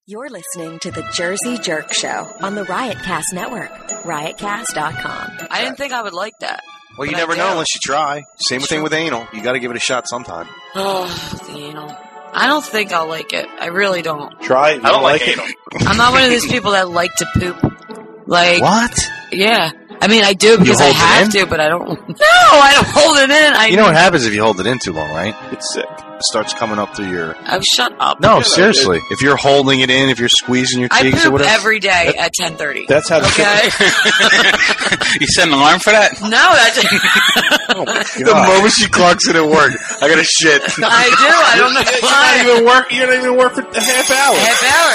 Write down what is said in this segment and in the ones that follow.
You're listening to the Jersey Jerk Show on the Riotcast Network, riotcast.com. I didn't think I would like that. Well, you never know unless you try. Same thing with anal. You got to give it a shot sometime. Oh, the anal. I don't think I'll like it. I really don't. Try it. I don't like anal. I'm not one of those people that like to poop. Like What? Yeah. I mean, I do because I have to, but I don't. No, I don't hold it in. You know what happens if you hold it in too long, right? It's sick. It starts coming up through your... Oh, shut up. No, seriously. If you're holding it in, if you're squeezing your cheeks or I poop whatever... every day at 10:30. That's how the You set an alarm for that? No, that's... Oh my God. The moment she clocks it at work, I gotta shit. I do. I don't know why. You don't even work for a half hour. Half hour.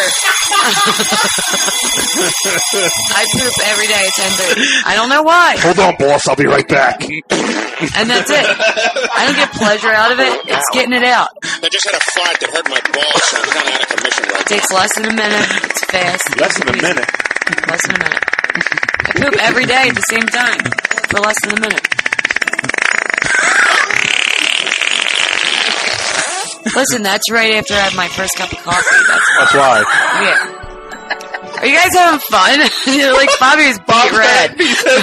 I poop every day at 10:30. I don't know why. Hold on, boss. I'll be right back. And that's it. I don't get pleasure out of it. It's getting it out. I just had a fart that hurt my balls, so I'm kind of out of commission right It takes less than a minute. It's fast. Less than a minute. Less than a minute. I poop every day at the same time for less than a minute. Listen, that's right after I have my first cup of coffee. That's why. Yeah. Are you guys having fun? You're like, Bobby is beat red.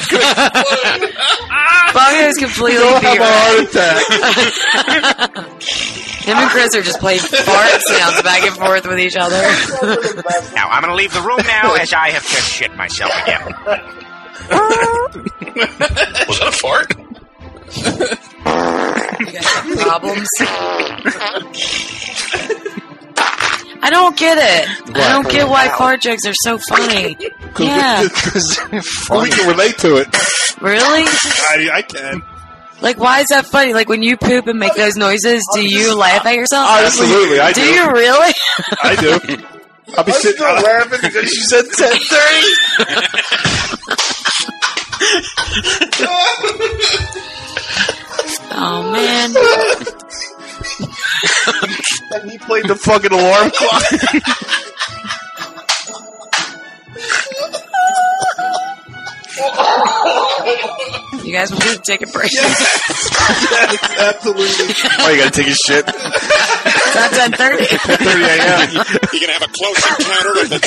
Bobby is completely beat red. Him and Chris are just playing fart sounds back and forth with each other. Now, I'm going to leave the room now as I have just shit myself again. Was that a fart? You guys have problems? I don't get it. I don't get why fart jokes are so funny. Yeah. Well, we can relate to it. Really? I can. Like, why is that funny? Like, when you poop and make those noises, do you laugh at yourself? Absolutely, I do. Do you really? I do. I'll be sitting there laughing because you said 10:30. Oh, man. And he played the fucking alarm clock. You guys want me to take a break? Yes, absolutely. Oh, you gotta take a shit? It's not 10:30. 10:30 a.m. You're going to have a close encounter of the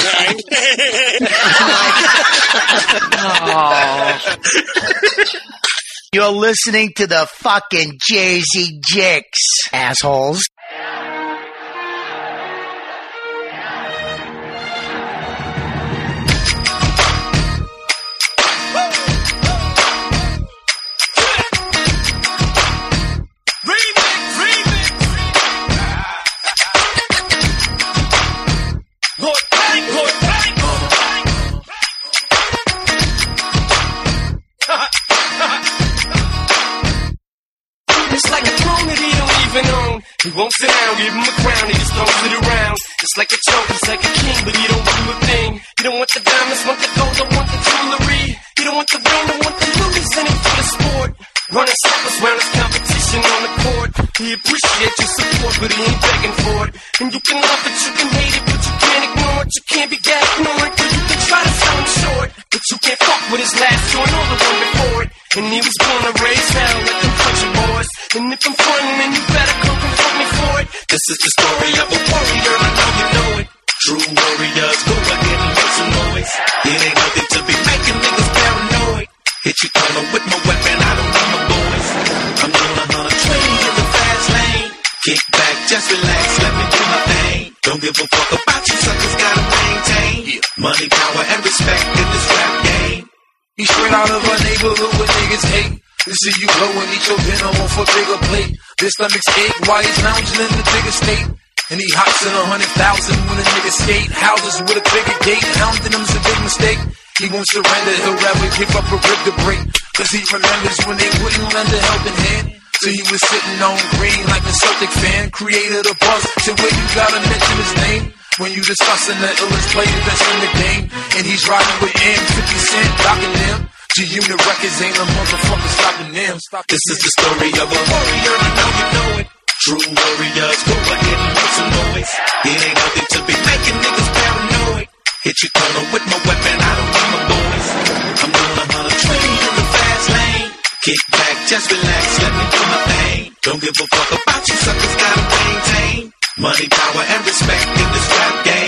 third kind. Oh. You're listening to the fucking Jersey Jerks, assholes. He won't sit down, give him a crown, he just throws it around. It's like a joke, he's like a king, but he don't do a thing. He don't want the diamonds, want the gold, don't want the jewelry. He don't want the ring, don't want the loot, he's in it for the sport. Running circles round his competition on the court. He appreciates your support, but he ain't begging for it. And you can love it, you can hate it, but you can't ignore it. You can't be that ignorant, cause you can try to sell him short. But you can't fuck with his last joint or the one before it. And he was born to raise hell like them country boys. And if I'm frontin', then you better come confront me for it. This is the story of a warrior, I know you know it. True warriors, go ahead and make some noise. It ain't nothing to be making niggas paranoid. Hit your corner with my weapon, I don't know my boys. I'm doing 120 in the fast lane. Kick back, just relax, let me do my thing. Don't give a fuck about you suckers, gotta maintain money, power, and respect in this rap game. He's straight out of a neighborhood where niggas hate. To see you blow and eat your dinner off a bigger plate. Their stomachs ache while he's lounging in the bigger state. And he hops in 100,000 when a nigga skate. Houses with a bigger gate, hounding him's a big mistake. He won't surrender, he'll rather give up a rib to break. Cause he remembers when they wouldn't lend a helping hand. So he was sitting on green like a Celtic fan. Created a buzz to where you gotta mention his name. When you discussing the illest player that's in the game. And he's riding with M, 50 Cent, rocking them. G-Unit records ain't a motherfucker stopping them. This is the story of a warrior, I know you know it. True warriors, go ahead and make some noise. It ain't nothing to be making niggas paranoid. Hit your corner with my weapon, I don't need my boys. I'm doing 120 in the fast lane. Kick back, just relax, let me do my thing. Don't give a fuck about you suckers, gotta maintain money, power, and respect in this rap game.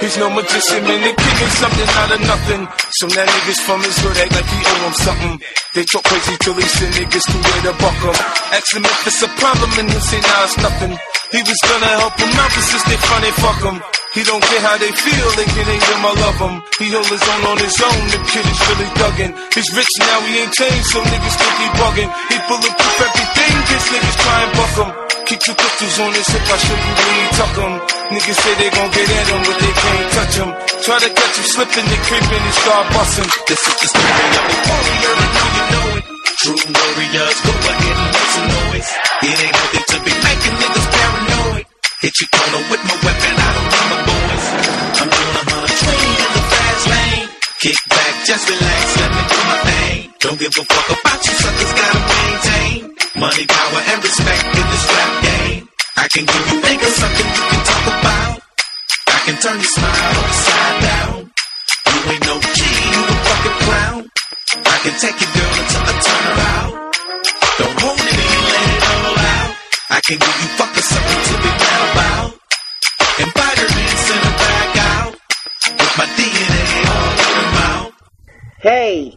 He's no magician, man, they kicking something out of nothing. So now niggas from his hood act like he owe him something. They talk crazy till they send niggas to where to buck him. Ask him if it's a problem and he'll say nah, it's nothing. He was gonna help him out, but since they front, they fuck him. He don't care how they feel, they can hate him, I love him. He hold his own on his own, the kid is really thuggin'. He's rich now, he ain't changed, so niggas think he buggin'. He bulletproof everything, cause niggas try and buck him. Keep 2 pistols on his hip, I show you where he tuck him. Niggas say they gon' get at him, but they can't touch him. Try to catch him slipping, they creepin' and start bustin'. This is the story of a warrior, I know you know it. True warriors, go ahead and make some noise. It ain't nothing to be making niggas paranoid. Hit your corner with my weapon, I don't need my boys. I'm doing 120 in the fast lane. Kick back, just relax, let me do my thing. Don't give a fuck about you suckers, gotta maintain money, power, and respect in this rap game. I can give you niggas something you can talk about. I can turn your smile upside down. You ain't no G, you a fucking clown. I can take your girl until I turn her out. Don't hold it in, let it all out. I can give you fuckers something to be mad about. And bite her in, send her back out. With my DNA all in her mouth. Hey.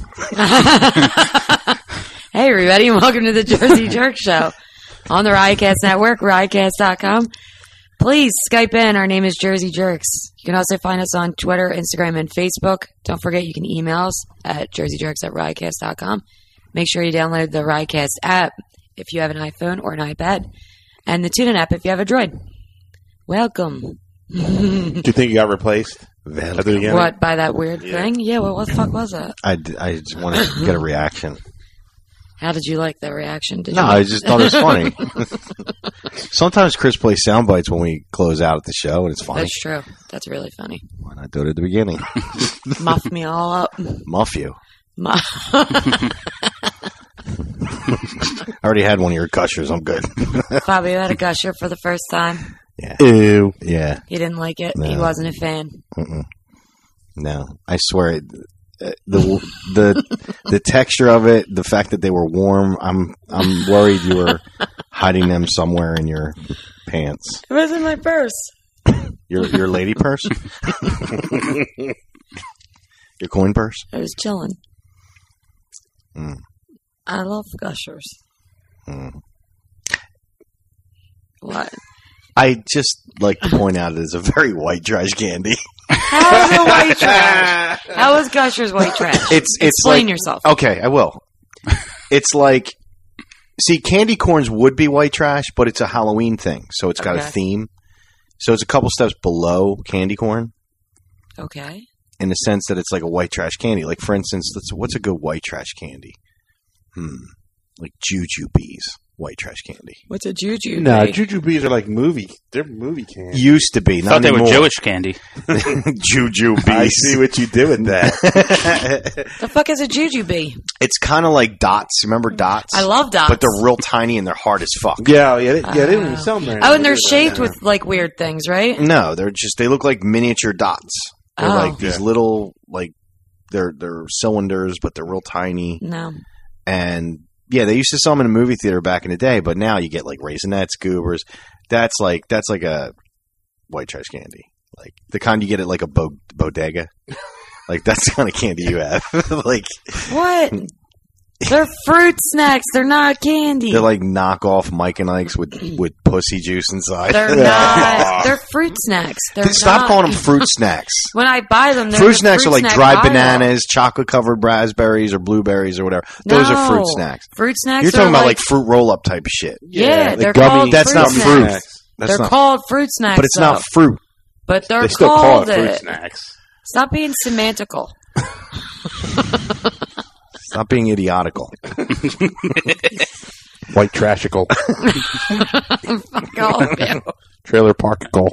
Hey, everybody, and welcome to the Jersey Jerk Show on the Riotcast Network, riotcast.com. Please Skype in. Our name is Jersey Jerks. You can also find us on Twitter, Instagram, and Facebook. Don't forget you can email us at jerseyjerks@riotcast.com. Make sure you download the Riotcast app if you have an iPhone or an iPad, and the TuneIn app if you have a Droid. Welcome. Do you think you got replaced? What, by that weird thing? Yeah, what the fuck was that? I just want to get a reaction. How did you like that reaction? No, I just thought it was funny. Sometimes Chris plays sound bites when we close out at the show, and it's funny. That's true. That's really funny. Why not do it at the beginning? Muff me all up. Muff you. I already had one of your gushers. I'm good. Bobby had a gusher for the first time. Yeah. Ew. Yeah. He didn't like it. No. He wasn't a fan. No, I swear it. The texture of it, the fact that they were warm, I'm worried you were hiding them somewhere in your pants. It was in my purse. Your lady purse? Your coin purse? I was chilling. Mm. I love gushers. Mm. What? I just like to point out it is a very white trash candy. How is it white trash? How is Gushers white trash? It's Explain like, yourself. Okay, I will. It's like, see, candy corns would be white trash, but it's a Halloween thing, so it's got a theme. So it's a couple steps below candy corn. Okay. In the sense that it's like a white trash candy. Like, for instance, what's a good white trash candy? Like Jujubes. White trash candy. What's a juju? No, Jujubes are like they're movie candy. Used to be. I thought they were Jewish candy. Jujubes. I see what you did with that. The fuck is a jujube? It's kind of like dots. Remember dots? I love dots. But they're real tiny and they're hard as fuck. Yeah, they don't even sell them. Oh, and they're shaped with like weird things, right? No, they look like miniature dots. They're like these little, like, they're cylinders, but they're real tiny. No. And yeah, they used to sell them in a movie theater back in the day, but now you get like Raisinets, Goobers. That's like a white trash candy, like the kind you get at like a bodega. Like that's the kind of candy you have. Like what? They're fruit snacks. They're not candy. They're like knockoff Mike and Ike's with pussy juice inside. They're not. They're fruit snacks. Stop calling them fruit snacks. When I buy them, fruit snacks are like dried bananas, chocolate covered raspberries or blueberries or whatever. Those are fruit snacks. Fruit snacks. You're talking about like fruit roll up type of shit. Yeah, they're called. That's fruit not fruit. They're called fruit snacks. But it's not fruit. But they're they still called call it fruit snacks. Stop being semantical. Stop being idiotical. White trashical. Fuck off, you. Trailer parkical.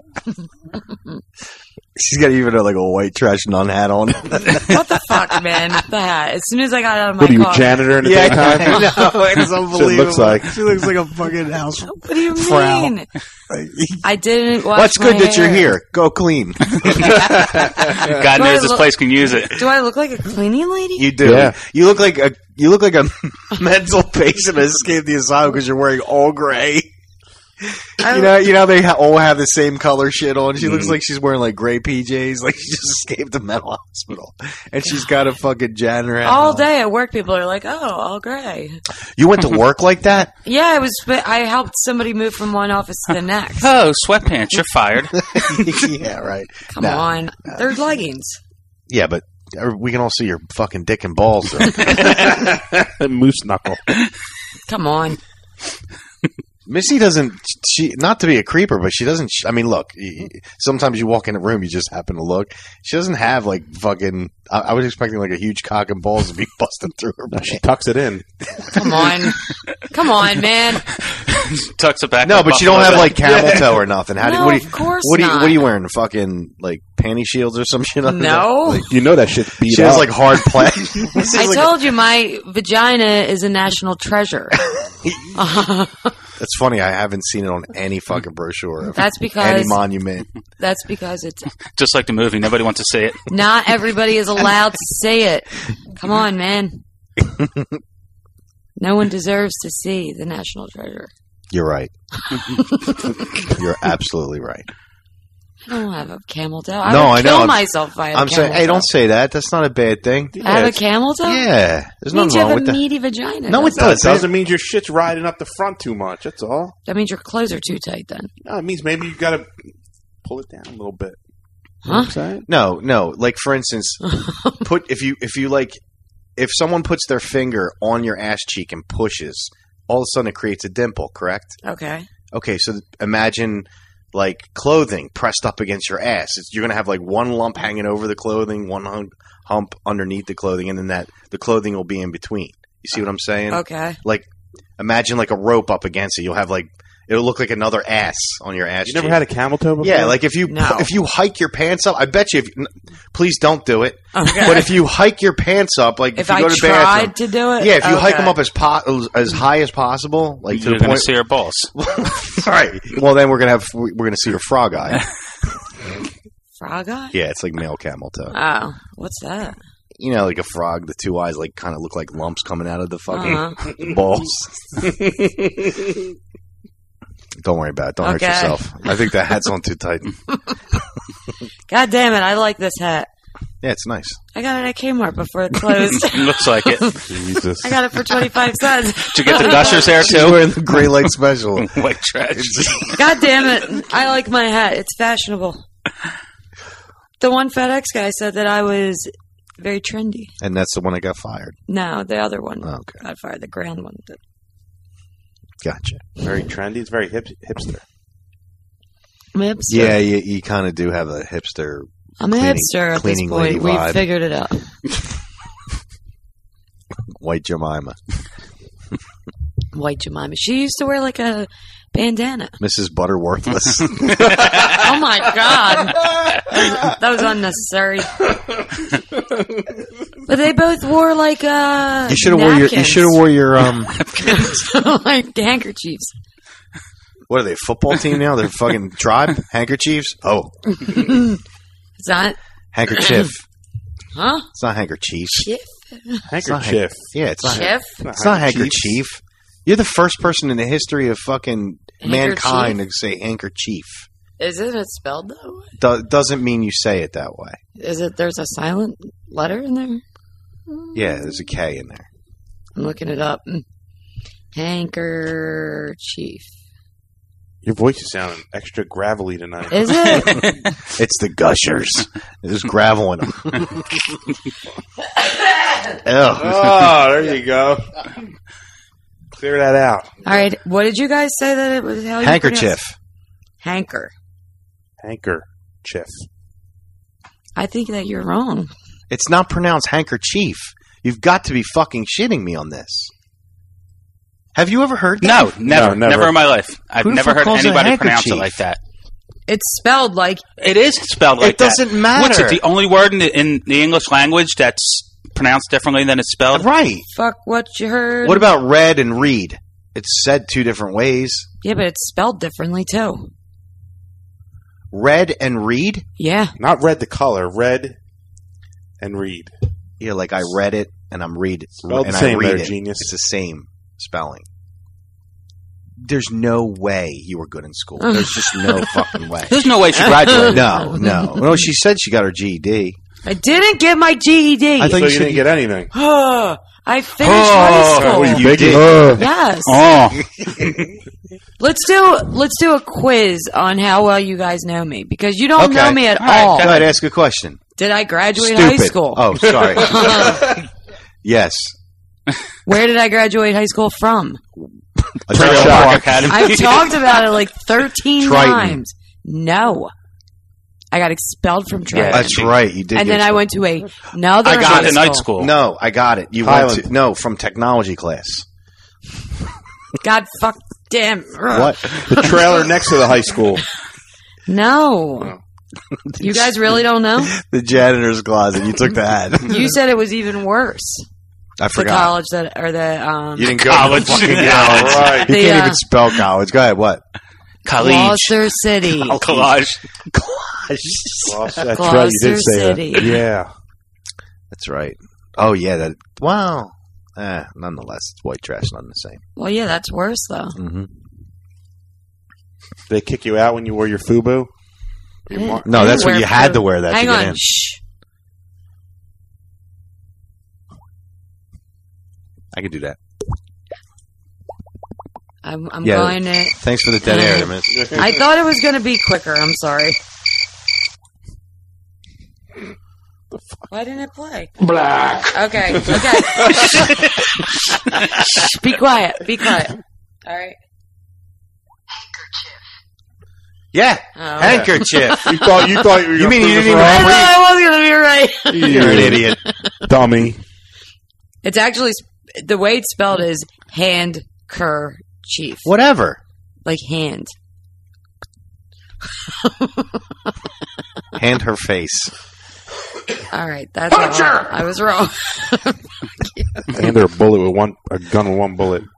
She's got even like a white trash nun hat on. What the fuck, man? The hat. As soon as I got out of my car. What are you, car. janitor in the daytime? I know. It's unbelievable. She looks like. She looks like a fucking house. What do you mean? Frau. I didn't wash What's good my that you're hair. here? Go clean. God knows this place can use it. Do I look like a cleaning lady? You do. Yeah. You look like a mental patient that escaped the asylum because you're wearing all gray. You know they all have the same color shit on. She looks like she's wearing like gray PJs, like she just escaped a mental hospital, and she's got a fucking janitor hat All on. day at work, people are like, "Oh, all gray." You went to work like that? Yeah, I helped somebody move from one office to the next. Oh, sweatpants, you're fired. Yeah, right. Come on, they're leggings. Yeah, but we can all see your fucking dick and balls. Moose knuckle. Come on. Missy doesn't. She not to be a creeper, but she doesn't. I mean, look. Sometimes you walk in a room, you just happen to look. She doesn't have like fucking. I was expecting like a huge cock and balls to be busting through her. No, she tucks it in. Come on, man. Tucks it back. No, but you don't have like camel toe or nothing. How No, of course what not. are you wearing? Fucking like panty shields or some shit? Under No. that? Like, You know that shit beat she has up. like hard play. I told you my vagina is a national treasure. That's funny. I haven't seen it on any fucking brochure. That's because any monument. That's because it's Just like the movie, nobody wants to see it. not everybody is allowed to see it. Come on, man. No one deserves to see the national treasure. You're right. You're absolutely right. I don't have a camel toe. I No, would I kill know. myself if I had I'm a saying, camel hey, toe. don't say that. That's not a bad thing. I have a camel toe? Yeah, there's It means nothing you wrong have with a that. meaty vagina. No, it doesn't No, it doesn't. doesn't mean your shit's riding up the front too much. That's all. That means your clothes are too tight then. No, it means maybe you got to pull it down a little bit. You know Huh? what I'm saying? No. Like for instance, if someone puts their finger on your ass cheek and pushes, all of a sudden it creates a dimple. Correct? Okay. Okay, so imagine like clothing pressed up against your ass. You're gonna have like one lump hanging over the clothing, one hump underneath the clothing, and then the clothing will be in between. You see what I'm saying? Okay. Like imagine like a rope up against it. You'll have like it'll look like another ass on your ass. You never cheek. had a camel toe before? Yeah, like if you No. hike your pants up, I bet you. Please don't do it. Okay. But if you hike your pants up, like If you I go to the tried bathroom, to do it? yeah, if you hike Okay. them up as high as possible, like to You're the going to point. see her balls. Right. Well, then we're gonna see your frog eye. Frog eye? Yeah, it's like male camel toe. Oh, what's that? You know, like a frog, the two eyes like kind of look like lumps coming out of the fucking Uh-huh. balls. Don't worry about it. Don't hurt Okay. yourself. I think that hat's on too tight. God damn it, I like this hat. Yeah, it's nice. I got it at Kmart before it closed. Looks like it. Jesus. I got it for 25 cents. Did you get the gushers there She's too? wearing the Great Light Special. White trash. God damn it. I like my hat. It's fashionable. The one FedEx guy said that I was very trendy. And that's the one that got fired. No, the other one Oh, okay. got fired. The ground one did. Gotcha. Very trendy. It's very hipster. I'm a hipster. Yeah, you kind of do have a hipster. I'm a cleaning- hipster at this cleaning lady point. We vibe. figured it out. White Jemima. White Jemima. She used to wear like a bandana. Mrs. Butterworthless. Oh my god. That was unnecessary. But they both wore like You should have wore your like handkerchiefs. what are they, football team now? They're fucking tribe? Handkerchiefs? Oh. Is that Handkerchief. huh? It's not handkerchiefs. Chief? It's not Handkerchief. Yeah, it's not. Chief? It's not handkerchief. You're the first person in the history of fucking mankind to say handkerchief. Is it spelled that way? Doesn't mean you say it that way. Is it there's a silent letter in there? Yeah, there's a K in there. I'm looking it up. Handkerchief. Your voice is sounding extra gravelly tonight. Is it? It's the gushers. There's gravel in them. Oh, there you go. Clear that out. All right. What did you guys say that it was? How you Handkerchief. pronounce- Hanker. Handkerchief. I think that you're wrong. It's not pronounced handkerchief. You've got to be fucking shitting me on this. Have you ever heard that? No, never. No, never. Never in my life. I've Who the never fuck heard calls it a anybody pronounce it handkerchief? like that. It's spelled like It is spelled like It doesn't that. matter. What's it, the only word in the English language that's pronounced differently than it's spelled? Right. fuck what you heard. What about red and read? It's said two different ways. Yeah, but it's spelled differently too. Red and read? Yeah. Not red the color, red and read. Yeah, like I read it and I'm read Spelled and the same I read there, it. genius. It's the same spelling. there's no way you were good in school. There's just no fucking way. There's no way she graduated. No. She said she got her GED. I didn't get my GED. I thought So you didn't get anything. I finished high school. You did. Yes. Oh, Let's do a quiz on how well you guys know me because you don't know me at All right, all. Go ahead, ask a question. Did I graduate Stupid. high school? Oh, sorry. Yes. Where did I graduate high school from? Trailer Park Academy. I've talked about it like 13 Triton. times. No. I got expelled from Triton. That's right. You did. And get then I went to another I got high to night school. school. No, I got it. You Highland. went to from technology class. God fuck damn. What? The trailer next to the high school. No. You guys really don't know? The janitor's closet. You took that. You said it was even worse. I The forgot. college that or the You didn't go College. to fucking Yeah, college. right. You The, can't even spell college. Go ahead. What? College. Gloucester City. Collage. That's right. You Gloucester did say City. that. Yeah. That's right. Oh yeah. That. Wow. Nonetheless, it's white trash. None the same. Well, yeah, that's worse though. Mm-hmm. Did they kick you out when you wore your FUBU? No, that's when you had to wear that. Hang to get on. in. Shh. I could do that. I'm Yeah. going to. Thanks for the dead air, man. I thought it was going to be quicker. I'm sorry. Why didn't it play? Black. Okay. Shh, be quiet. Be quiet. All right. Yeah. Oh. Handkerchief. You thought you were You mean you didn't even I read? thought I was going to be right. You're an idiot. dummy. It's actually the way it's spelled is handkerchief, Whatever. like hand. Hand her face. All right, that's all. I was wrong. And they're a bullet with a gun with one bullet.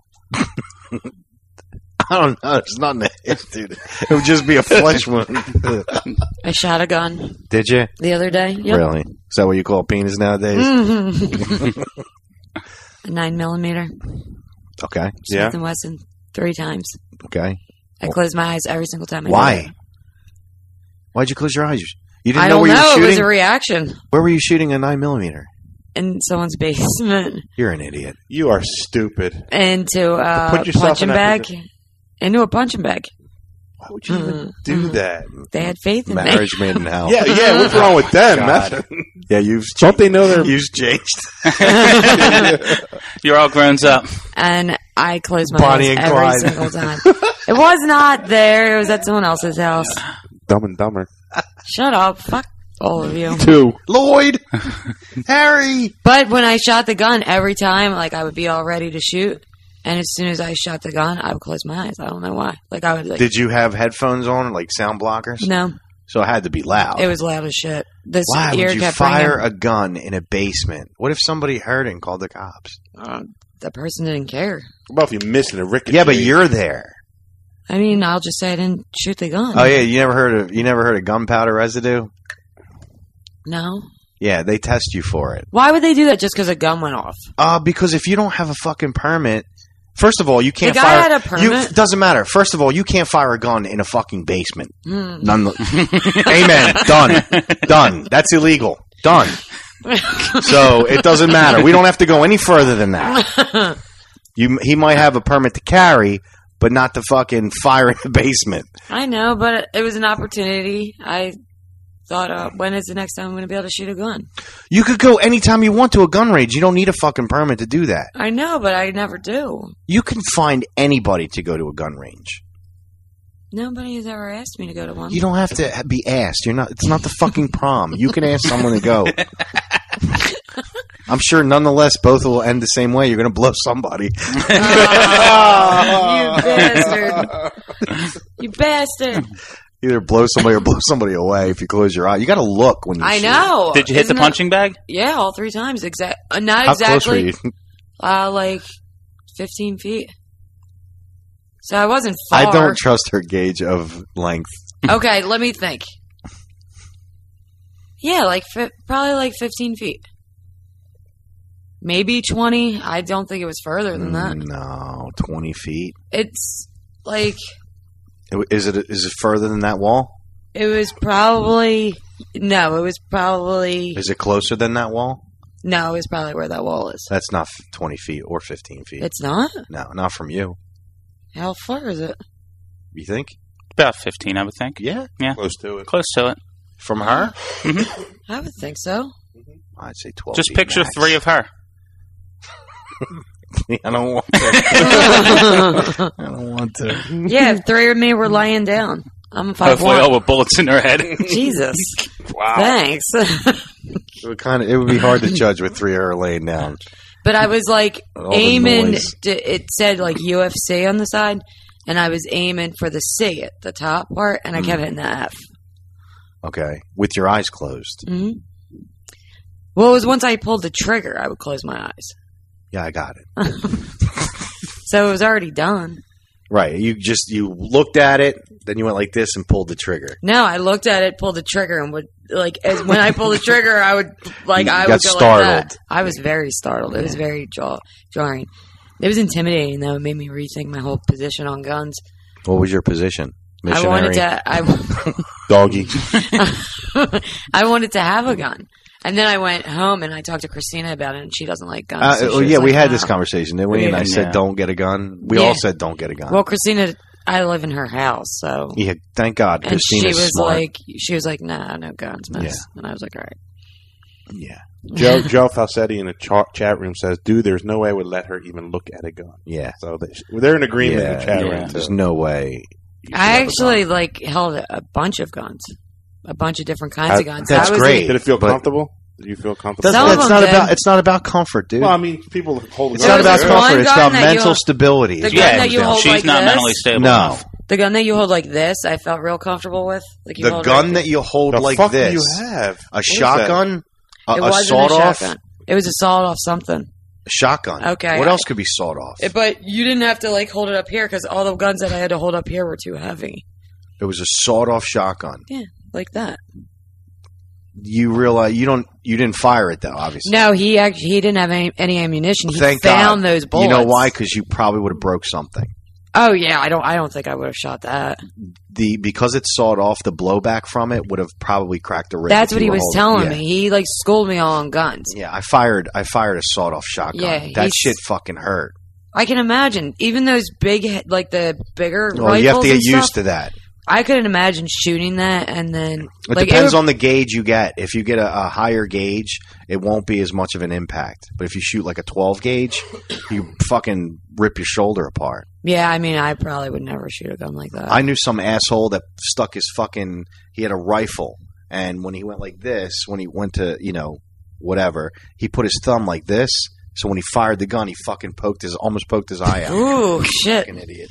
I don't know. There's nothing to hit, dude. It would just be a flesh wound. I shot a gun Did you? the other day. Yep. Really? Is that what you call penis nowadays? A 9mm. Okay. Yeah. Smith & Wesson 3 times. Okay. I close my eyes every single time. I do Why? it. Why'd you close your eyes? You didn't I know don't where you know. were It shooting? was a reaction Where were you shooting a 9mm? in someone's basement You're an idiot. You are stupid. into a Put yourself punching in that bag. Into a punching bag. Why would you even do that? They had faith in me. Marriage made in hell. Yeah. What's wrong with them? God. That's- Yeah, you've Don't they know they're? changed. You're all grown up. And I closed my Bonnie eyes and every Clyde. single time. It was not there. It was at someone else's house. Dumb and Dumber. Shut up. Fuck all of you. 2. Lloyd! Harry! But when I shot the gun, every time, like, I would be all ready to shoot. And as soon as I shot the gun, I would close my eyes. I don't know why. Like, I would, like, Did you have headphones on, like sound blockers? no. So it had to be loud. It was loud as shit. This Why ear would you kept fire ringing. a gun in a basement? What if somebody heard it and called the cops? The person didn't care. What about if you're missing a ricochet? Yeah, but you're there. I mean, I'll just say I didn't shoot the gun. Oh yeah, you never heard of gunpowder residue? No. Yeah, they test you for it. Why would they do that just because a gun went off? Because if you don't have a fucking permit, first of all, you can't The guy fire. had a permit? Doesn't matter. First of all, you can't fire a gun in a fucking basement. Hmm. Amen. Done. That's illegal. Done. So it doesn't matter. We don't have to go any further than that. He might have a permit to carry, but not to fucking fire in the basement. I know, but it was an opportunity. I thought, when is the next time I'm going to be able to shoot a gun? You could go anytime you want to a gun range. You don't need a fucking permit to do that. I know, but I never do. You can find anybody to go to a gun range. Nobody has ever asked me to go to one. You don't have to be asked. It's not the fucking prom. You can ask someone to go. I'm sure nonetheless both will end the same way. You're going to blow somebody. You bastard. You bastard. Either blow somebody or blow somebody away if you close your eye. You got to look when you I shoot. know. Did you hit Isn't the that- punching bag? Yeah, all 3 times. Not How exactly. close were you? Like 15 feet. So I wasn't far. I don't trust her gauge of length. Okay, let me think. Yeah, probably like 15 feet. Maybe 20. I don't think it was further than that. No, 20 feet. It's like Is it further than that wall? it was probably no. It was probably Is it closer than that wall? no. It was probably where that wall is. That's not 20 feet or 15 feet. It's not. No, not from you. How far is it? You think? About 15, I would think. Yeah. Close to it. Close to it. From her? I would think so. I'd say 12 Just feet picture max. 3 of her. I don't want to. I don't want to. Yeah, if 3 of me were laying down. I'm 5'1". Hopefully all with bullets in her head. Jesus. Wow. Thanks. It would be hard to judge with 3 of her laying down. But I was like All the aiming. noise. It said like UFC on the side, and I was aiming for the C at the top part, and I kept hitting the F. Okay. With your eyes closed. hmm Well, it was once I pulled the trigger, I would close my eyes. Yeah, I got it. So it was already done. Right. You looked at it, then you went like this and pulled the trigger. No, I looked at it, pulled the trigger, and would like as when I pulled the trigger, I would like You I got would go startled. like that. I was very startled. It was very jarring. It was intimidating though. It made me rethink my whole position on guns. What was your position? I wanted to. Doggy. I wanted to have a gun, and then I went home and I talked to Christina about it, and she doesn't like guns. So she was Yeah, we like, had "No." this conversation, didn't we? And I said, Yeah. don't get a gun. We Yeah. all said, don't get a gun. Well, Christina, I live in her house, so Yeah, thank God. and she Christina's was smart. like, nah, no guns, miss. Yeah. And I was like, all right. Yeah. Joe Falsetti in the chat room says, dude, there's no way I would let her even look at a gun. Yeah. So they're in agreement in the chat yeah. room. There's Too. no way. you should I have a actually gun. like held a bunch of guns, a bunch of different kinds of guns. that's I was great. Did it feel But- comfortable? Did you feel comfortable? Some of That's them not did. about. It's not about comfort, dude. Well, I mean, people hold It's There not was about this comfort. one It's gun about that you mental hold- stability. the is gun what it that comes you down hold to. She's like not this? mentally stable No, enough. The gun that you hold like this, I felt real comfortable with. Like you the hold gun right that you hold the like fuck this, do you have? a shotgun, It a wasn't sawed a off, shotgun. It was a sawed off something. a shotgun. Okay. What else could be sawed off? But you didn't have to like hold it up here because all the guns that I had to hold up here were too heavy. It was a sawed off shotgun. Yeah, like that. You realize you didn't fire it though, obviously. No, he didn't have any ammunition. He Thank found God. those bullets. You know why? Because you probably would have broke something. Oh yeah, I don't think I would have shot that. Because it's sawed off, the blowback from it would have probably cracked a rib. That's if what you he were was holding- telling me. He like schooled me all on guns. Yeah, I fired a sawed off shotgun. Yeah, that he's- shit fucking hurt. I can imagine even those big, like the bigger Well, rifles you have to get and used stuff, to that. I couldn't imagine shooting that and then It like depends would- on the gauge you get. If you get a higher gauge, it won't be as much of an impact. But if you shoot like a 12 gauge, you fucking rip your shoulder apart. Yeah, I mean, I probably would never shoot a gun like that. I knew some asshole that stuck his fucking. He had a rifle, and when he went like this, when he went to whatever, he put his thumb like this. So when he fired the gun, he fucking almost poked his eye out. Ooh, shit! Fucking idiot.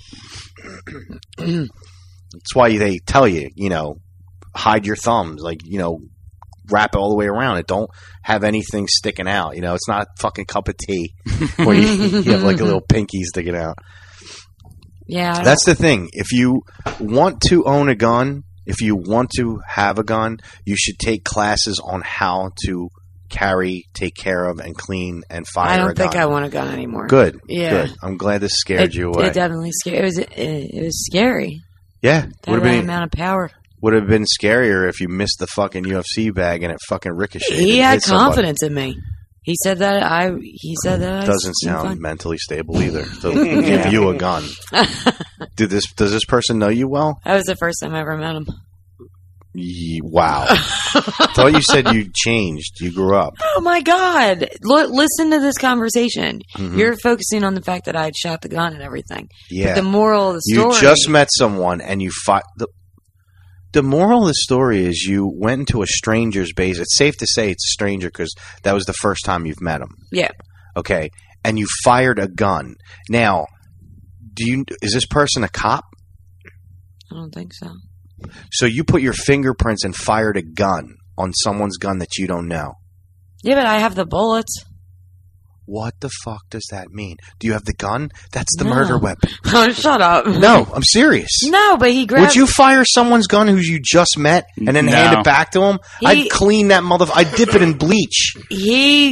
That's why they tell you, hide your thumbs, like wrap it all the way around it. Don't have anything sticking out. It's not a fucking cup of tea where you have like a little pinky sticking out. Yeah, That's the thing. If you want to own a gun, if you want to have a gun, you should take classes on how to carry, take care of, and clean and fire I a don't think gun. I want a gun anymore. Good. Yeah. Good. I'm glad this scared you away. It definitely scared. It was scary. Yeah. That Would amount of power. have been scarier if you missed the fucking UFC bag and it fucking ricocheted. He and had hit somebody. confidence in me. He said that I Doesn't I'm sound fine. mentally stable either. To give you a gun. Does this person know you well? That was the first time I ever met him. Wow. I thought you said you changed. You grew up. Oh my God! Listen to this conversation. Mhm. You're focusing on the fact that I had shot the gun and everything. Yeah. But the moral of the story. You just met someone and you fought. The moral of the story is you went into a stranger's base. It's safe to say it's a stranger because that was the first time you've met him. Yeah. Okay. And you fired a gun. Now, is this person a cop? I don't think so. So you put your fingerprints and fired a gun on someone's gun that you don't know. Yeah, but I have the bullets. What the fuck does that mean? Do you have the gun? That's the No. murder weapon. Oh, shut up. No, I'm serious. No, but he grabbed. Would you fire someone's gun who you just met and then No. hand it back to him? He- I'd clean that I'd dip it in bleach. He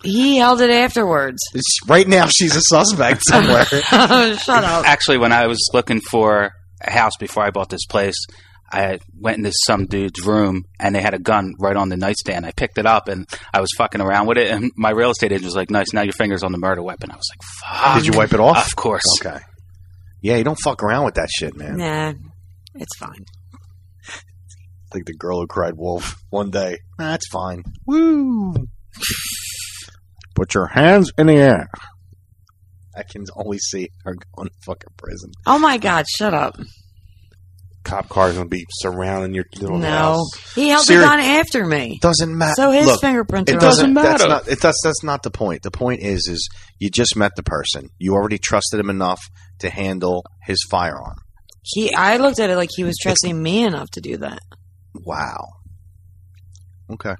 He held it afterwards. Right now, she's a suspect somewhere. Shut up. Actually, when I was looking for a house before I bought this place, I went into some dude's room and they had a gun right on the nightstand. I picked it up and I was fucking around with it, and my real estate agent was like, "Nice, now your finger's on the murder weapon." I was like, "Fuck." Did you wipe it off? Of course. Okay. Yeah, you don't fuck around with that shit, man. Nah, it's fine. Like the girl who cried wolf one day. That's fine. Woo! Put your hands in the air. I can only see her going to fucking prison. Oh my God, shut up. Cop car's going to be surrounding your little No. house. He held the gun after me. Doesn't matter. So his Look, fingerprints it are doesn't on it. matter. That's not the point. The point is you just met the person. You already trusted him enough to handle his firearm. I looked at it like he was trusting me enough to do that. Wow. Okay.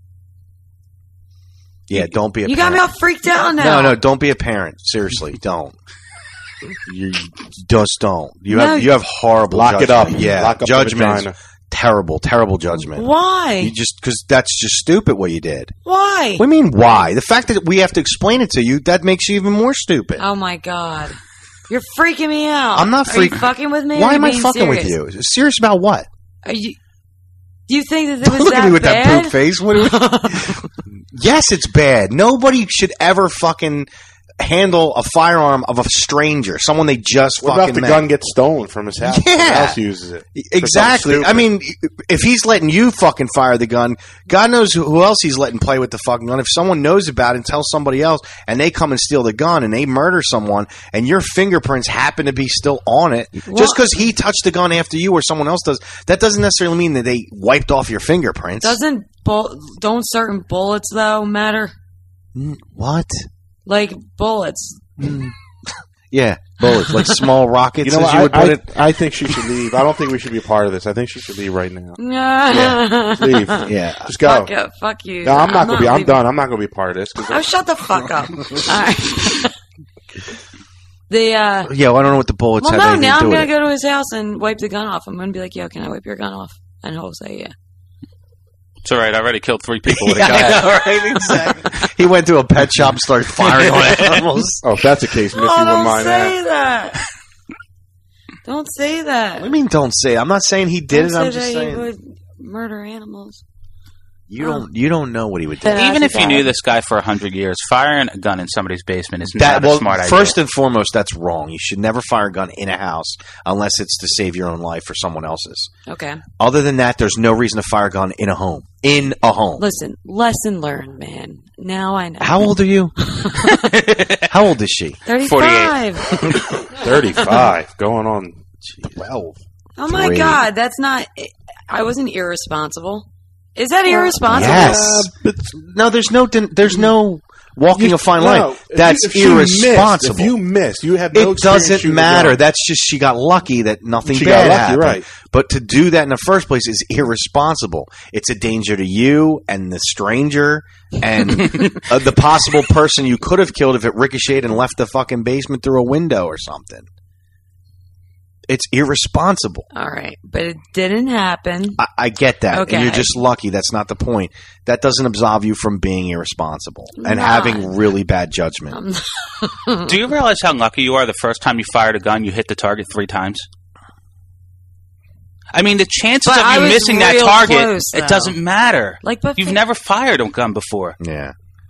Yeah, don't be a You parent. got me all freaked out now. No, don't be a parent. Seriously, don't. You just don't. You No. have horrible Lock it judgment. up. Yeah, Lock up the judgment. vagina. Terrible judgment. Why? You just because that's just stupid what you did. Why? What do you mean why? The fact that we have to explain it to you, that makes you even more stupid. Oh my God. You're freaking me out. I'm not Are you freaking. fucking with me? or Why are you am I being fucking with serious? you? Serious about what? Are you? Do you think that it Don't was look that at me with bad? that poop face. What yes, it's bad. Nobody should ever fucking handle a firearm of a stranger, someone they just What fucking about the met. gun gets stolen from his house? Yeah. Someone else uses it. Exactly. For something I mean, if he's letting you fucking fire the gun, God knows who else he's letting play with the fucking gun. If someone knows about it and tells somebody else, and they come and steal the gun and they murder someone, and your fingerprints happen to be still on it, just because he touched the gun after you or someone else does, that doesn't necessarily mean that they wiped off your fingerprints. Don't certain bullets though matter? What? Like bullets. Yeah, bullets, like small rockets, You know as what? you would put it. I think she should leave. I don't think we should be a part of this. I think she should leave right now. Yeah. Leave. Yeah. Just go. Fuck you. No, I'm not going to be. I'm leaving. done. I'm not going to be a part of this. 'Cause Oh, shut the fuck up. All right. Yeah, well, I don't know what the bullets Well, have no, anything now to I'm do going with to go to his house and wipe the gun off. I'm going to be like, yo, can I wipe your gun off? And he'll say, yeah. It's all right. I already killed 3 people with a Yeah, gun. I know, right? Exactly. He went to a pet shop and started firing on animals. Oh, if that's the case, Missy wouldn't don't mind say that. that. Don't say that. What do you mean don't say it? I'm not saying he did Don't it. I'm say just that saying you would murder animals. you don't know what he would do. Then Even that's if you bad. knew this guy for 100 years, firing a gun in somebody's basement is That not well, a smart idea. first and foremost, that's wrong. You should never fire a gun in a house unless it's to save your own life or someone else's. Okay. Other than that, there's no reason to fire a gun in a home. In a home. Listen, lesson learned, man. Now I know. How old are you? How old is she? 35. 35, going on 12. Oh my Great. God, that's not. I wasn't irresponsible. Is that irresponsible? Yes. No, there's no walking a fine line. No, That's if you irresponsible. If you missed, you have no It experience doesn't shooting a matter. gun. That's just she got lucky that nothing She bad got lucky, happened. right. But to do that in the first place is irresponsible. It's a danger to you and the stranger and the possible person you could have killed if it ricocheted and left the fucking basement through a window or something. It's irresponsible. All right, but it didn't happen. I get that. Okay. And you're just lucky. That's not the point. That doesn't absolve you from being irresponsible and Not. having really bad judgment. Do you realize how lucky you are the first time you fired a gun, you hit the target 3 times? I mean, the chances But of I you was missing that real target, close, it though. doesn't matter. But You've never fired a gun before. Yeah.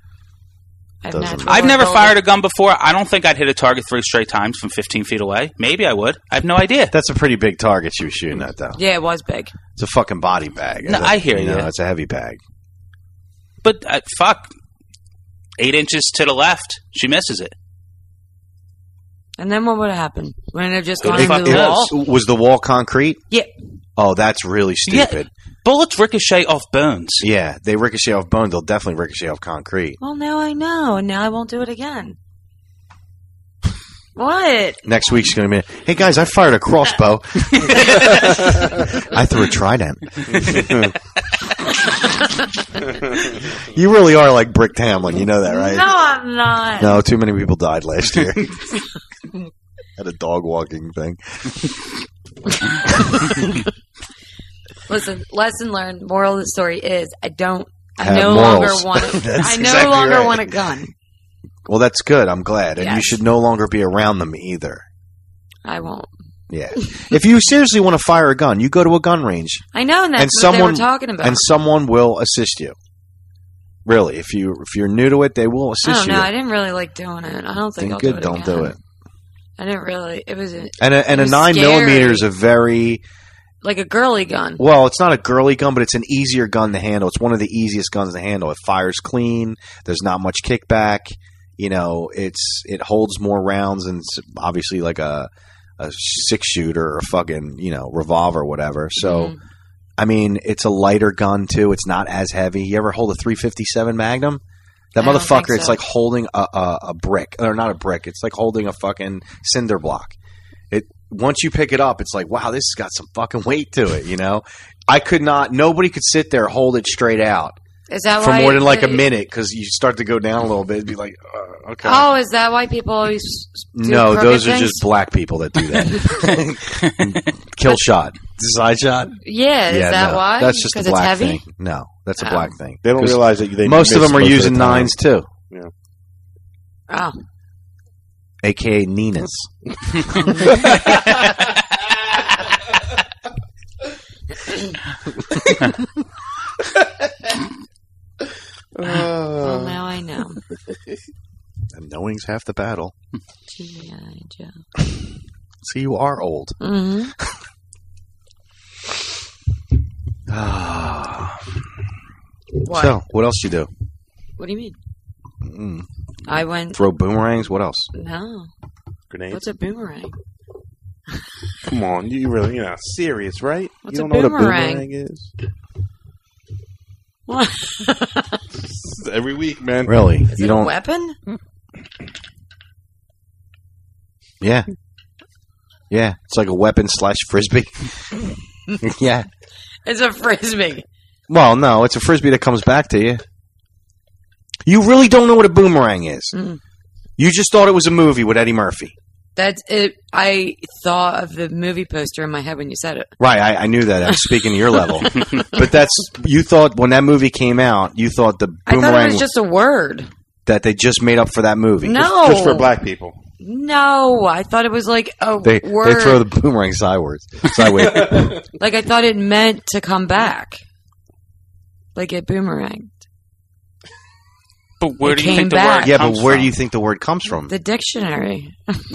I've never fired a gun before. I don't think I'd hit a target 3 straight times from 15 feet away. Maybe I would. I have no idea. That's a pretty big target she was shooting at, though. Yeah, it was big. It's a fucking body bag. No, I hear you. It's a heavy bag. But fuck, 8 inches to the left, she misses it. And then what would have happened? Wouldn't it have just Who gone the into fuck the knows? wall? Was the wall concrete? Yeah. Oh, that's really stupid. Bullets ricochet off bones. Yeah, they ricochet off bone. They'll definitely ricochet off concrete. Well, now I know, and now I won't do it again. What? Next week's going to be, hey guys, I fired a crossbow. I threw a trident. You really are like Brick Tamlin. You know that, right? No, I'm not. No, too many people died last year. At a dog walking thing. Listen, lesson learned. Moral of the story is I don't I have no morals. longer want. That's I no exactly longer right. want a gun. Well, that's good. I'm glad. And you Yes. should no longer be around them either. I won't. Yeah. If you seriously want to fire a gun, you go to a gun range. I know, and that's And what someone- they were talking about. And someone will assist you. Really, if you're new to it, they will I assist don't you. know. I didn't really like doing it. I don't think I'll Good, do it don't again. do it. I didn't really. It was And it a was 9mm is scary. a very like a girly gun. well. It's not a girly gun, but it's an easier gun to handle. It's one of the easiest guns to handle. It fires clean. There's not much kickback. You know, it holds more rounds than obviously like a 6-shooter or a fucking revolver or whatever. So. Mhm. I mean, it's a lighter gun too. It's not as heavy. You ever hold a 357 Magnum? That I don't think motherfucker, it's so. like holding a brick, or not a brick. It's like holding a fucking cinder block. Once you pick it up, it's like, wow, this has got some fucking weight to it. Nobody could sit there hold it straight out Is that for why more than like a they- minute because you start to go down a little bit and be like, okay. Oh, is that why people always do No, crooked those are things? just black people that do that. Kill shot, side shot. Yeah, is that no, why? That's just a 'Cause it's black heavy? thing. No, that's a Oh. black thing. They don't 'Cause realize that they most of miss them are most using the time. nines too, Oh, aka Ninas. well, now I know. And knowing's half the battle. G.I. Joe. So you are old. Mm-hmm. What? So, what else you do? What do you mean? Mm. I went. Throw boomerangs? What else? No. Grenades. What's a boomerang? Come on, you really serious, right? What's you a don't know boomerang? what a boomerang is? What? Every week, man. Really? Is you it don't? a weapon? Yeah. Yeah. It's like a weapon / frisbee. Yeah. It's a frisbee. Well, no, it's a frisbee that comes back to you. You really don't know what a boomerang is. Mm. You just thought it was a movie with Eddie Murphy. That's it. I thought of the movie poster in my head when you said it. Right, I knew that. I'm speaking to your level. But you thought when that movie came out, you thought the I thought boomerang it was just a word. that they just made up for that movie. No. Just for black people. No, I thought it was like a They word. throw the boomerang sideways. Like I thought it meant to come back. Like it boomeranged. But where It do you came think the back. word Yeah, comes but where from? do you think the word comes from? The dictionary.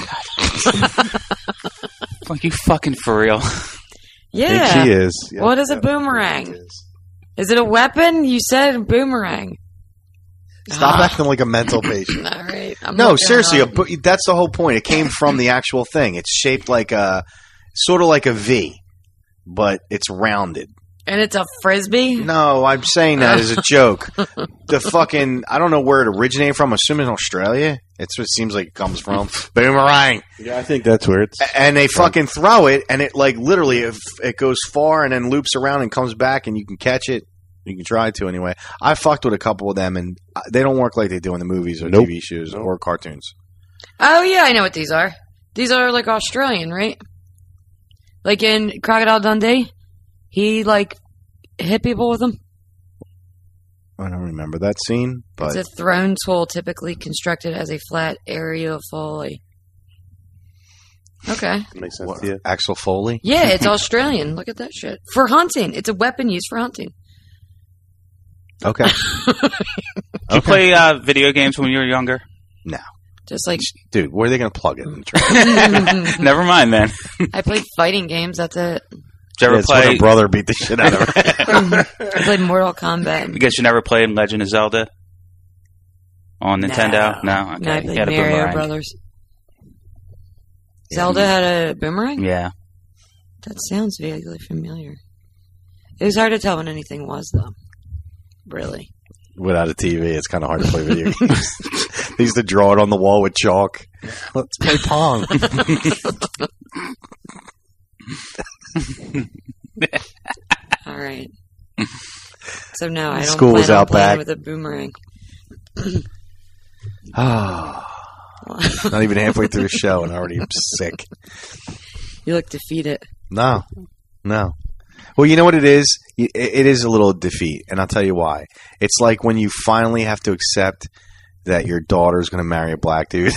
Like, you fucking for real? Yeah. I think she is. Yeah. What is a boomerang? Is it a weapon? You said boomerang. Stop acting like a mental patient. All right. I'm No, looking seriously, it up. that's the whole point. It came from the actual thing. It's shaped like sort of like a V, but it's rounded. And it's a frisbee? No, I'm saying that as a joke. The fucking, I don't know where it originated from. Assuming Australia. It's what it seems like it comes from. Boomerang. Yeah, I think that's where it's. And they fucking throw it, and it like literally it goes far and then loops around and comes back, and you can catch it. You can try to anyway. I fucked with a couple of them, and they don't work like they do in the movies or Nope. TV shows or cartoons. Oh, yeah, I know what these are. These are like Australian, right? Like in Crocodile Dundee, he like hit people with them. I don't remember that scene, but It's a thrown tool typically constructed as a flat area of foley. Okay. Makes sense what, to you. Axel Foley. Yeah, it's Australian. Look at that shit. For hunting. It's a weapon used for hunting. Okay. Did you play video games when you were younger? No, Just like dude, where are they going to plug it? In the Never mind, then. I played fighting games. That's it. Did you ever It's when play? her brother beat the shit out of her. I played Mortal Kombat. I guess you never played Legend of Zelda on Nintendo. No, okay. No, I You played had a Mario boomerang. Brothers. Zelda had a boomerang? Yeah. That sounds vaguely familiar. It was hard to tell when anything was, though. Really. Without a TV, it's kind of hard to play video games. They used to draw it on the wall with chalk. Let's play Pong. All right. So no, I don't School plan was on out playing back. with a boomerang. Not even halfway through the show, and already I'm sick. You look defeated. No. Well, you know what it is? It is a little defeat, and I'll tell you why. It's like when you finally have to accept that your daughter's going to marry a black dude.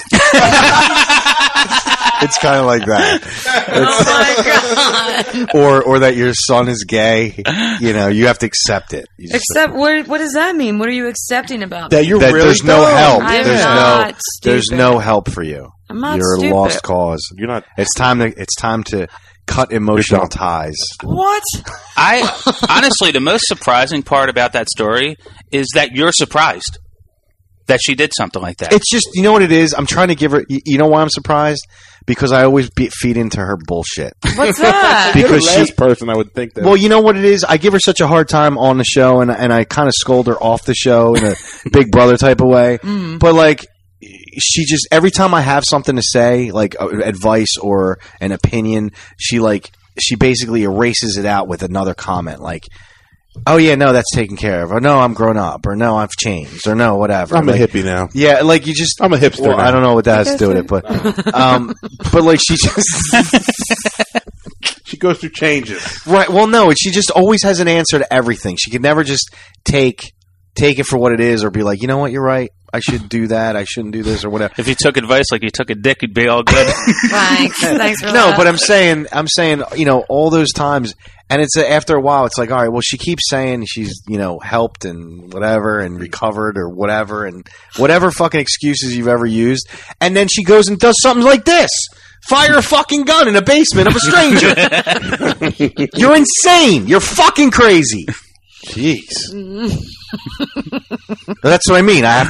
It's kind of like that. Oh my god! Or that your son is gay. You know, you have to accept it. You just- Except, what does that mean? What are you accepting about That me? you're that really there's no dumb. help. I'm There's not there's stupid. no help for you. I'm not You're stupid. a lost cause. You're not. It's time to cut emotional ties. What? I honestly, the most surprising part about that story is that you're surprised that she did something like that. It's just, you know what it is? I'm trying to give her. You know why I'm surprised? Because I always feed into her bullshit. What's that? You're the Because last person I would think that. Well, you know what it is? I give her such a hard time on the show, and I kind of scold her off the show in a big brother type of way. But like, she just, every time I have something to say, like advice or an opinion, she basically erases it out with another comment, like, "Oh yeah, no, that's taken care of," or "No, I'm grown up," or "No, I've changed," or "No, whatever." I'm like, a hippie now. Yeah, like you just. I'm a hipster Well, now. I don't know what that has to do with it, but like she just. She goes through changes. Right. Well, no, she just always has an answer to everything. She could never just take it for what it is, or be like, you know what, you're right. I should do that. I shouldn't do this, or whatever. if you took advice like you took a dick, you'd be all good. Thanks for No, that. but I'm saying, you know, all those times, and it's after a while, it's like, all right, well, she keeps saying she's, you know, helped and whatever, and recovered or whatever, and whatever fucking excuses you've ever used, and then she goes and does something like this. Fire a fucking gun in a basement of a stranger. You're insane. You're fucking crazy. Jeez. That's what I mean. I have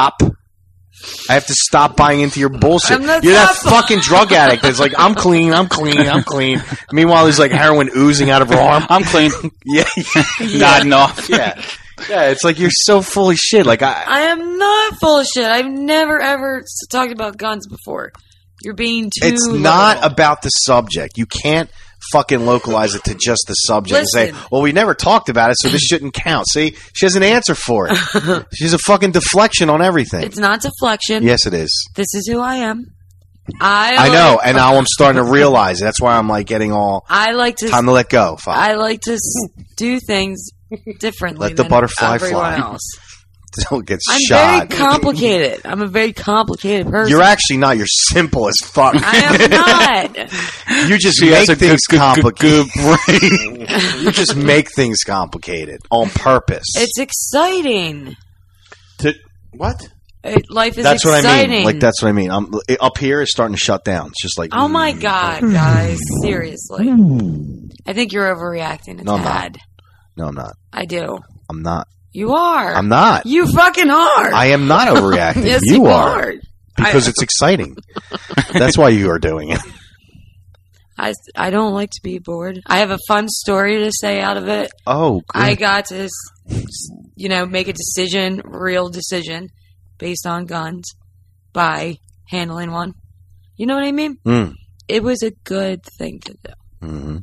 to stop buying into your bullshit. I'm not You're that stop- fucking drug addict that's like, I'm clean. Meanwhile, there's like heroin oozing out of her arm. I'm clean. Yeah. Nodding off. Yeah. Yeah, it's like you're so full of shit. Like I am not full of shit. I've never ever talked about guns before. You're being too. it's not liberal. about the subject. You can't fucking localize it to just the subject and Listen. say, well, we never talked about it, so this shouldn't count. See, she has an answer for it. She's a fucking deflection on everything. It's not deflection. Yes, it is. This is who I am. I know, and now I'm starting to realize it. That's why I'm like getting all I like to. time to let go. Fuck. I like to do things differently. Let the than butterfly everyone fly. else. Don't get I'm shot. very complicated. I'm a very complicated person. You're actually not. You're simple as fuck. I am not. You just She has make a things good complicated. You just make things complicated on purpose. It's exciting. What? Life is That's exciting. what I mean. Like that's what I mean. Up here is starting to shut down. It's just like Oh my god, guys! Seriously, I think you're overreacting a No, I'm not. tad. No, I'm not. I do. I'm not. You are. I'm not. You fucking are. I am not overreacting. Yes, you are. are. Because it's exciting. That's why you are doing it. I don't like to be bored. I have a fun story to say out of it. Oh, good. I got to, make a decision, real decision, based on guns by handling one. You know what I mean? Mm. It was a good thing to do. Mm-hmm.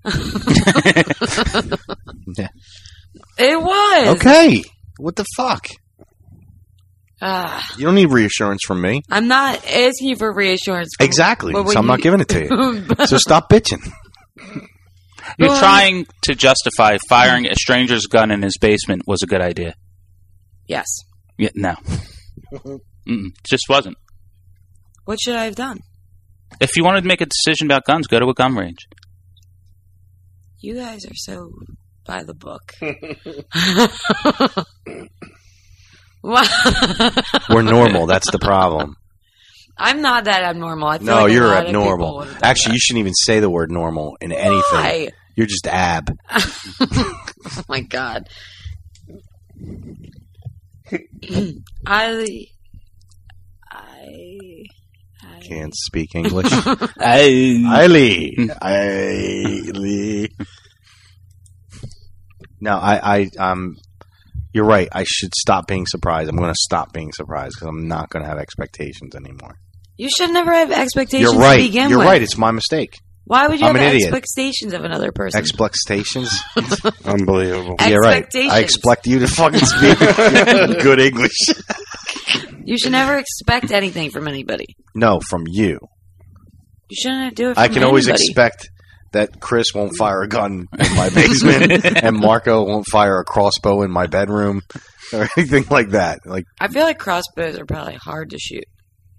Yeah. It was. Okay. What the fuck? Ah, You don't need reassurance from me. I'm not asking you for reassurance. Exactly. But So when I'm not you- giving it to you. So stop bitching. You're Well, trying to justify firing a stranger's gun in his basement was a good idea. Yes. Yeah, no. Just wasn't. What should I have done? If you wanted to make a decision about guns, go to a gun range. You guys are so by the book. We're normal. That's the problem. I'm not that abnormal. I feel No, like a you're lot of abnormal. people would have done Actually, you shouldn't even say the word normal in anything. Why? You're just ab. Oh my god. I Can't speak English. Hey. Eiley. No, you're right. I should stop being surprised. I'm going to stop being surprised because I'm not going to have expectations anymore. You should never have expectations You're right. to begin You're with. right. It's my mistake. Why would you I'm have an idiot. expectations of another person? Expectations? Unbelievable. Yeah, right. Expectations. I expect you to fucking speak good English. You should never expect anything from anybody. No, from you. You shouldn't do it from I can always anybody. expect that Chris won't fire a gun in my basement and Marco won't fire a crossbow in my bedroom or anything like that. Like, I feel like crossbows are probably hard to shoot.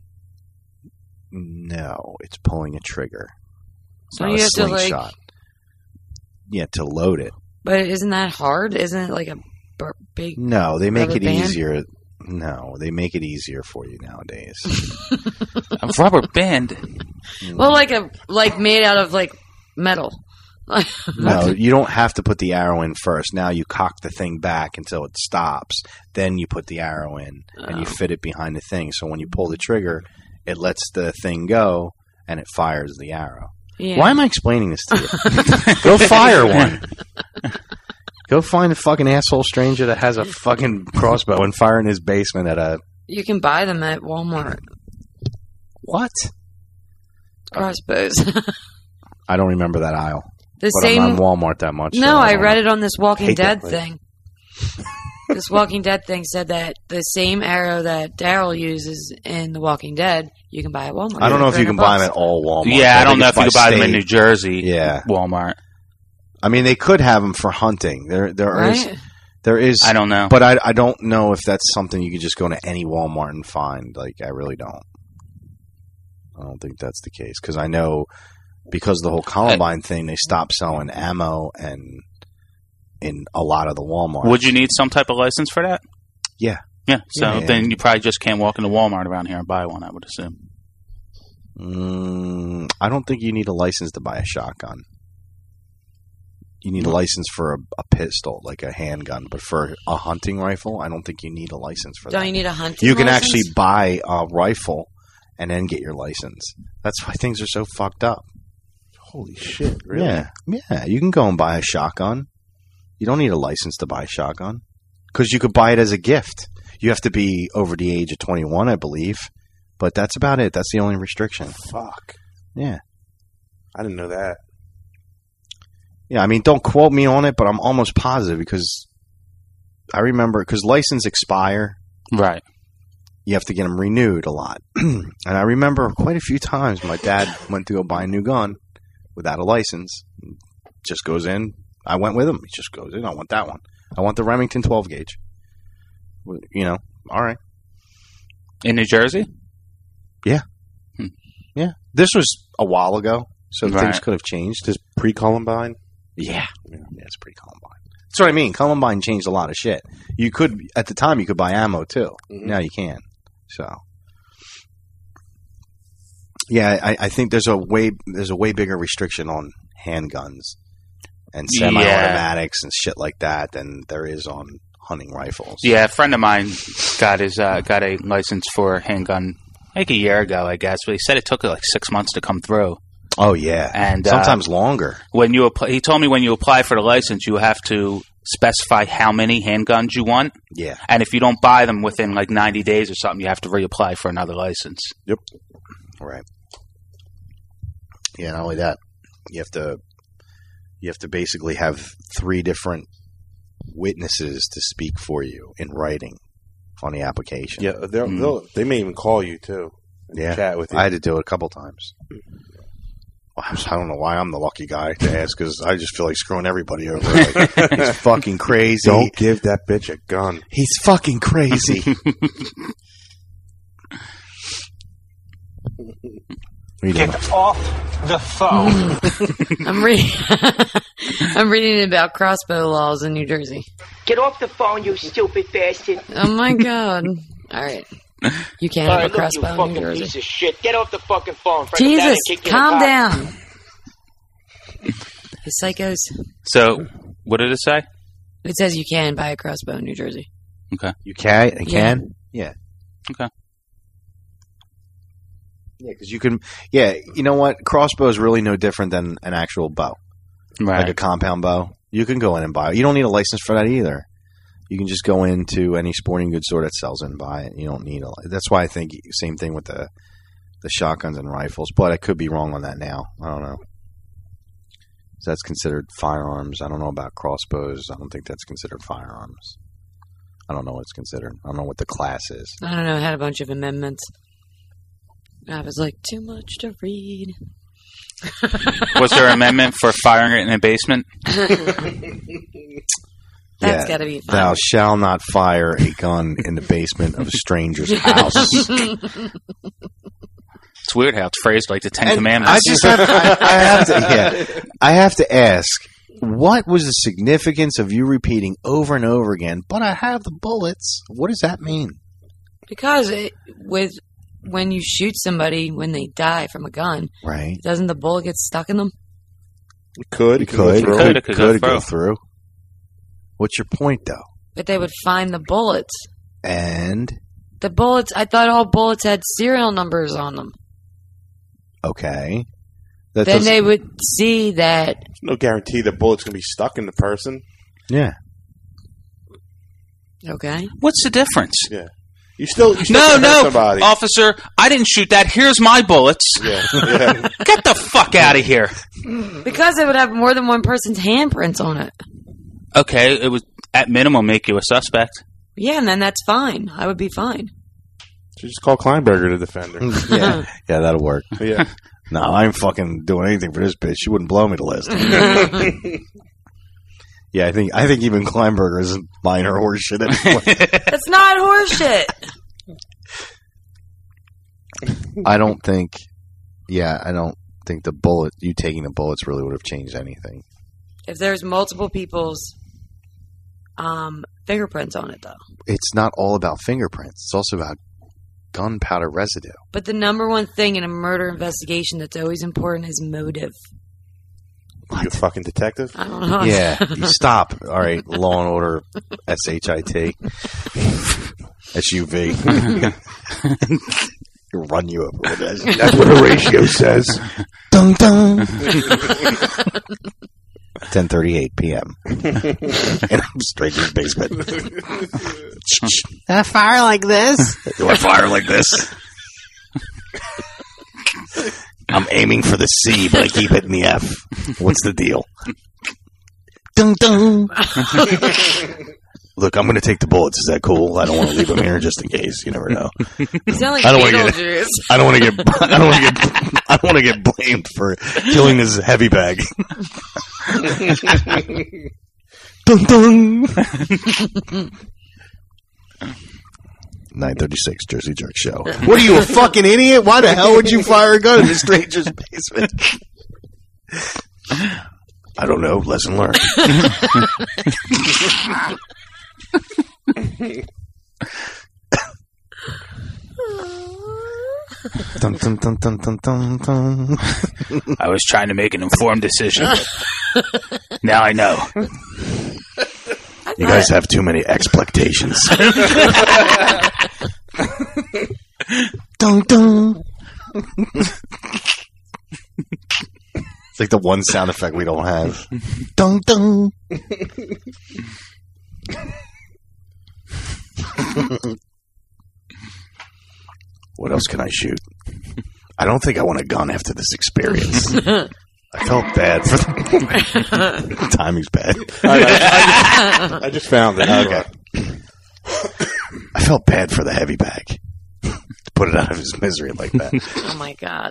no, it's pulling a trigger. It's Don't not you a have to, like- slingshot. Yeah, to load it. But isn't that hard? Isn't it like a big... No, they make Rubber it band? easier. No, they make it easier for you nowadays. A rubber band. Well, like made out of, like, metal. No, you don't have to put the arrow in first. Now you cock the thing back until it stops. Then you put the arrow in and you fit it behind the thing. So when you pull the trigger, it lets the thing go and it fires the arrow. Yeah. Why am I explaining this to you? Go fire one. Go find a fucking asshole stranger that has a fucking crossbow and fire in his basement at a... You can buy them at Walmart. What? Crossbows. I don't remember that aisle. The But same... I'm not in Walmart that much. No, so I don't read know. it on this Walking Hate that Dead place. thing. This Walking Dead thing said that the same arrow that Daryl uses in The Walking Dead, you can buy at Walmart. I don't know if you can buy them $300. at all Walmart. Yeah, I don't think know it's if you could buy them in state. New Jersey. Yeah. Walmart. I mean, they could have them for hunting. There Right? is. I don't know. But I don't know if that's something you could just go to any Walmart and find. Like, I really don't. I don't think that's the case. Because I know, because of the whole Columbine thing, they stopped selling ammo and in a lot of the Walmart. Would you need some type of license for that? Yeah. Yeah. So Yeah. then you probably just can't walk into Walmart around here and buy one, I would assume. I don't think you need a license to buy a shotgun. You need a license for a pistol, like a handgun. But for a hunting rifle, I don't think you need a license for that. Don't you need a hunting You can license? actually buy a rifle and then get your license. That's why things are so fucked up. Holy shit! Really? Yeah. You can go and buy a shotgun. You don't need a license to buy a shotgun because you could buy it as a gift. You have to be over the age of 21, I believe. But that's about it. That's the only restriction. Fuck. Yeah. I didn't know that. Yeah, I mean, don't quote me on it, but I'm almost positive because I remember, because license expire. Right. You have to get them renewed a lot. And I remember quite a few times my dad went to go buy a new gun without a license. Just goes in. I went with him. He just goes in. I want that one. I want the Remington 12 gauge. You know, all right. In New Jersey? Yeah. Yeah. This was a while ago, so Right. things could have changed. Just pre-Columbine. Yeah, it's pretty Columbine. That's what I mean. Columbine changed a lot of shit. You could, at the time, you could buy ammo too. Now you can. So, yeah, I think there's a way bigger restriction on handguns and semi-automatics and shit like that than there is on hunting rifles. Yeah, a friend of mine got a license for a handgun like a year ago, I guess, but he said it took like 6 months to come through. Oh yeah, And sometimes longer. When you apply, he told me when you apply for the license, you have to specify how many handguns you want. Yeah, And if you don't buy them within like 90 days or something, you have to reapply for another license. Yep. right. Yeah, not only that, you have to basically have 3 different witnesses to speak for you in writing on the application. Yeah, they may even call you too. And Yeah, chat with you. I had to do it a couple times. Well, I don't know why I'm the lucky guy to ask because I just feel like screwing everybody over. Like, he's fucking crazy. Don't give that bitch a gun. He's fucking crazy. Get off the phone. I'm reading about crossbow laws in New Jersey. Get off the phone, you stupid bastard. Oh my god. Alright. You can't have a crossbow in New Jersey. Piece of shit. Get off the fucking phone. Jesus, calm down. The psychos. So, what did it say? It says you can buy a crossbow in New Jersey. Okay. You can? Yeah. Okay. Yeah, because you can. Yeah, you know what? Crossbow is really no different than an actual bow, Right. like a compound bow. You can go in and buy it. You don't need a license for that either. You can just go into any sporting goods store that sells it and buy it. You don't need a. That's why I think same thing with the shotguns and rifles. But I could be wrong on that now. I don't know. So that's considered firearms. I don't know about crossbows. I don't think that's considered firearms. I don't know what it's considered. I don't know what the class is. I don't know, it had a bunch of amendments. I was like, too much to read. Was there an amendment for firing it in a basement? That's got to be fun. Thou shalt not fire a gun in the basement of a stranger's house. It's weird how it's phrased like the Ten And Commandments. I have to ask, what was the significance of you repeating over and over again, but I have the bullets? What does that mean? Because when you shoot somebody when they die from a gun, Right. doesn't the bullet get stuck in them? It could. It could go go through. What's your point, though? But they would find the bullets. And, The bullets, I thought all bullets had serial numbers on them. okay. Then they would see that. There's no guarantee the bullet's going to be stuck in the person. Yeah. Okay. What's the difference? Yeah. You still No, can hurt somebody. officer, I didn't shoot that. Here's my bullets. Yeah. Get the fuck out of here. Because it would have more than one person's handprints on it. Okay, it would at minimum make you a suspect. Yeah, and then that's fine. I would be fine. Just call Kleinberger the defender. Yeah, that'll work. Yeah. No, I ain't fucking doing anything for this bitch. She wouldn't blow me the last time. Yeah, I think even Kleinberger is buying her horse shit anyway. That's not horseshit. I don't think you taking the bullets really would have changed anything. If there's multiple people's fingerprints on it, though. It's not all about fingerprints. It's also about gunpowder residue. But the number one thing in a murder investigation that's always important is motive. You a fucking detective? I don't know. Yeah, you stop. All right, Law and Order, SHIT, SUV. Run you over with that. That's what the ratio says. Dun dun. 10:38 p.m. And I'm straight to the basement. I fire like this. Do I fire like this? I'm aiming for the C, but I keep hitting the F. What's the deal? Dun dun. Look, I'm going to take the bullets. Is that cool? I don't want to leave them here just in case. You never know. You sound like I don't Beetlejuice. want to get blamed for killing this heavy bag. Dun dun. 9:36 Jersey Jerk Show. What are you, a fucking idiot? Why the hell would you fire a gun in a stranger's basement? I don't know. Lesson learned. Dun, dun, dun, dun, dun, dun, dun. I was trying to make an informed decision. Now I know. You guys have too many expectations. Dun, dun. It's like the one sound effect we don't have. Dun, dun. What else can I shoot? I don't think I want a gun after this experience. I felt bad for the timing's bad. I just found it. Okay. I felt bad for the heavy bag. To put it out of his misery like that. Oh my God.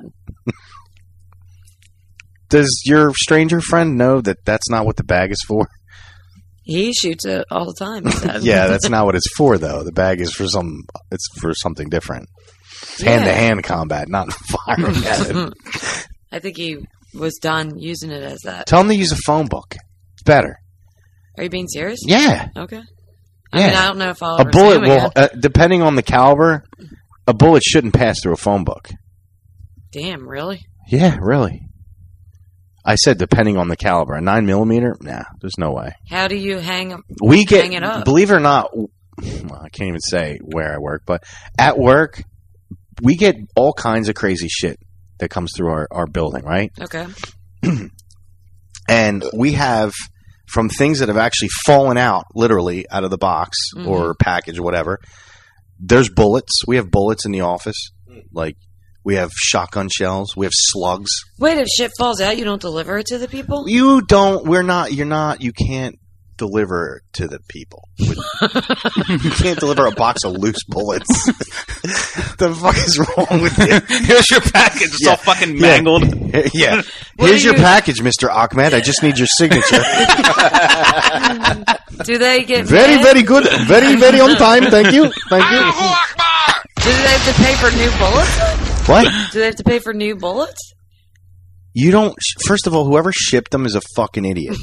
Does your stranger friend know that that's not what the bag is for? He shoots it all the time. He says. Yeah, that's not what it's for, though. The bag is for it's for something different. It's Yeah. hand-to-hand combat, not firing at him. I think he was done using it as that. Tell him to use a phone book. It's better. Are you being serious? Yeah. Okay. Yeah. I mean, I don't know if I'll A ever bullet see him will, again. depending on the caliber, a bullet shouldn't pass through a phone book. Damn, really? Yeah, really. I said depending on the caliber. A 9mm? Nah, there's no way. How do you hang it We up? believe it or not, well, I can't even say where I work, but at work, we get all kinds of crazy shit that comes through our building, right? Okay. And we have, from things that have actually fallen out, literally, out of the box or package or whatever, there's bullets. We have bullets in the office. Like, we have shotgun shells. We have slugs. Wait, if shit falls out, you don't deliver it to the people? You can't deliver to the people. You can't deliver a box of loose bullets. The fuck is wrong with you? Here's your package. It's all fucking mangled. Yeah. Here's your package, Mr. Ahmed. I just need your signature. Do they get Very, very good. Very, very on time. Thank you. Thank you. Do they have to pay for new bullets? What? Do they have to pay for new bullets? You don't. First of all, whoever shipped them is a fucking idiot.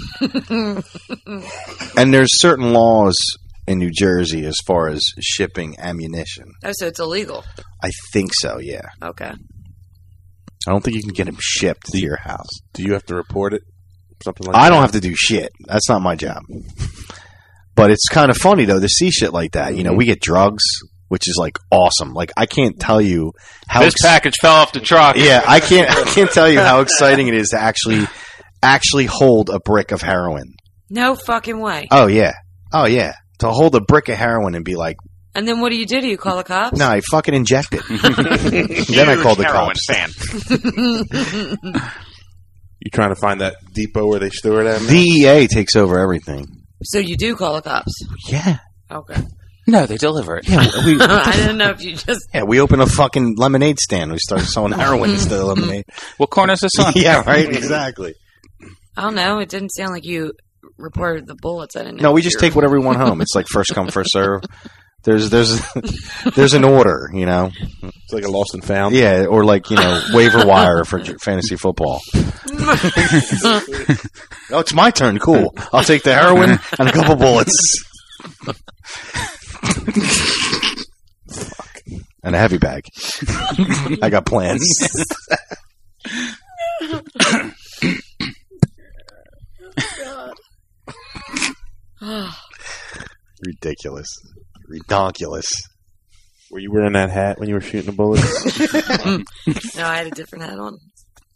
And there's certain laws in New Jersey as far as shipping ammunition. Oh, so it's illegal. I think so. Yeah. Okay. I don't think you can get them shipped to your house. Do you have to report it? Something like I that? don't have to do shit. That's not my job. But it's kind of funny though to see shit like that. You know, we get drugs, which is like awesome. Like I can't tell you how This package fell off the truck. Yeah, I can't tell you how exciting it is to actually hold a brick of heroin. No fucking way. Oh yeah. To hold a brick of heroin and be like, And then what do? Do you call the cops? no, I fucking inject it. Then I call the heroin cops. fan. You trying to find that depot where they store it at? man? DEA takes over everything. So you do call the cops? Yeah. Okay. No, they deliver it. Yeah, I didn't know if you just. we open a fucking lemonade stand. We start selling heroin instead of lemonade. What corner's this on? Yeah, right. Exactly. I don't know. It didn't sound like you reported the bullets. I didn't know. No, we just take whatever we want home. It's like first come, first serve. There's an order, you know. It's like a lost and found. Yeah, or like, you know, waiver wire for fantasy football. Oh, it's my turn. Cool. I'll take the heroin and a couple bullets. Fuck. And a heavy bag. I got plans. Ridiculous. Redonkulous. Were you wearing that hat when you were shooting the bullets? No, I had a different hat on.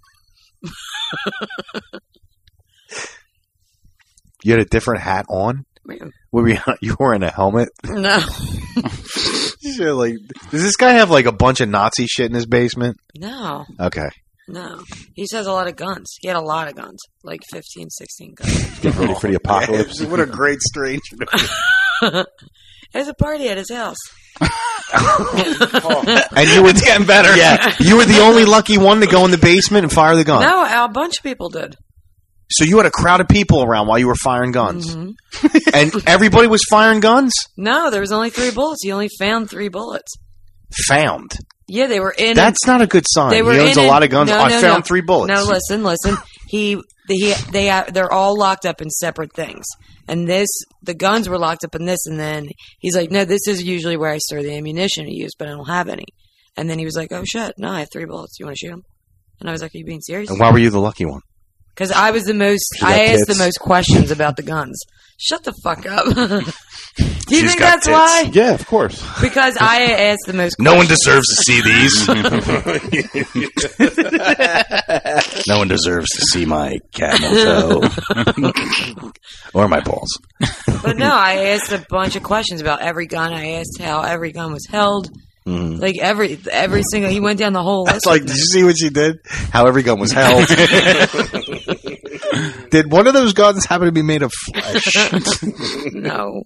You had a different hat on? Man. You were in a helmet? No. Shit, like, does this guy have like a bunch of Nazi shit in his basement? No. Okay. No. He just has a lot of guns. He had a lot of guns. Like 15, 16 guns. Get ready for the apocalypse. What a great stranger. There's a party at his house. And you were getting better. Yeah. You were the only lucky one to go in the basement and fire the gun. No, a bunch of people did. So you had a crowd of people around while you were firing guns. Mm-hmm. And everybody was firing guns? No, there was only 3 bullets. He only found 3 bullets. Found. Yeah, they were in. That's not a good sign. They were he owns in a lot of guns. No, I found 3 bullets. No, listen. They're all locked up in separate things. And the guns were locked up in this, and then he's like, no, this is usually where I store the ammunition to use, but I don't have any. And then he was like, oh shit, no, I have 3 bullets. You want to shoot them? And I was like, are you being serious? And why were you the lucky one? Because I was the most. got I asked tits. the most questions about the guns. Shut the fuck up. Do you She's think got that's tits. why? Yeah, of course. Because I asked the most. No one questions. deserves to see these. No one deserves to see my camel toe. Or my balls. But no, I asked a bunch of questions about every gun. I asked how every gun was held. Mm-hmm. Like every single. He went down the whole list. That's like, did you see what she did? How every gun was held. Did one of those guns happen to be made of flesh? No.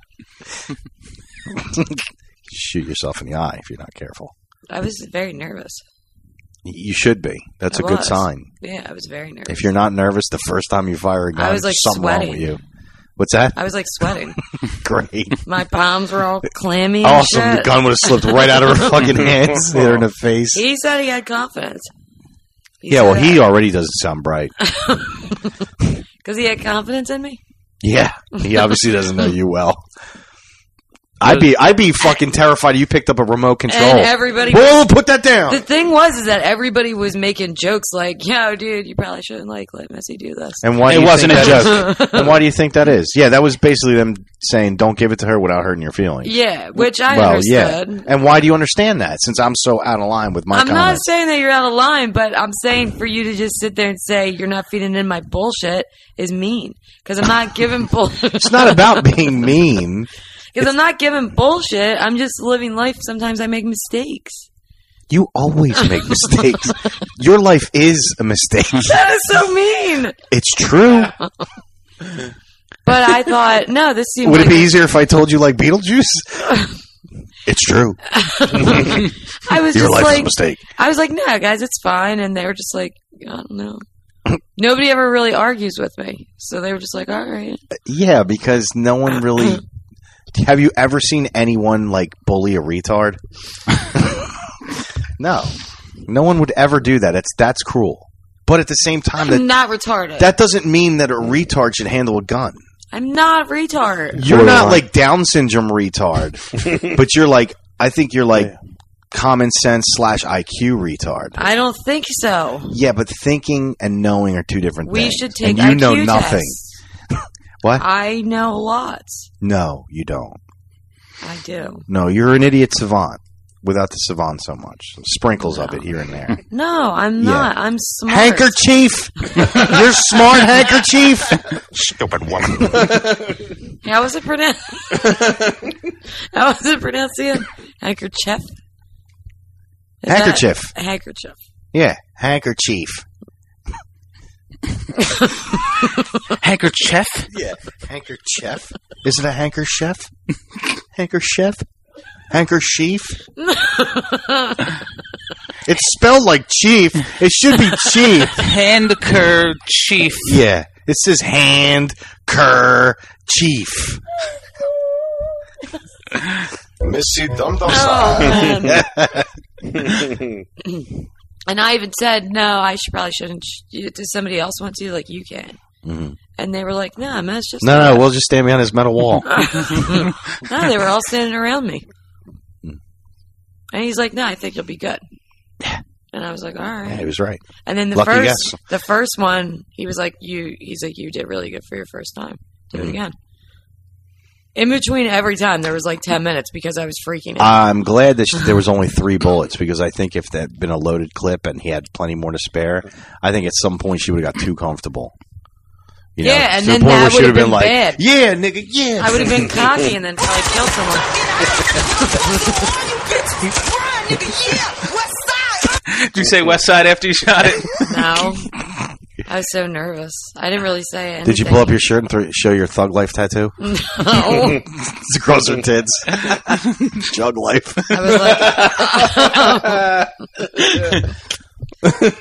Shoot yourself in the eye if you're not careful. I was very nervous. You should be. That's I a good was. sign. Yeah, I was very nervous. If you're not nervous the first time you fire a gun, I was, like, something wrong sweating. with you. What's that? I was like sweating. Great. My palms were all clammy. And Awesome. shit. The gun would have slipped right out of her fucking hands. Hit her in the face. He said he had confidence. Yeah, well, he already doesn't sound bright. Because he had confidence in me. Yeah. He obviously doesn't know you well. I'd be fucking terrified if you picked up a remote control. And everybody. Whoa, put that down. The thing was that everybody was making jokes like, "Yo, dude, you probably shouldn't let Messi do this." And why It do you wasn't think a that is? And why do you think that is? Yeah, that was basically them saying, "Don't give it to her without hurting your feelings." Yeah, which I Well, understood. yeah. And why do you understand that? Since I'm so out of line with my I'm not comments. saying that you're out of line, but I'm saying for you to just sit there and say you're not feeding in my bullshit is mean. Because I'm not giving bullshit. It's not about being mean. Because I'm not giving bullshit. I'm just living life. Sometimes I make mistakes. You always make mistakes. Your life is a mistake. That is so mean. It's true. But I thought, no, this seemed Would like it be easier if I told you like Beetlejuice? It's true. I was Your just life like, is a mistake. I was like, no, guys, it's fine. And they were just like, I don't know. Nobody ever really argues with me. So they were just like, all right. Yeah, because no one really. Have you ever seen anyone like bully a retard? No. No one would ever do that. That's cruel. But at the same time, I'm not retarded. that doesn't mean that a retard should handle a gun. I'm not a retard. You're not like Down syndrome retard, but you're like, I think you're like common sense / IQ retard. I don't think so. Yeah, but thinking and knowing are two different We things. should take and you IQ know nothing. tests. What? I know lots. No, you don't. I do. No, you're an idiot savant without the savant so much. Sprinkles of it here and there. No, I'm not. I'm smart. Handkerchief! You're smart, handkerchief! Stupid woman. How was it pronounced? How was it pronounced again? Handkerchief? Is Handkerchief. that- handkerchief. Yeah, handkerchief. Handkerchief? Yeah. Handkerchief? Is it a handkerchief? Handkerchief? Handkerchief? It's spelled like chief. It should be chief. Handkerchief. Yeah. It says hand, cur, chief. Missy Dum Dum Oh, man. And I even said, no, I probably shouldn't. Does somebody else want to? Like, you can. Mm-hmm. And they were like, no, man, it's just... No, we'll just stand behind this metal wall. No, they were all standing around me. And he's like, no, I think you'll be good. And I was like, all right. Yeah, he was right. And then Lucky the first one, he was like, you did really good for your first time. Do it again. In between every time, there was like 10 minutes because I was freaking out. I'm glad that there was only 3 bullets because I think if that had been a loaded clip and he had plenty more to spare, I think at some point she would have got too comfortable. You know, yeah, and to the then point where that she would have been like, bad. yeah, nigga, yeah. I would have been cocky and then probably killed someone. Did you say West Side after you shot it? No. I was so nervous. I didn't really say anything. Did you pull up your shirt and show your Thug Life tattoo? No. It's across her tits. Jug Life. I was like,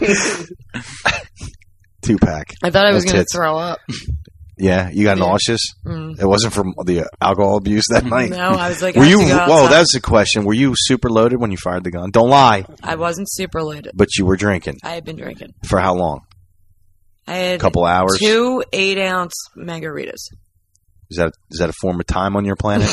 2-pack. I thought I was of going to tits. throw up. Yeah, you got nauseous? Mm. It wasn't from the alcohol abuse that night? No, I was like, were I have you? to go Whoa, outside. that's the question. Were you super loaded when you fired the gun? Don't lie. I wasn't super loaded. But you were drinking. I had been drinking. For how long? I had A couple hours? 2 8-ounce margaritas. Is that a form of time on your planet?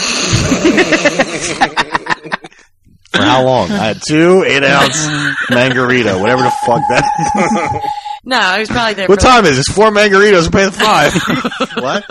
For how long? I had 2 8-ounce margarita, whatever the fuck that. No, I was probably there. What for time is it? It's 4 margaritas. We're paying 5. What?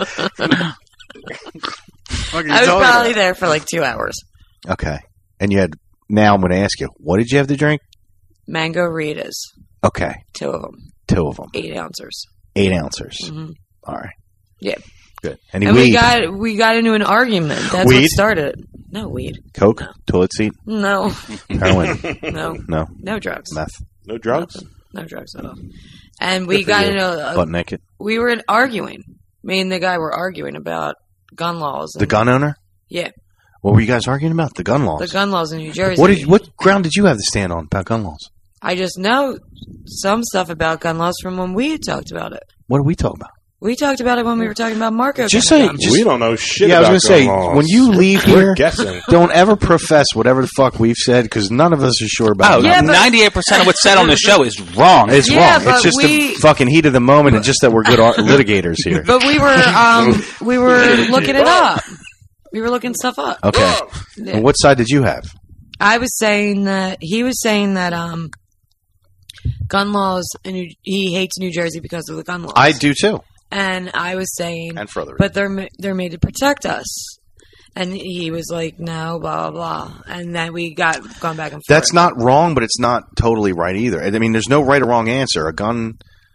I was probably there for like 2 hours. Okay, and you had. Now I'm going to ask you, what did you have to drink? Mango-ritas. Okay, 2 of them. 2 of them. 8 ounces. 8 ounces. Mm-hmm. All right. Yeah. Good. Any And weed? we got into an argument. That's Weed? what started it. No weed. Coke? Toilet seat? No. Heroin? No. No. No drugs. Meth? No drugs? No drugs at all. And we got into Butt naked? we were arguing. Me and the guy were arguing about gun laws. The gun owner? Yeah. What were you guys arguing about? The gun laws? The gun laws in New Jersey. What ground did you have to stand on about gun laws? I just know some stuff about gun laws from when we had talked about it. What did we talk about? We talked about it when we were talking about Marco. Just getting say, a gun. just- We don't know shit Yeah, I about was going to say, gun laws. when you leave We're here, guessing. don't ever profess whatever the fuck we've said because none of us are sure about Oh, it. Yeah, but- 98% of what's said on the show is wrong. It's Yeah, wrong. It's but just we- the fucking heat of the moment and just that we're good litigators here. But we were looking it up. We were looking stuff up. Okay. Yeah. And what side did you have? I was saying that he was saying that gun laws and he hates New Jersey because of the gun laws. I do too. And I was saying, And further. but they're made to protect us. And he was like, no, blah blah blah. And then we gone back and forth. That's not wrong, but it's not totally right either. I mean, there's no right or wrong answer. A gun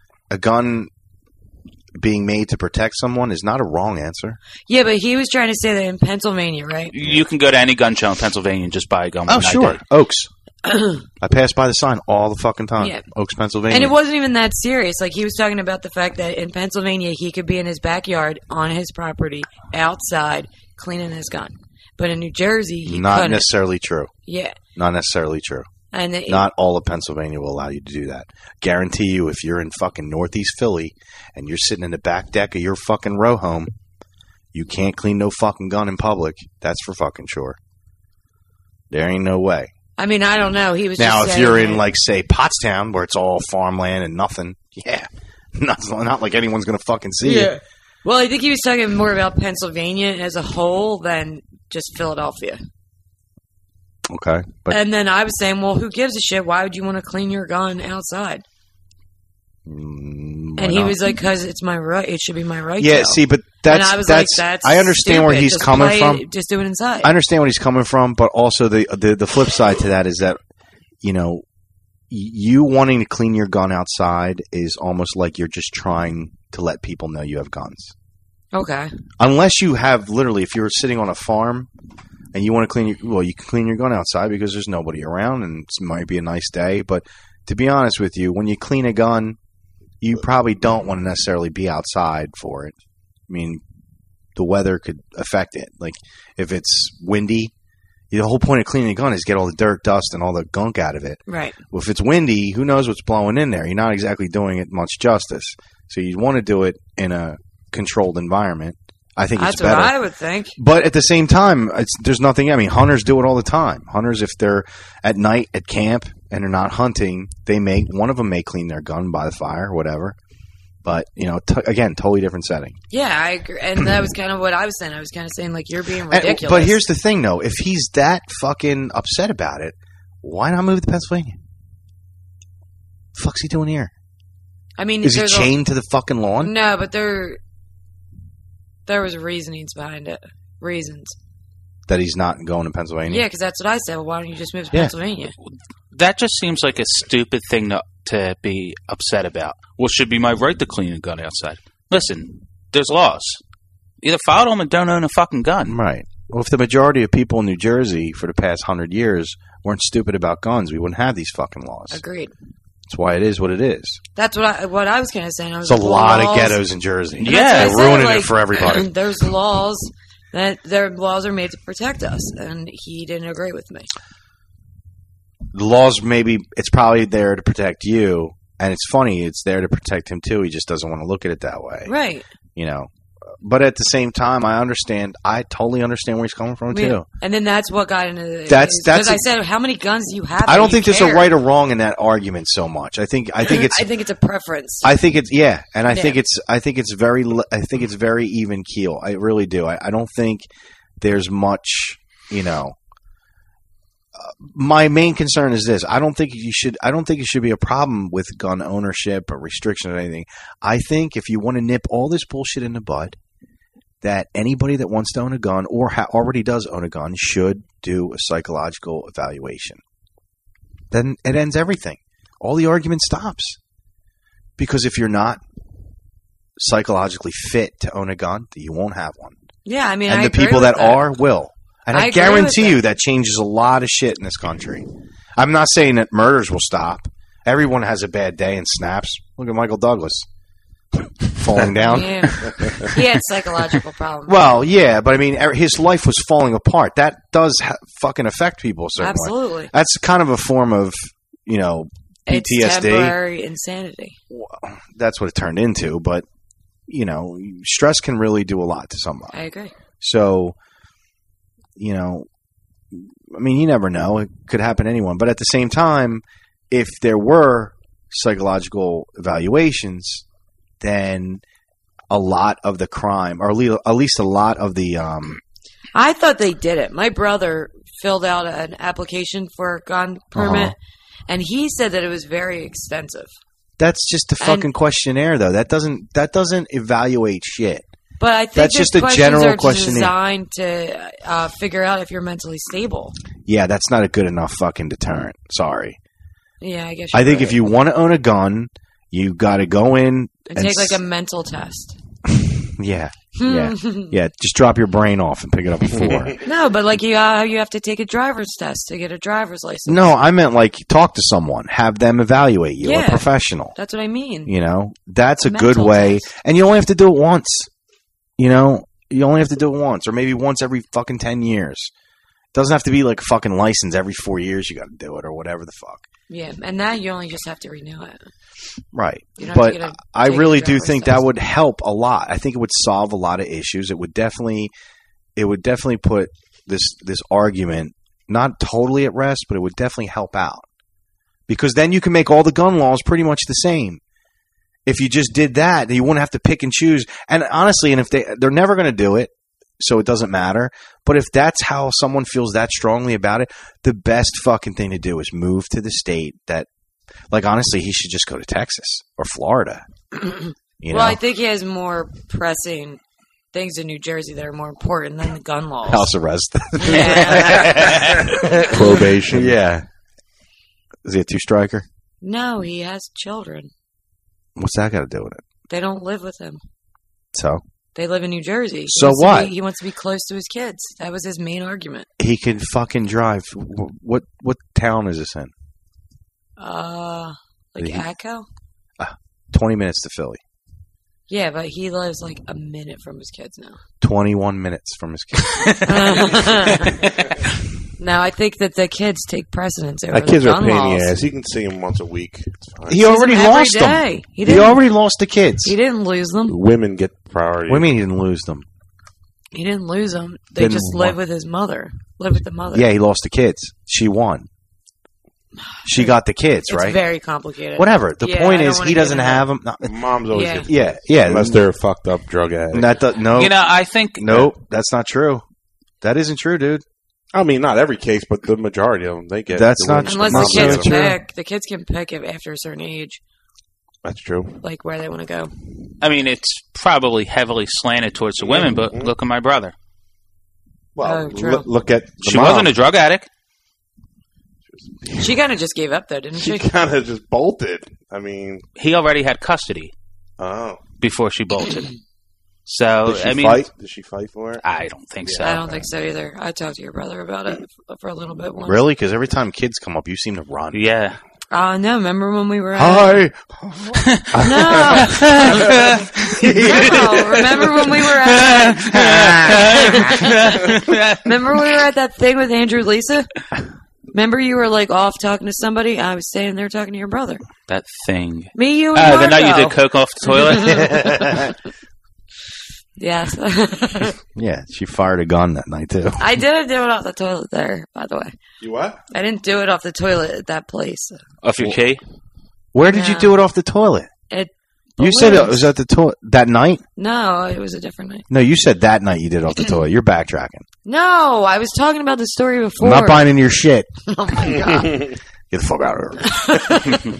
being made to protect someone is not a wrong answer. Yeah, but he was trying to say that in Pennsylvania, right? You can go to any gun show in Pennsylvania and just buy a gun with Oh, an sure. ID. Oaks. I pass by the sign all the fucking time. Yeah. Oaks, Pennsylvania. And it wasn't even that serious. Like, he was talking about the fact that in Pennsylvania, he could be in his backyard, on his property, outside, cleaning his gun. But in New Jersey, he Not couldn't. necessarily true. Yeah. Not necessarily true. And Not all of Pennsylvania will allow you to do that. Guarantee you, if you're in fucking Northeast Philly and you're sitting in the back deck of your fucking row home, you can't clean no fucking gun in public. That's for fucking sure. There ain't no way. I mean, I don't know. He was Now, just if you're saying in, that- like, say, Pottstown, where it's all farmland and nothing, yeah. Not like anyone's going to fucking see it. Well, I think he was talking more about Pennsylvania as a whole than just Philadelphia. Okay. But And then I was saying, well, who gives a shit? Why would you want to clean your gun outside? why And he not? was like, because it's my right. It should be my right Yeah, to. see, but And I was like, that's I understand stupid. where he's Just coming play from. it- Just do it inside. I understand where he's coming from, but also the flip side to that is that, you know, you wanting to clean your gun outside is almost like you're just trying to let people know you have guns. Okay. Unless you have literally, if you're sitting on a farm and you want to clean you can clean your gun outside because there's nobody around and it might be a nice day. But to be honest with you, when you clean a gun, you probably don't want to necessarily be outside for it. I mean, the weather could affect it. Like if it's windy, the whole point of cleaning a gun is get all the dirt, dust, and all the gunk out of it. Right. Well, if it's windy, who knows what's blowing in there? You're not exactly doing it much justice. So you want to do it in a controlled environment. I think That's it's better. what I would think. But at the same time, there's nothing. I mean, hunters do it all the time. Hunters, if they're at night at camp and they're not hunting, one of them may clean their gun by the fire, whatever. But you know, again, totally different setting. Yeah, I agree. And that was kind of what I was saying. I was kind of saying, like, you're being And- ridiculous. but here's the thing, though: if he's that fucking upset about it, why not move to Pennsylvania? The fuck's he doing here? I mean, Is he there's chained to the fucking lawn? No, but there was reasonings behind it. Reasons. That he's not going to Pennsylvania? Yeah, because that's what I said. Well, why don't you just move to Yeah. Pennsylvania? That just seems like a stupid thing to be upset about. Well, it should be my right to clean a gun outside. Listen, there's laws. Either follow them or don't own a fucking gun. Right. Well, if the majority of people in New Jersey for the past 100 years weren't stupid about guns, we wouldn't have these fucking laws. Agreed. That's why it is what it is. That's what I was kind of saying. I was There's a like, lot laws- of ghettos in Jersey. And Yeah, that's they're what I said, ruining like, it for everybody. There's laws that their laws are made to protect us, and he didn't agree with me. The laws, maybe it's probably there to protect you, and it's funny, it's there to protect him too. He just doesn't want to look at it that way. Right. You know. But at the same time, I totally understand where he's coming from too. And then that's what got into the... That's because I a- said, how many guns do you have? I don't that think you there's a care? right or wrong in that argument so much. I think it's I think it's a preference. I think it's and I Yeah. think it's very even keel. I really do. I don't think there's much, you know. My main concern is this: I don't think it should be a problem with gun ownership or restriction or anything. I think if you want to nip all this bullshit in the bud, that anybody that wants to own a gun or already does own a gun should do a psychological evaluation. Then it ends everything. All the argument stops. Because if you're not psychologically fit to own a gun, you won't have one. Yeah, I mean, And I the agree people with that are will. And I agree with guarantee you that changes a lot of shit in this country. I'm not saying that murders will stop. Everyone has a bad day and snaps. Look at Michael Douglas. Falling down. Yeah. He had psychological problems. Well, yeah, but I mean, his life was falling apart. That does fucking affect people a certain way. Absolutely. That's kind of a form of, you know, PTSD. It's temporary insanity. That's what it turned into. But, you know, stress can really do a lot to somebody. I agree. So, you know, I mean, you never know. It could happen to anyone. But at the same time, if there were psychological evaluations, then a lot of the crime, or at least a lot of the... I thought they did it. My brother filled out an application for a gun permit, and he said that it was very extensive. That's just a fucking questionnaire, though. That doesn't evaluate shit. But I think that's those just a questions general are questionnaire. designed to figure out if you're mentally stable. Yeah, that's not a good enough fucking deterrent. Sorry. Yeah, I guess. I you're think right. if you want to own a gun, you got to go in and take like a mental test. Yeah. Just drop your brain off and pick it up at 4. No, but like you have to take a driver's test to get a driver's license. No, I meant like talk to someone, have them evaluate you, a Yeah. professional. That's what I mean. You know, that's a Mental good way, test. and you only have to do it once. You know, you only have to do it once, or maybe once every fucking 10 years. It doesn't have to be like a fucking license every 4 years. You got to do it, or whatever the fuck. Yeah, and now you only just have to renew it. Right. You don't have to But get I take a really do driver's think test. that would help a lot. I think it would solve a lot of issues. It would definitely put this argument not totally at rest, but it would definitely help out. Because then you can make all the gun laws pretty much the same. If you just did that, then you wouldn't have to pick and choose. And honestly, and if they're never going to do it, so it doesn't matter. But if that's how someone feels that strongly about it, the best fucking thing to do is move to the state that, like, honestly, he should just go to Texas or Florida. You know? Well, I think he has more pressing things in New Jersey that are more important than the gun laws. House arrest. Yeah. Probation. Yeah. Is he a 2-striker? No, he has children. What's that got to do with it? They don't live with him. So They live in New Jersey. He So wants to what? he wants to be close to his kids. That was his main argument. he can fucking drive. What town is this in? Like He- Atco? 20 minutes to Philly. Yeah, but he lives like a minute from his kids now. 21 minutes from his kids. No, I think that the kids take precedence over Kids the are a gun pain in laws. the ass. You can see them once a week. It's fine. He already him every lost them. day. He He didn't- already lost the kids. He didn't lose them. Women get priority. What do you mean he didn't lose them? He didn't lose them. They Didn't just what? live with his mother. Live with the mother. Yeah, he lost the kids. She won. She got the kids, It's right? very complicated. Whatever. The Yeah, point I don't is, wanna he get doesn't into have them. Moms always Yeah. get Yeah. unless they're a fucked up drug addict. No. You know, I think Nope, that's not true. That isn't true, dude. I mean, not every case, but the majority of them, they get. That's the not women- Unless Not the kids true. pick. The kids can pick it after a certain age, That's true. like where they want to go. I mean, it's probably heavily slanted towards the women, but look at my brother. Well, Oh, true. look at the She mom. wasn't a drug addict. She kind of just gave up, though, didn't She she? kind of just bolted. I mean, He already had custody oh. before she bolted. So, Did she I mean, fight? Did she fight for it? I don't think so. I don't think so either. I talked to your brother about it for a little bit once. Really? Because every time kids come up, you seem to run. Yeah. No, remember when we were at... Hi. No, remember when we were at... Remember when we were at that thing with Andrew Lisa? Remember you were like off talking to somebody? I was standing there talking to your brother. That thing. Me, you, and The night you Marco. did coke off the toilet? Yes. Yeah, she fired a gun that night, too. I didn't do it off the toilet there, by the way. You what? I didn't do it off the toilet at that place. Off your key? Where did you No. do it off the toilet? It You said it balloons. was at the toilet that night? No, it was a different night. No, you said that night you did it off the toilet. You're backtracking. No, I was talking about the story before. I'm not buying into your shit. Oh my god. Get the fuck out of here.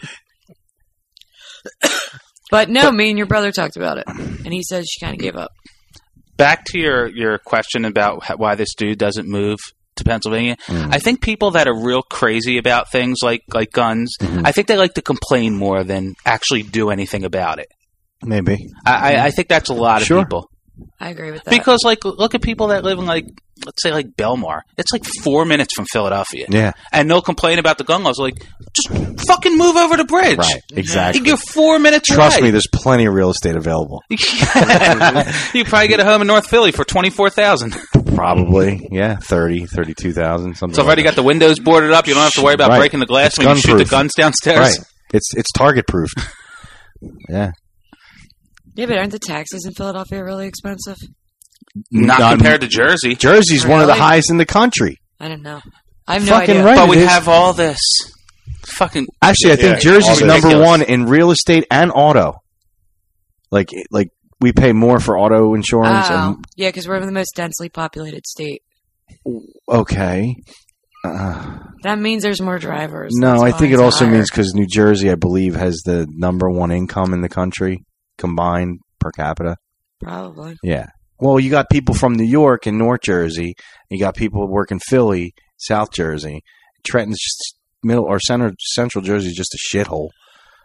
But no, me and your brother talked about it, and he said she kind of gave up. Back to your question about why this dude doesn't move to Pennsylvania. I think people that are real crazy about things like guns, I think they like to complain more than actually do anything about it. Maybe. I think that's a lot of Sure. people. I agree with that. Because, like, look at people that live in, like, let's say, like, Belmar. It's like 4 minutes from Philadelphia. Yeah. And they'll complain about the gun laws. Like, just fucking move over the bridge. Right. Exactly. You're 4 minutes Trust away. me, there's plenty of real estate available. You probably get a home in North Philly for $24,000. Probably. Yeah. 30, 32,000, something. It's already got the windows boarded up. You don't have to worry about Right. breaking the glass It's when you shoot the gun-proof. guns downstairs. Right. It's target proof. Yeah. yeah, but aren't the taxes in Philadelphia really expensive? Not compared to Jersey. Jersey's one of the Really? highest in the country. I don't know. I have no Fucking idea. right. But we it is. have all this fucking... Actually, I think Yeah, Jersey's all number ridiculous. one in real estate and auto. Like we pay more for auto insurance. Oh, yeah, because we're the most densely populated state. And okay. That means there's more drivers. No, That's I why think it it's also higher. means because New Jersey, I believe, has the number one income in the country combined per capita. Probably. Yeah. Well, you got people from New York and North Jersey. You got people who work in Philly, South Jersey. Trenton's just central Jersey is just a shithole.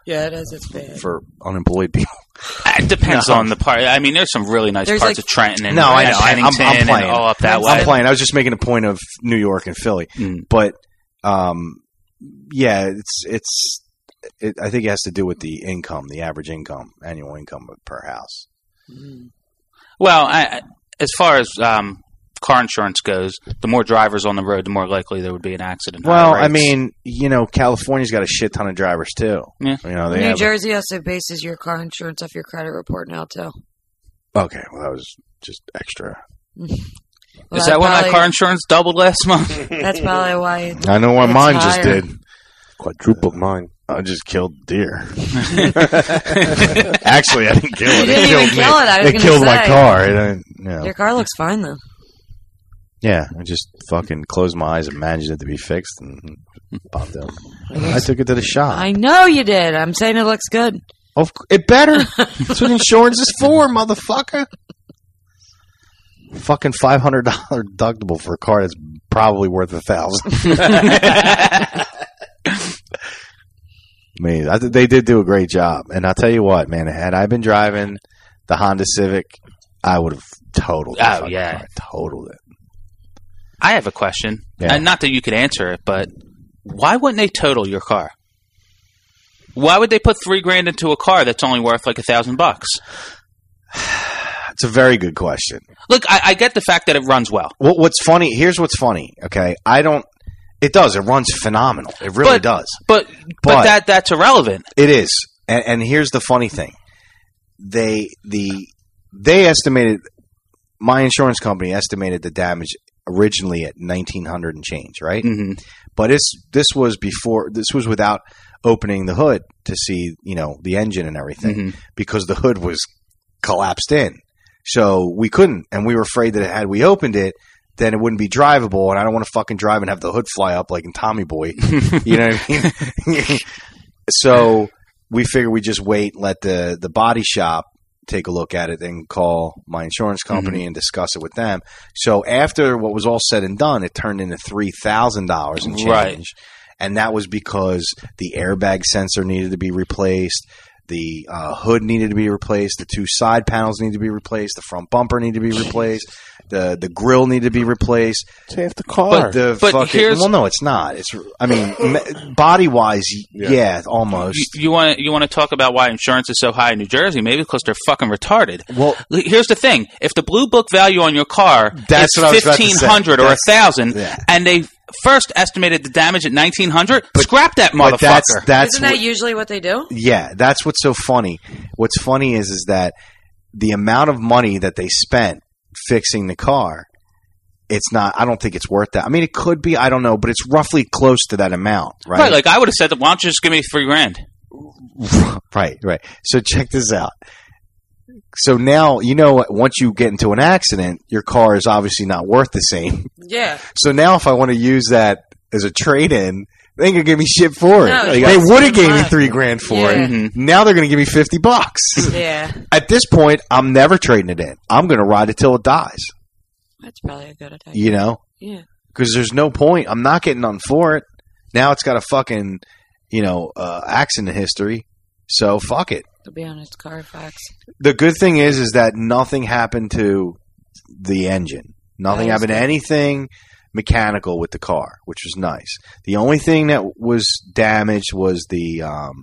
Yeah, it is. It's bad. for unemployed people. It depends on the part. I mean, there's some really nice There's parts like- of Trenton and No, I know. I'm Pennington playing. and all up that way. I'm playing. I was just making a point of New York and Philly, but yeah, I think it has to do with the income, the average income, annual income per house. Well, as far as car insurance goes, the more drivers on the road, the more likely there would be an accident. Well, Higher I rates. mean, California's got a shit ton of drivers too. Yeah. They New have Jersey also bases your car insurance off your credit report now too. okay, well, that was just extra. Is that why my car insurance doubled last month? That's probably why. I know why It's mine just higher. did. Quadrupled mine. I just killed deer. Actually, I didn't kill it. You didn't even kill it, I was It gonna killed my say. car. Your car looks fine though. Yeah, I just fucking closed my eyes and managed it to be fixed and popped out. I took it to the shop. I know you did. I'm saying it looks good. It better. That's what insurance is for, motherfucker. Fucking $500 deductible for a car that's probably worth $1,000. I mean, they did do a great job, and I'll tell you what, man. Had I been driving the Honda Civic, I would have totaled it. Oh, yeah. Totaled it. I have a question, Yeah. and not that you could answer it, but why wouldn't they total your car? Why would they put $3,000 into a car that's only worth like $1,000? It's a very good question. Look, I get the fact that it runs well. What's funny? Here's what's funny. Okay, It does. It runs phenomenal. It really does. But that's irrelevant. It is. And here's the funny thing. They estimated, my insurance company estimated the damage originally at $1,900 and change, right? Mm-hmm. But this was without opening the hood to see, the engine and everything, because the hood was collapsed in. So we couldn't, and we were afraid that had we opened it, then it wouldn't be drivable, and I don't want to fucking drive and have the hood fly up like in Tommy Boy. You know what I mean? So we figured we'd just wait, let the body shop take a look at it, and call my insurance company and discuss it with them. So after what was all said and done, it turned into $3,000 and change. Right. And that was because the airbag sensor needed to be replaced. The hood needed to be replaced. The two side panels needed to be replaced. The front bumper needed to be replaced. The grill needed to be replaced. It's half the car. But here's- well, no, it's not. Body wise, yeah, almost. You want to talk about why insurance is so high in New Jersey? Maybe because they're fucking retarded. Well, here's the thing: if the blue book value on your car That's is what I was about to say. $1,500 or $1,000, yeah. and they first estimated the damage at $1,900, scrap that But motherfucker. that's Isn't that usually what they do? Yeah, that's what's so funny. What's funny is that the amount of money that they spent fixing the car, it's not. I don't think it's worth that. I mean, it could be. I don't know, but it's roughly close to that amount, right? Right, like I would have said, why don't you just give me $3,000? Right. So check this out. So now, once you get into an accident, your car is obviously not worth the same. Yeah. So now if I want to use that as a trade-in, they ain't going to give me shit for it. No, They that's would have gave me right. $3,000 for Yeah. it. Now they're going to give me $50. Yeah. At this point, I'm never trading it in. I'm going to ride it till it dies, That's probably a good idea. Yeah. because there's no point. I'm not getting none for it. Now it's got a fucking, accident history. So fuck it. To be honest, Carfax. The good thing is that nothing happened to the engine. Nothing That is happened to good. anything mechanical with the car, which was nice. The only thing that was damaged was the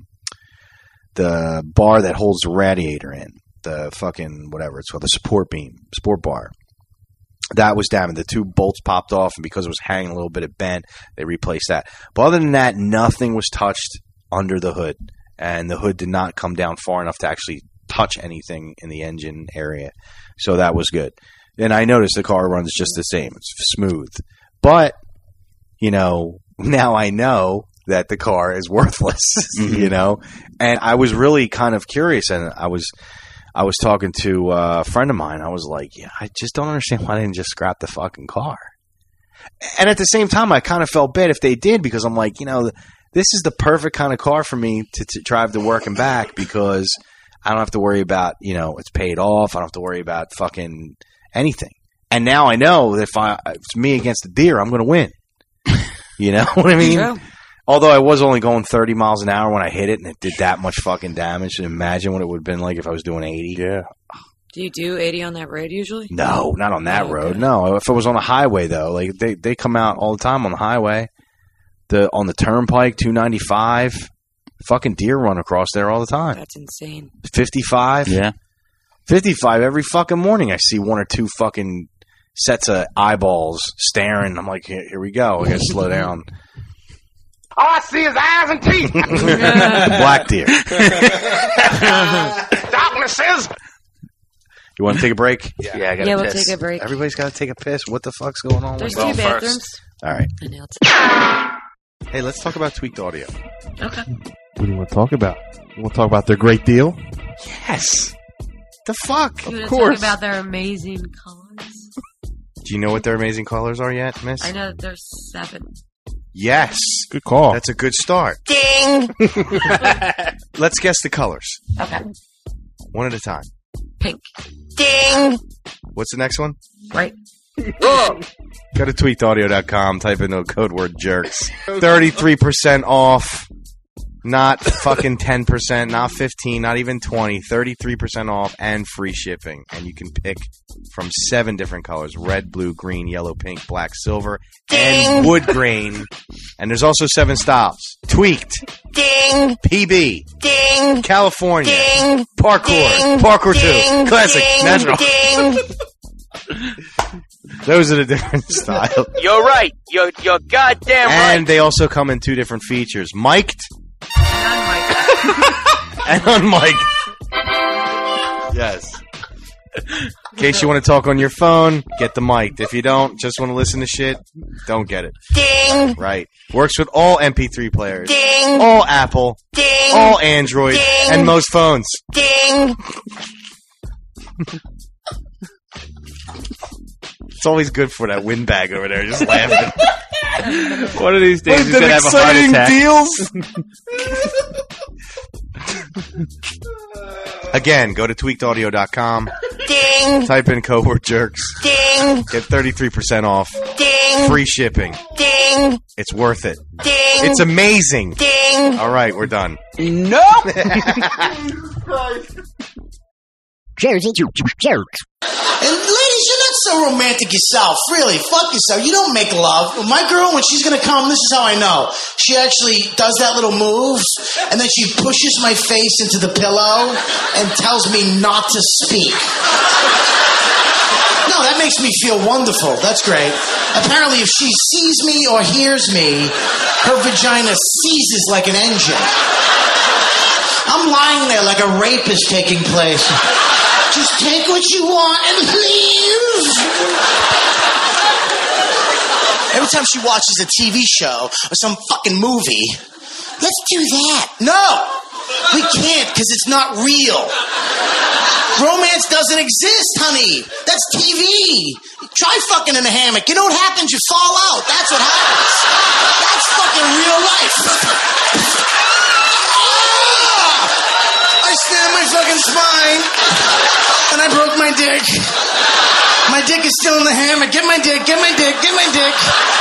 bar that holds the radiator in, the fucking whatever it's called, the support bar. That was damaged. The two bolts popped off, and because it was hanging a little bit, it bent. They replaced that. But other than that, nothing was touched under the hood, and the hood did not come down far enough to actually touch anything in the engine area. So that was good. And I noticed the car runs just the same. It's smooth. But, now I know that the car is worthless, And I was really kind of curious, and I was talking to a friend of mine. I was like, I just don't understand why they didn't just scrap the fucking car. And at the same time, I kind of felt bad if they did, because I'm like, this is the perfect kind of car for me to drive to work and back, because I don't have to worry about, it's paid off. I don't have to worry about fucking anything. And now I know that if it's me against the deer, I'm going to win. You know what I mean? True. Although I was only going 30 miles an hour when I hit it, and it did that much fucking damage. And imagine what it would have been like if I was doing 80. Yeah. Do you do 80 on that road usually? No, not on that road. No, if it was on a highway though, like they come out all the time on the highway, on the turnpike, 295, fucking deer run across there all the time. That's insane. 55, 55 every fucking morning. I see one or two fucking sets of eyeballs staring. I'm like, here we go. I gotta slow down. All I see is eyes and teeth. Black deer. Darknesses. You want to take a break? Yeah, I gotta we'll piss. take a break. Everybody's got to take a piss. What the fuck's going on? There's with 2 that? bathrooms. All right. I nailed it. Hey, let's talk about Tweaked Audio. Okay. What do you want to talk about? You want to talk about their great deal? Yes. The fuck? You want to course. talk about their amazing colors? Do you know what their amazing colors are yet, miss? I know that there's 7. Yes. Good call. That's a good start. Ding! Let's guess the colors. Okay. One at a time. Pink. Ding! What's the next one? Right. Go to tweakedaudio.com, type in the code word jerks. 33% off. Not fucking 10%, not 15, not even 20. 33% off and free shipping. And you can pick from 7 different colors. Red, blue, green, yellow, pink, black, silver, and wood grain. And there's also 7 stops. Tweaked. Ding! PB. Ding! California. Ding! Parkour. Ding! Parkour 2. Ding! Classic. Ding! Natural. Ding! Those are the different styles. You're right. You're goddamn right. And they also come in 2 different features. Mic'd and unmiked. Yes. In case you want to talk on your phone, get the mic. If you don't, just want to listen to shit, don't get it. Ding! Right. Works with all MP3 players. Ding! All Apple. Ding! All Android. Ding! And most phones. Ding! It's always good for that windbag over there, just laughing. One of these days he's What going to have a heart exciting attack. deals. Again, go to tweakedaudio.com. Ding! Type in code word jerks. Ding! Get 33% off. Ding! Free shipping. Ding! It's worth it. Ding! It's amazing. Ding! All right, we're done. Nope. Jersey jerks. And ladies, you're not so romantic yourself. Really, fuck yourself. You don't make love. My girl, when she's gonna come, this is how I know. She actually does that little move, and then she pushes my face into the pillow and tells me not to speak. No, that makes me feel wonderful. That's great. Apparently, if she sees me or hears me, her vagina seizes like an engine. I'm lying there like a rape is taking place. Just take what you want and leave. Every time she watches a TV show or some fucking movie, let's do that. No, we can't because it's not real. Romance doesn't exist, honey. That's TV. Try fucking in a hammock. You know what happens? You fall out. That's what happens. That's fucking real life. I stabbed my fucking spine, and I broke my dick. My dick is still in the hammock. Get my dick, get my dick, get my dick.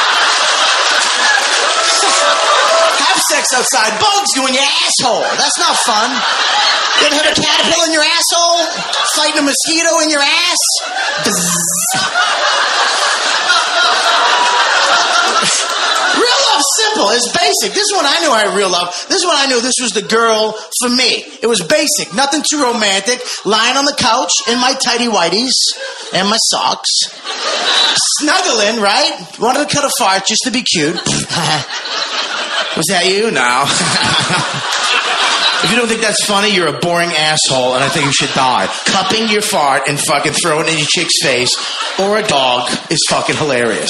Have sex outside. Bugs go in your asshole. That's not fun. You ever have a caterpillar in your asshole? Fighting a mosquito in your ass? Real love's simple. It's basic. This is when I knew I had real love. This is when I knew this was the girl for me. It was basic. Nothing too romantic. Lying on the couch in my tighty whities and my socks. Snuggling, right? Wanted to cut a fart just to be cute. Was that you? No. If you don't think that's funny, you're a boring asshole, and I think you should die. Cupping your fart and fucking throwing it in your chick's face or a dog is fucking hilarious.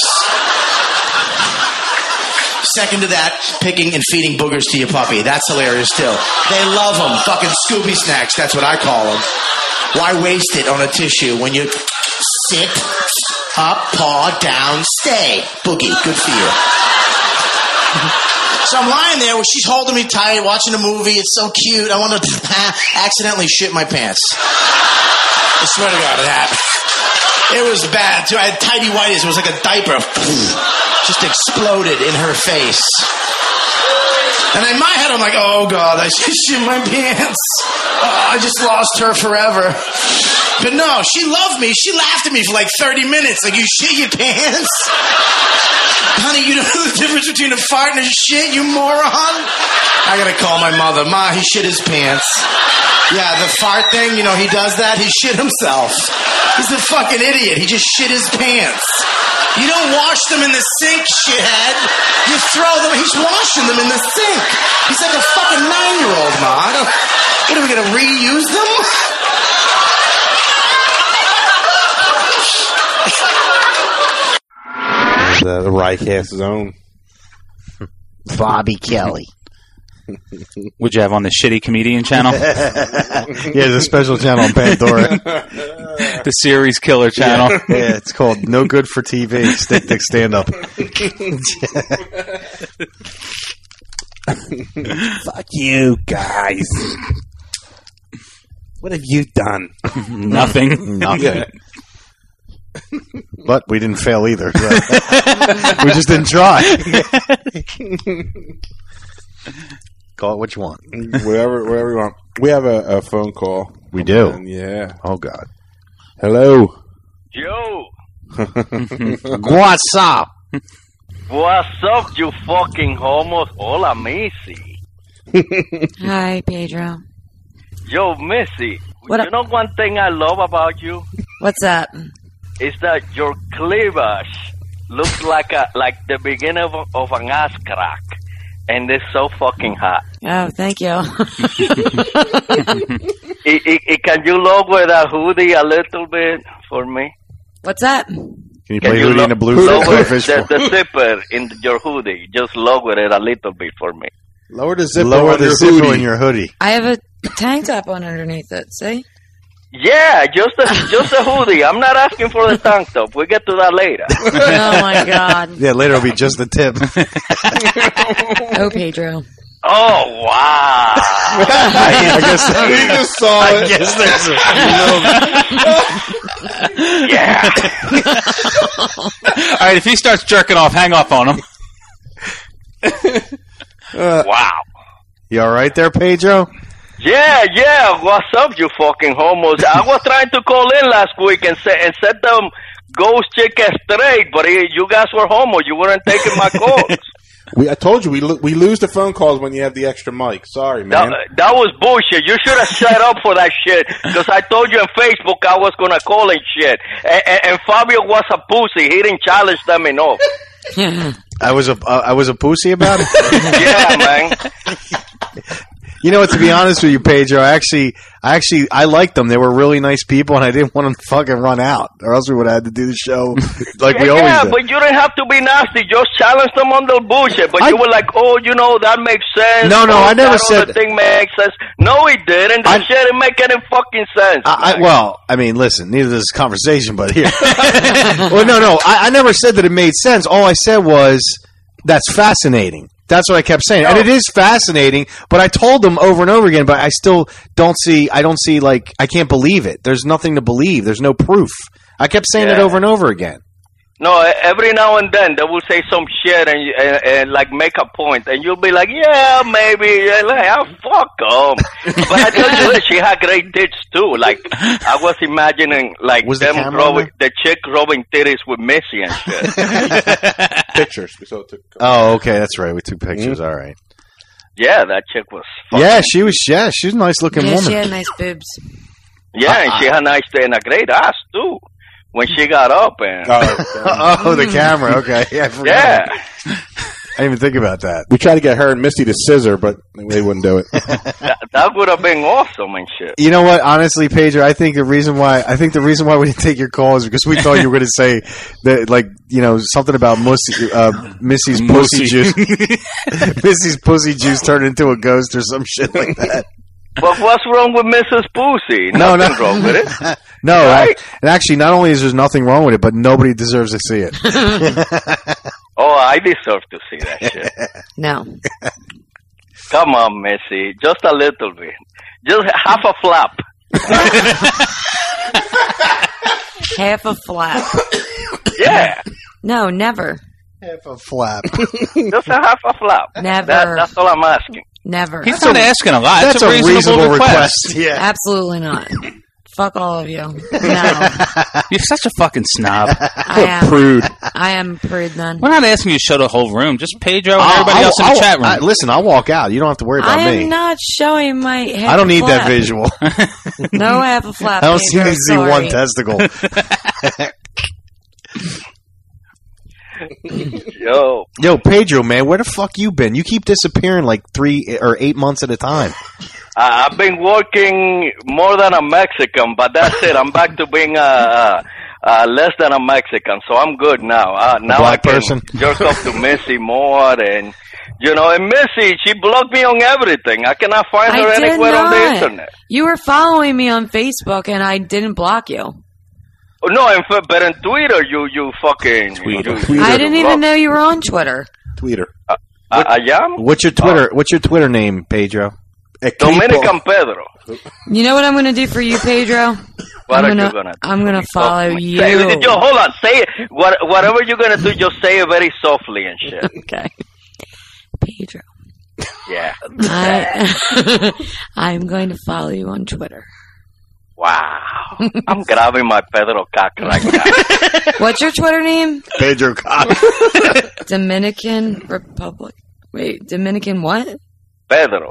Second to that, picking and feeding boogers to your puppy. That's hilarious, too. They love them. Fucking Scooby snacks, that's what I call them. Why waste it on a tissue when you sit, up, paw, down, stay? Boogie, good for you. So I'm lying there where she's holding me tight, watching a movie. It's so cute. I want to accidentally shit my pants. I swear to God, it happened. It was bad, too. I had tighty whities. It was like a diaper. Just exploded in her face. And in my head, I'm like, oh, God, I just shit my pants. I just lost her forever. But no, she loved me. She laughed at me for like 30 minutes. Like, you shit your pants? Honey, you know the difference between a fart and a shit, you moron? I gotta call my mother. Ma, he shit his pants. Yeah, the fart thing, he does that. He shit himself. He's a fucking idiot. He just shit his pants. You don't wash them in the sink, shithead. You throw them. He's washing them in the sink. He's like a fucking 9-year-old, Ma. What, are we gonna reuse them? The Riotcast zone. Bobby Kelly. Would you have on the shitty comedian channel? Yeah, there's a special channel on Pandora. The series killer channel. Yeah, it's called No Good for TV. Stick Dick Stand Up. Fuck you guys. What have you done? Nothing. Nothing. But we didn't fail either. So. We just didn't try. Call it what you want. Wherever you want. We have a phone call. We do. Yeah. Oh, God. Hello. Yo. What's up? What's up, you fucking homos? Hola, Missy. Hi, Pedro. Yo, Missy. What you know one thing I love about you? What's up? Is that your cleavage looks like the beginning of an ass crack. And it's so fucking hot. Oh, thank you. Can you lower that hoodie a little bit for me? What's that? Can you play Hootie and the Blues? Lower the zipper in your hoodie. Just lower it a little bit for me. Lower the zipper, in your hoodie. I have a tank top on underneath it. See? Yeah, just a hoodie. I'm not asking for the tank top. We'll get to that later. Oh, my God. Yeah, later it'll be just the tip. Oh, Pedro. Oh, wow. I guess he just saw it. I guess there's Yeah. All right, if he starts jerking off, hang up on him. Wow. You all right there, Pedro? Yeah. What's up, you fucking homos? I was trying to call in last week and set them ghost chick straight, but you guys were homos. You weren't taking my calls. I told you we lose the phone calls when you have the extra mic. Sorry, man. That was bullshit. You should have set up for that shit because I told you on Facebook I was gonna call and shit. And Fabio was a pussy. He didn't challenge them enough. I was a pussy about it. Yeah, man. You know what? To be honest with you, Pedro, I liked them. They were really nice people, and I didn't want them to fucking run out, or else we would have had to do the show like we always do. Yeah, but you didn't have to be nasty. Just challenge them on the bullshit. But you were like, oh, that makes sense. No, I never said that. Thing makes sense. No, it didn't. That shit didn't make any fucking sense. I mean, listen, neither does this conversation, but here. Well, no, I never said that it made sense. All I said was, that's fascinating. That's what I kept saying. And it is fascinating, but I told them over and over again, but I still don't see, I can't believe it. There's nothing to believe. There's no proof. I kept saying it over and over again. No, every now and then they will say some shit and like make a point, and you'll be like, yeah, maybe, fuck them. But I tell you, she had great tits too. Like I was imagining, like the chick rubbing titties with Missy and shit. Pictures. Oh, okay, that's right. We took pictures. All right. Yeah, that chick was. She was a nice looking woman. She had nice boobs. Yeah, and she had a great ass too. When she got up and the camera, okay. Yeah, I forgot. Yeah. I didn't even think about that. We tried to get her and Misty to scissor, but they wouldn't do it. that would have been awesome and shit. You know what? Honestly, Pedro, I think the reason why we didn't take your call is because we thought you were going to say that, like, something about Missy's pussy juice. Missy's pussy juice turned into a ghost or some shit like that. But what's wrong with Mrs. Pussy? Nothing wrong with it. No, right? And actually, not only is there nothing wrong with it, but nobody deserves to see it. Oh, I deserve to see that shit. No. Come on, Missy. Just a little bit. Just half a flap. Half a flap. Yeah. No, never. Half a flap. Just a half a flap. Never. That's all I'm asking. Never. He's not asking a lot. That's It's a reasonable request. Yeah. Absolutely not. Fuck all of you. No. You're such a fucking snob. I am. Prude. I am prude then. We're not asking you to show the whole room. Just Pedro and everybody else in the chat room. Listen, I'll walk out. You don't have to worry about I am me. not showing my head. I don't need flap. that visual. No half a flap. I don't Pedro, need to see sorry. one testicle. Yo, Pedro, man, where the fuck you been? You keep disappearing like 3 or 8 months at a time. I've been working more than a Mexican, but that's it. I'm back to being less than a Mexican, so I'm good now. Now black I can person? jerk off to Missy more, and and Missy, she blocked me on everything. I cannot find her I did anywhere on the not. internet. You were following me on Facebook, and I didn't block you. No, but in Twitter, you fucking Twitter. I didn't even know you were on Twitter. Twitter. I am. What's your Twitter? What's your Twitter name, Pedro? Dominican Pedro. You know what I'm going to do for you, Pedro? What are you gonna do? I'm going to follow you. Hold on. Say it. Whatever you're gonna do, just say it very softly and shit. Okay. Pedro. Yeah. I'm going to follow you on Twitter. Wow. I'm grabbing my Pedro cock right now. What's your Twitter name? Pedro cock. Dominican Republic. Wait, Dominican what? Pedro.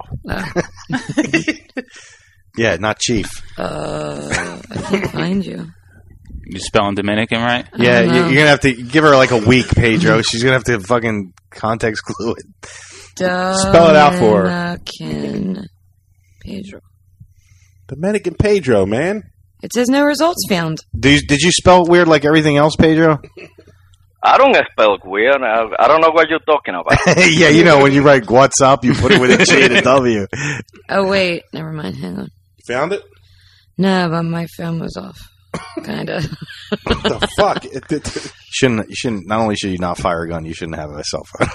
Yeah, not Chief. I can't find you. You spelling Dominican right? Yeah, you're going to have to give her like a week, Pedro. She's going to have to fucking context clue it. Spell it out for her. Dominican Pedro. Dominican Pedro, man. It says no results found. Did you spell it weird like everything else, Pedro? I don't spell weird. I don't know what you're talking about. Yeah, you know, when you write what's up, you put it with a G and a W. Oh, wait. Never mind. Hang on. You found it? No, but my phone was off. Kind of. What the fuck? You shouldn't. Not only should you not fire a gun, you shouldn't have a cell phone.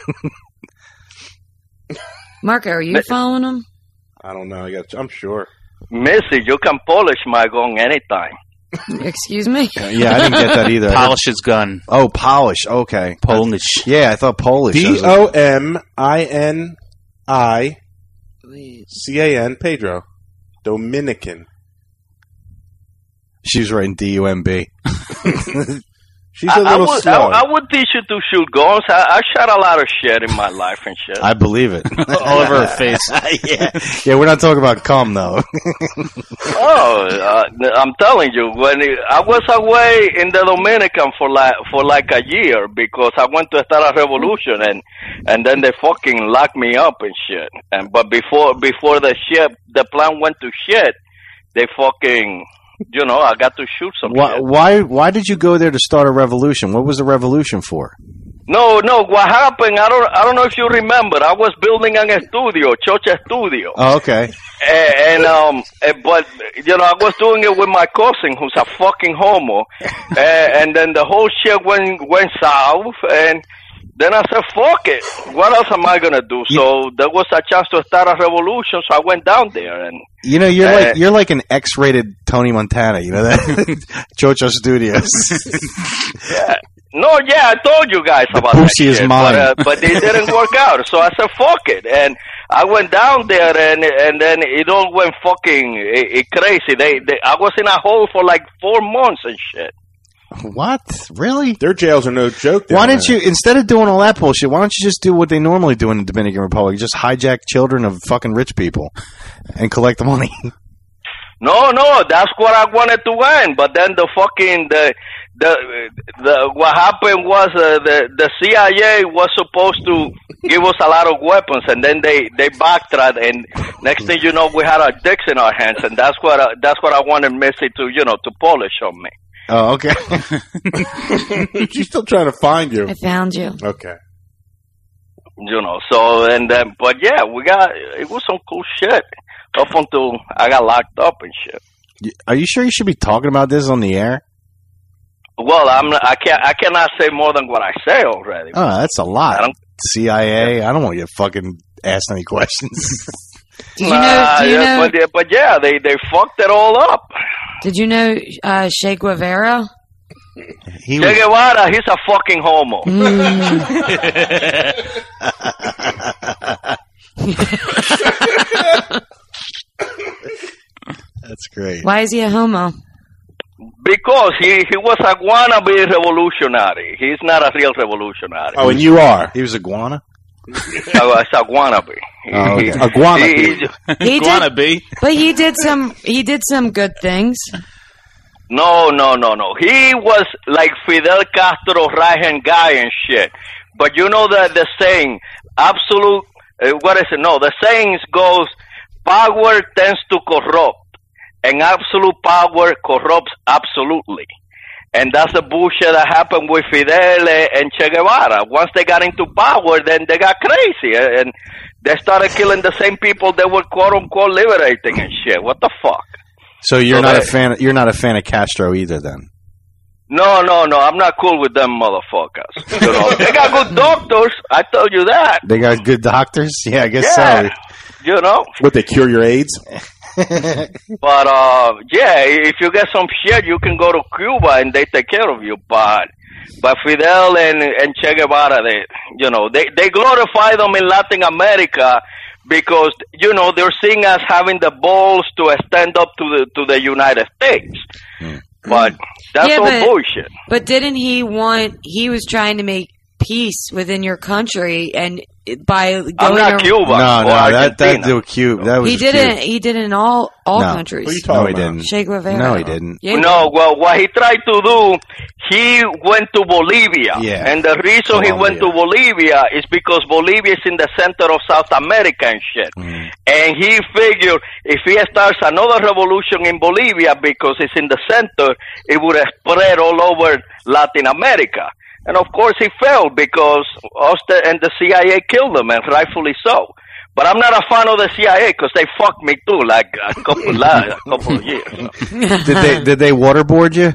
Marco, are you following him? I don't know. I'm sure. Missy, you can polish my gun anytime. Excuse me? Yeah, I didn't get that either. Polish his gun. Oh, polish. Okay. Polish. Yeah, I thought Polish. DOMINICAN, Pedro. Dominican. She was writing DUMB. She's a little slow. I would teach you to shoot guns. I shot a lot of shit in my life and shit. I believe it. All over her face. Yeah, we're not talking about cum, though. I'm telling you, when I was away in the Dominican for like a year because I went to start a revolution and then they fucking locked me up and shit. But before the plan went to shit, they fucking. I got to shoot some shit. Why did you go there to start a revolution? What was the revolution for? No. What happened? I don't know if you remember. I was building a studio, church studio. Oh, okay. But I was doing it with my cousin, who's a fucking homo, and then the whole shit went south, and then I said, "Fuck it. What else am I gonna do?" So there was a chance to start a revolution, so I went down there and. You're like an X-rated Tony Montana. You know that? Chocho Studios. Yeah. No, I told you guys about that Pussy is shit, mine. but it didn't work out. So I said, "Fuck it," and I went down there, and then it all went fucking crazy. I was in a hole for like 4 months and shit. What? Really? Their jails are no joke. Why didn't you, instead of doing all that bullshit, why don't you just do what they normally do in the Dominican Republic? Just hijack children of fucking rich people and collect the money. No, that's what I wanted to end. But then the what happened was the CIA was supposed to give us a lot of weapons, and then they backtracked, and next thing you know, we had our dicks in our hands, and that's what I wanted Missy to to polish on me. Oh, okay. She's still trying to find you. I found you. Okay. So and then, but yeah, it was some cool shit up until I got locked up and shit. Are you sure you should be talking about this on the air? Well, I cannot say more than what I say already. Oh, that's a lot. CIA. I don't want you to fucking ask any questions. Do you know? But yeah, they fucked it all up. Did you know Che Guevara? He Che Guevara, he's a fucking homo. That's great. Why is he a homo? Because he was a wannabe revolutionary. He's not a real revolutionary. Oh, and you are. He was a guana? It's a wannabe. Oh, okay. A guanabe. He Wanna did, be? but he did some good things. No. He was like Fidel Castro, right-hand guy and shit. But you know the saying, absolute, what is it? No, the saying goes, power tends to corrupt, and absolute power corrupts absolutely. And that's the bullshit that happened with Fidel and Che Guevara. Once they got into power, then they got crazy, and they started killing the same people they were quote-unquote liberating and shit. What the fuck? So you're not a fan of Castro either, then? No, I'm not cool with them motherfuckers. You know, they got good doctors, I tell you that. They got good doctors? Yeah, I guess Yeah, so. you know. Would they cure your AIDS? But, yeah, if you get some shit, you can go to Cuba and they take care of you. But Fidel and Che Guevara, they glorify them in Latin America because, you know, they're seen as having the balls to stand up to the United States. But that's all bullshit. But didn't he was trying to make peace within your country, and by going I'm not Cuba. That Cuba. That was he didn't. He did it in all countries. What are you talking about? He didn't. Che Guevara. No, he didn't. Yeah, No, well, what he tried to do, he went to Bolivia. Yeah. And the reason he went to Bolivia is because Bolivia is in the center of South America and shit. And he figured if he starts another revolution in Bolivia because it's in the center, it would spread all over Latin America. And of course he failed because Austin and the CIA killed him, and rightfully so. But I'm not a fan of the CIA because they fucked me too, like a couple of years. Did they waterboard you?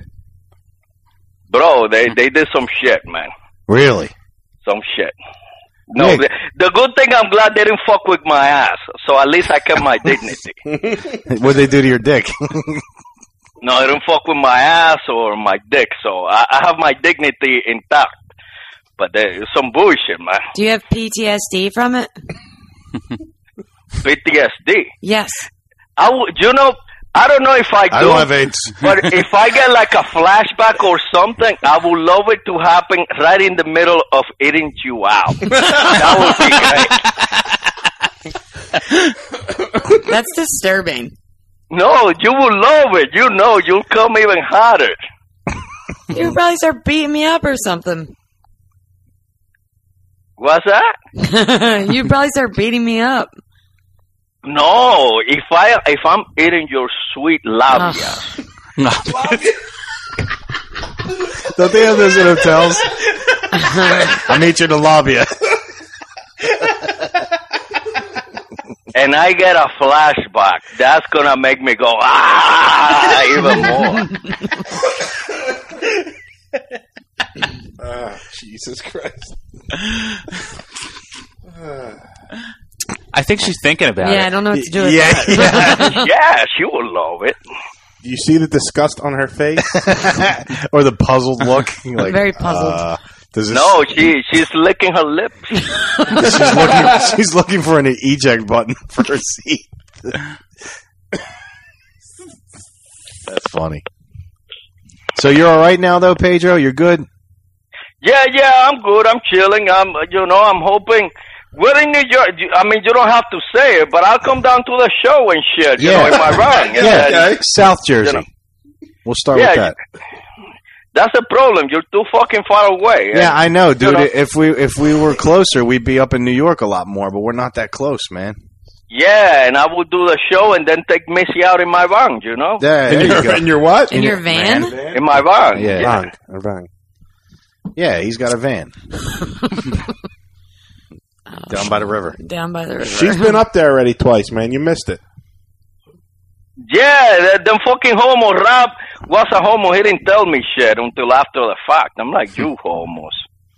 Bro, they did some shit, man. Really? Some shit. No, the good thing, I'm glad they didn't fuck with my ass. So at least I kept my dignity. What'd they do to your dick? No, they didn't fuck with my ass or my dick. So I have my dignity intact. But there's some bullshit, man. Do you have PTSD from it? PTSD? Yes. I don't know if I do. I don't have AIDS. But if I get like a flashback or something, I would love it to happen right in the middle of eating you out. That would be great. That's disturbing. No, you will love it. You know, you'll come even harder. You probably start beating me up or something. What's that? You'd probably start beating me up. No, if I'm eating your sweet labia. Don't they have those in hotels? I meet you in the lobby. And I get a flashback, that's gonna make me go, even more. Jesus Christ. I think she's thinking about it. Yeah, I don't know what to do with Yeah. that. Yeah, she will love it. Do you see the disgust on her face? Or the puzzled look? Like, Very puzzled. No, she's licking her lips. She's looking for an eject button for her seat. That's funny. So you're all right now, though, Pedro? You're good? Yeah, I'm good. I'm chilling. I'm hoping. We're in New York. I mean, you don't have to say it, but I'll come down to the show and shit. You know, am I wrong? Yeah, South Jersey. You know. We'll start with that. That's the problem. You're too fucking far away. Yeah, I know, dude. If we were closer, we'd be up in New York a lot more, but we're not that close, man. Yeah, and I would do the show and then take Missy out in my van, you know? Yeah, in your what? In your van? In my van. Yeah. Van. Yeah, he's got a van. Down by the river. Down by the river. She's been up there already twice, man. You missed it. Yeah, them fucking homo. Rob was a homo. He didn't tell me shit until after the fact. I'm like, you homos.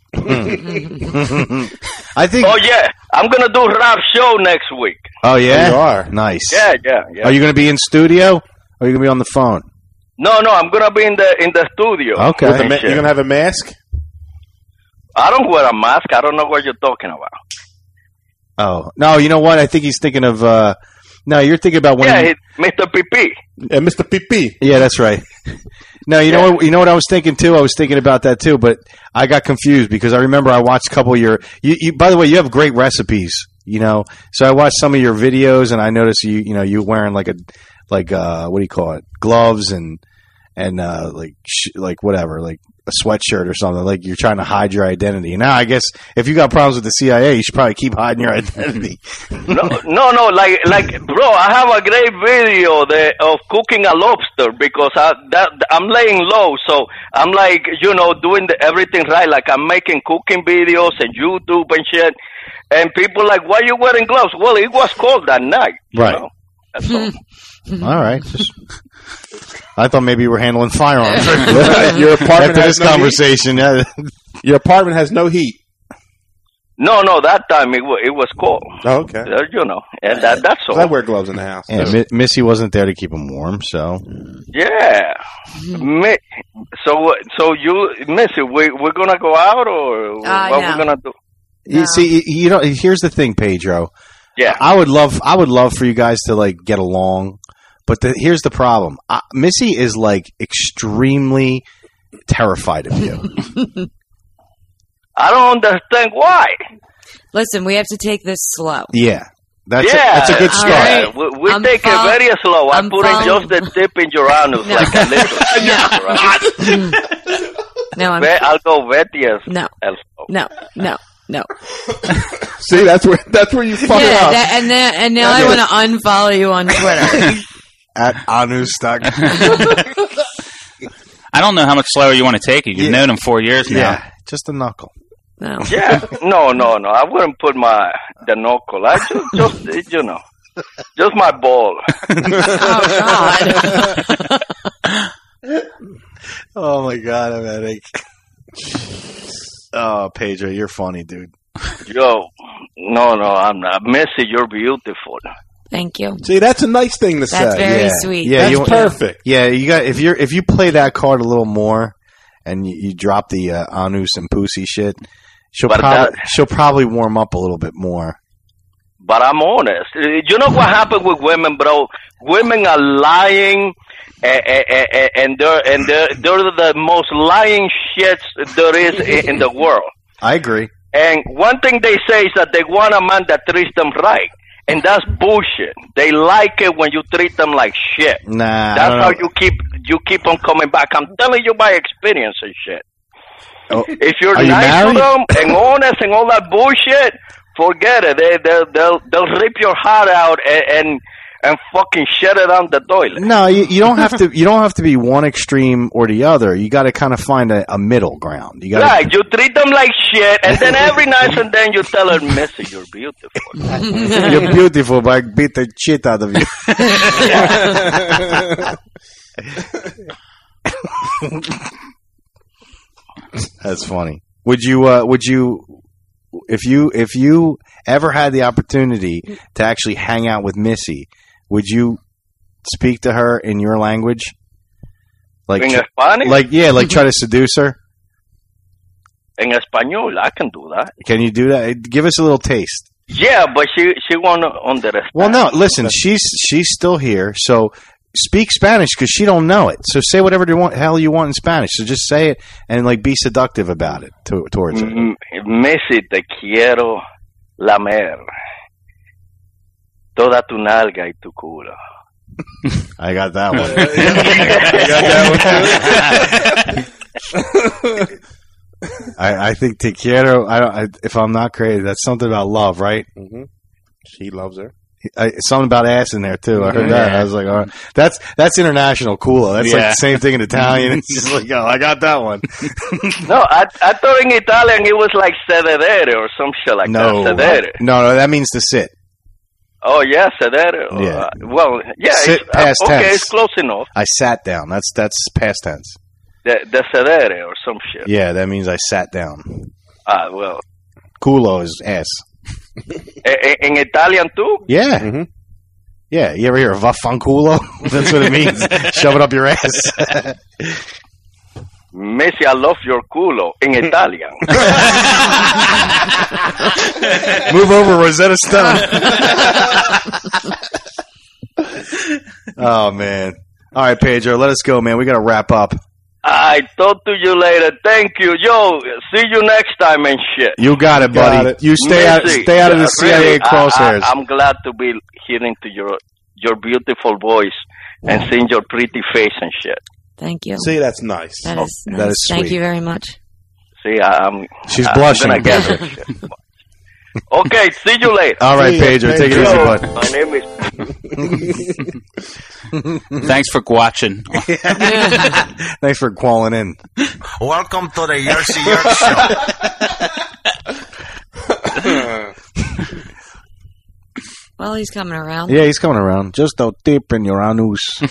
I think. Oh, yeah. I'm going to do Rob's show next week. Oh, yeah? You are. Nice. Yeah. Are you going to be in studio? Or are you going to be on the phone? No, I'm gonna be in the studio. Okay. You're gonna have a mask? I don't wear a mask. I don't know what you're talking about. Oh no, you know what? I think he's thinking of. No, you're thinking about when. Yeah, Mr. PP. Mr. PP. Yeah, that's right. No, you know what? You know what I was thinking too. I was thinking about that too, but I got confused because I remember I watched a couple of your. You by the way, you have great recipes. You know, so I watched some of your videos and I noticed you wearing like what do you call it? Gloves and like whatever, like a sweatshirt or something. Like you're trying to hide your identity. Now, I guess if you got problems with the CIA, you should probably keep hiding your identity. No, like, bro, I have a great video of cooking a lobster because I'm laying low, so I'm like, doing everything right. Like I'm making cooking videos and YouTube and shit. And people like, why are you wearing gloves? Well, it was cold that night. Right. That's all. All right. I thought maybe you were handling firearms. Your apartment after has this no conversation. Your apartment has no heat. No, that time it was cold. Oh, okay. And that's all. I wear gloves in the house. Yeah, Missy wasn't there to keep him warm, so. Yeah. So you, Missy, we're gonna go out or what we're gonna do? No. You see, here's the thing, Pedro. Yeah. I would love for you guys to like get along, but here's the problem. Missy is like extremely terrified of you. I don't understand why. Listen, we have to take this slow. Yeah. That's a good start. Right. We take it very slow. I'm putting just the tip in your anus like a little. No, I'll go Vetias. No. See, that's where you fuck it up. And now I want to unfollow you on Twitter. At Anus.com. I don't know how much slower you want to take it. You've known him 4 years now. Yeah, just a knuckle. No. Yeah, no. I wouldn't put the knuckle. I just just my ball. Oh God. Oh my God, I'm headache. Oh, Pedro, you're funny, dude. Yo, no, I'm not. Missy, you're beautiful. Thank you. See, that's a nice thing to say. That's very sweet. Yeah, that's perfect. Yeah, you got if you play that card a little more and you drop the anus and pussy shit, she'll probably warm up a little bit more. But I'm honest. You know what happened with women, bro? Women are lying, and they're the most lying shits there is in the world. I agree. And one thing they say is that they want a man that treats them right. And that's bullshit. They like it when you treat them like shit. Nah, that's how you keep on coming back. I'm telling you by experience and shit. Oh, if you're nice to them and honest and all that bullshit, forget it. They'll rip your heart out and fucking shut it down the toilet. No, you don't have to. You don't have to be one extreme or the other. You got to kind of find a middle ground. Right, you treat them like shit, and then every now and then you tell her, "Missy, you're beautiful." You're beautiful, but I beat the shit out of you. That's funny. Would you, if you ever had the opportunity to actually hang out with Missy, would you speak to her in your language? Like in Spanish? Like try to seduce her? In Espanol, I can do that. Can you do that? Give us a little taste. Yeah, but she won't understand. Well, no, listen, she's still here, so speak Spanish because she don't know it. So say whatever hell you want in Spanish. So just say it and like be seductive about it towards her. Missy, te quiero lamer toda tu nalga y tu culo. I got that one. I think te quiero. If I'm not crazy, that's something about love, right? Mm-hmm. She loves her. Something about ass in there too. I heard that. I was like, all right. That's international culo. That's like the same thing in Italian. It's just like, oh, I got that one. No, I thought in Italian it was like sedere or some shit like that. Sedere. No, that means to sit. Oh yeah, sedere. Yeah. Well, yeah. Sit past tense. Okay, it's close enough. I sat down. That's past tense. The sedere or some shit. Yeah, that means I sat down. Well. Culo is ass. In Italian too? Yeah. Mm-hmm. Yeah, you ever hear of vaffanculo? That's what it means. Shove it up your ass. Messi, I love your culo in Italian. Move over, Rosetta Stone. Oh, man. All right, Pedro, let us go, man. We got to wrap up. I talk to you later. Thank you. Yo, see you next time and shit. You got it, buddy. Got it. You stay out of the CIA really, crosshairs. I'm glad to be hearing to your beautiful voice and seeing your pretty face and shit. Thank you. See, that's nice. That is nice. That is Thank sweet. you very much. See, She's blushing. I'm gonna get this shit. Okay, see you later. All right, See ya, Pedro. Take it easy, Yo, bud. my name is... Thanks for watching. Thanks for calling in. Welcome to the Jersey Yerk Show. Well, he's coming around. Yeah, he's coming around. Just a tip in your anus. All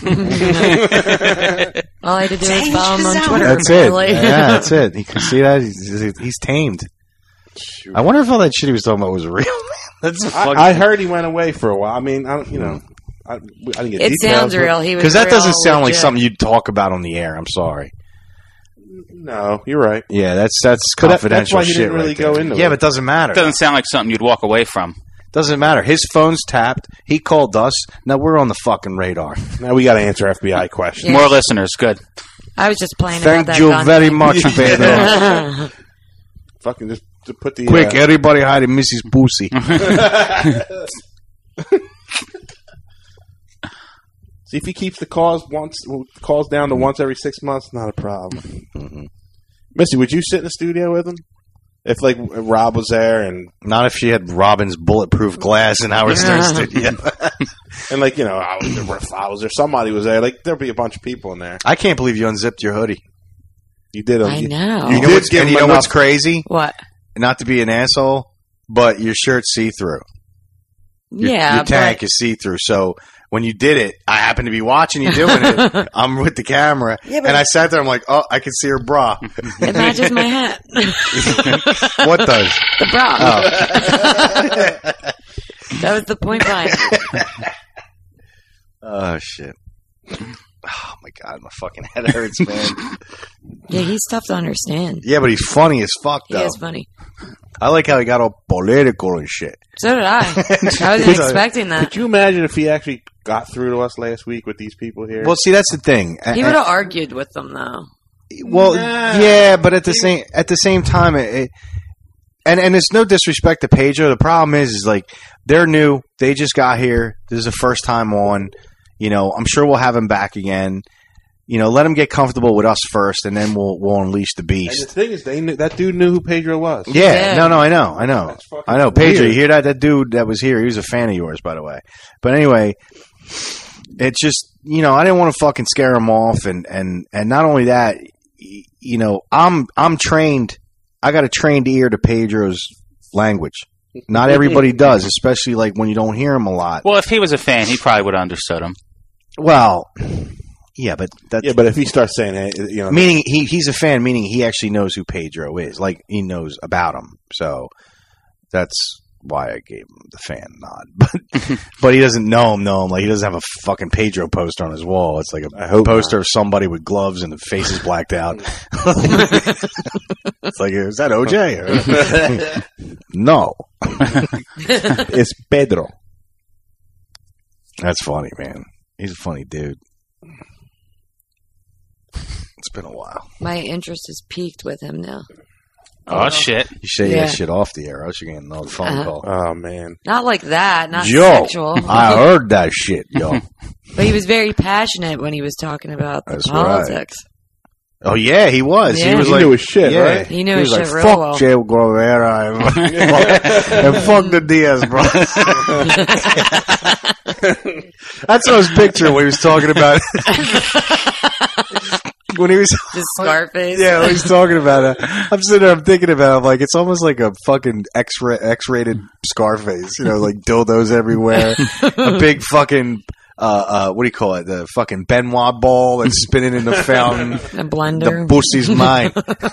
I had to do is follow him on Twitter. That's it. apparently. Yeah, that's it. You can see that. He's tamed. I wonder if all that shit he was talking about was real. That's I heard he went away for a while. I mean, I didn't get It details. sounds real. He was because that real doesn't sound like legit. something you'd talk about on the air. I'm sorry. No, you're right. Yeah, that's But confidential that's why he shit. didn't really right go there. into Yeah, it. but it doesn't matter. It doesn't sound like something you'd walk away from. Doesn't matter. His phone's tapped. He called us. Now we're on the fucking radar. Now we got to answer FBI questions. Yeah. More listeners. Good. I was just playing Thank about that you gun very thing. much, Pedro. Fucking just to put the Quick, everybody hide Mrs. Pussy. See if he keeps the calls down to once every 6 months. Not a problem. Missy, would you sit in the studio with him if like Rob was there and Not if she had Robin's bulletproof glass in our studio. and like I was there, somebody was there. Like there'd be a bunch of people in there. I can't believe you unzipped your hoodie. You did. I know. You know did what's, give and him you know what's enough- crazy? What? Not to be an asshole, but your shirt's see-through. Yeah, Your tank is see-through. So when you did it, I happened to be watching you doing it. I'm with the camera. And I sat there. I'm like, oh, I can see her bra. it matches my hat. What does? The bra. Oh. That was the point behind it. Oh, shit. Oh, my God. My fucking head hurts, man. Yeah, he's tough to understand. Yeah, but he's funny as fuck, He though. is funny. I like how he got all political and shit. So did I. I wasn't expecting that. Could you imagine if he actually got through to us last week with these people here? Well, see, that's the thing. He would have argued with them, though. Well, yeah, but at the same time, and it's no disrespect to Pedro. The problem is like they're new. They just got here. This is the first time on. I'm sure we'll have him back again. Let him get comfortable with us first, and then we'll unleash the and the beast. thing is, that dude knew who Pedro was. Yeah, Yeah. no, I know. That's fucking I know, Pedro. weird. You hear that? That dude that was here, he was a fan of yours, by the way. But anyway, it's just I didn't want to fucking scare him off, and not only that, I'm trained. I got a trained ear to Pedro's language. Not everybody does, especially like when you don't hear him a lot. Well, if he was a fan, he probably would have understood him. Well, yeah, but that's Yeah, but if he starts saying, hey, meaning he's a fan, meaning he actually knows who Pedro is, like he knows about him. So that's why I gave him the fan nod. But he doesn't know him. Like he doesn't have a fucking Pedro poster on his wall. It's like a poster of somebody with gloves and the face is blacked out. It's like, is that OJ? No, it's Pedro. that's funny, man. He's a funny dude. It's been a while. My interest is peaked with him now. Oh, shit. You say Yeah. that shit off the air, or else you're getting another phone call. Oh man, Not like that. Not Yo, sexual. I heard that shit, yo. But he was very passionate when he was talking about the That's politics. Oh yeah, he was. Yeah. He was He like, knew his shit, yeah. right? He knew He his was shit like, real fuck well. Che Guevara and fuck the Diaz, bro. That's what I was picturing when he was talking about when he was Just Scarface. yeah, when he's talking about it. I'm sitting there, I'm thinking about it. I'm like, it's almost like a fucking X-rated Scarface, like dildos everywhere, a big fucking what do you call it? The fucking Benoit ball that's spinning in the fountain. A blender. The pussy's mine.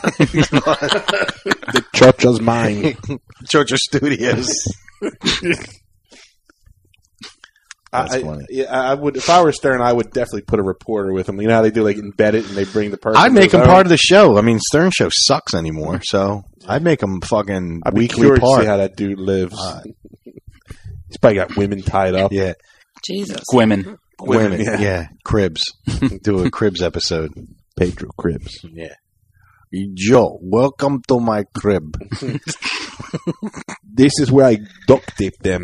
the Chocha's mine. Chocha Studios. That's funny. I would, if I were Stern, I would definitely put a reporter with them. You know how they do, like embed it and they bring the person. I'd make them part of the show. I mean, Stern show sucks anymore, so I'd make them fucking I'd be weekly curious part. to see how that dude lives. He's probably got women tied up. Yeah, Jesus. Women. yeah. Cribs. Do a Cribs episode. Pedro Cribs. Yeah. Joe, welcome to my crib. This is where I duct tape them.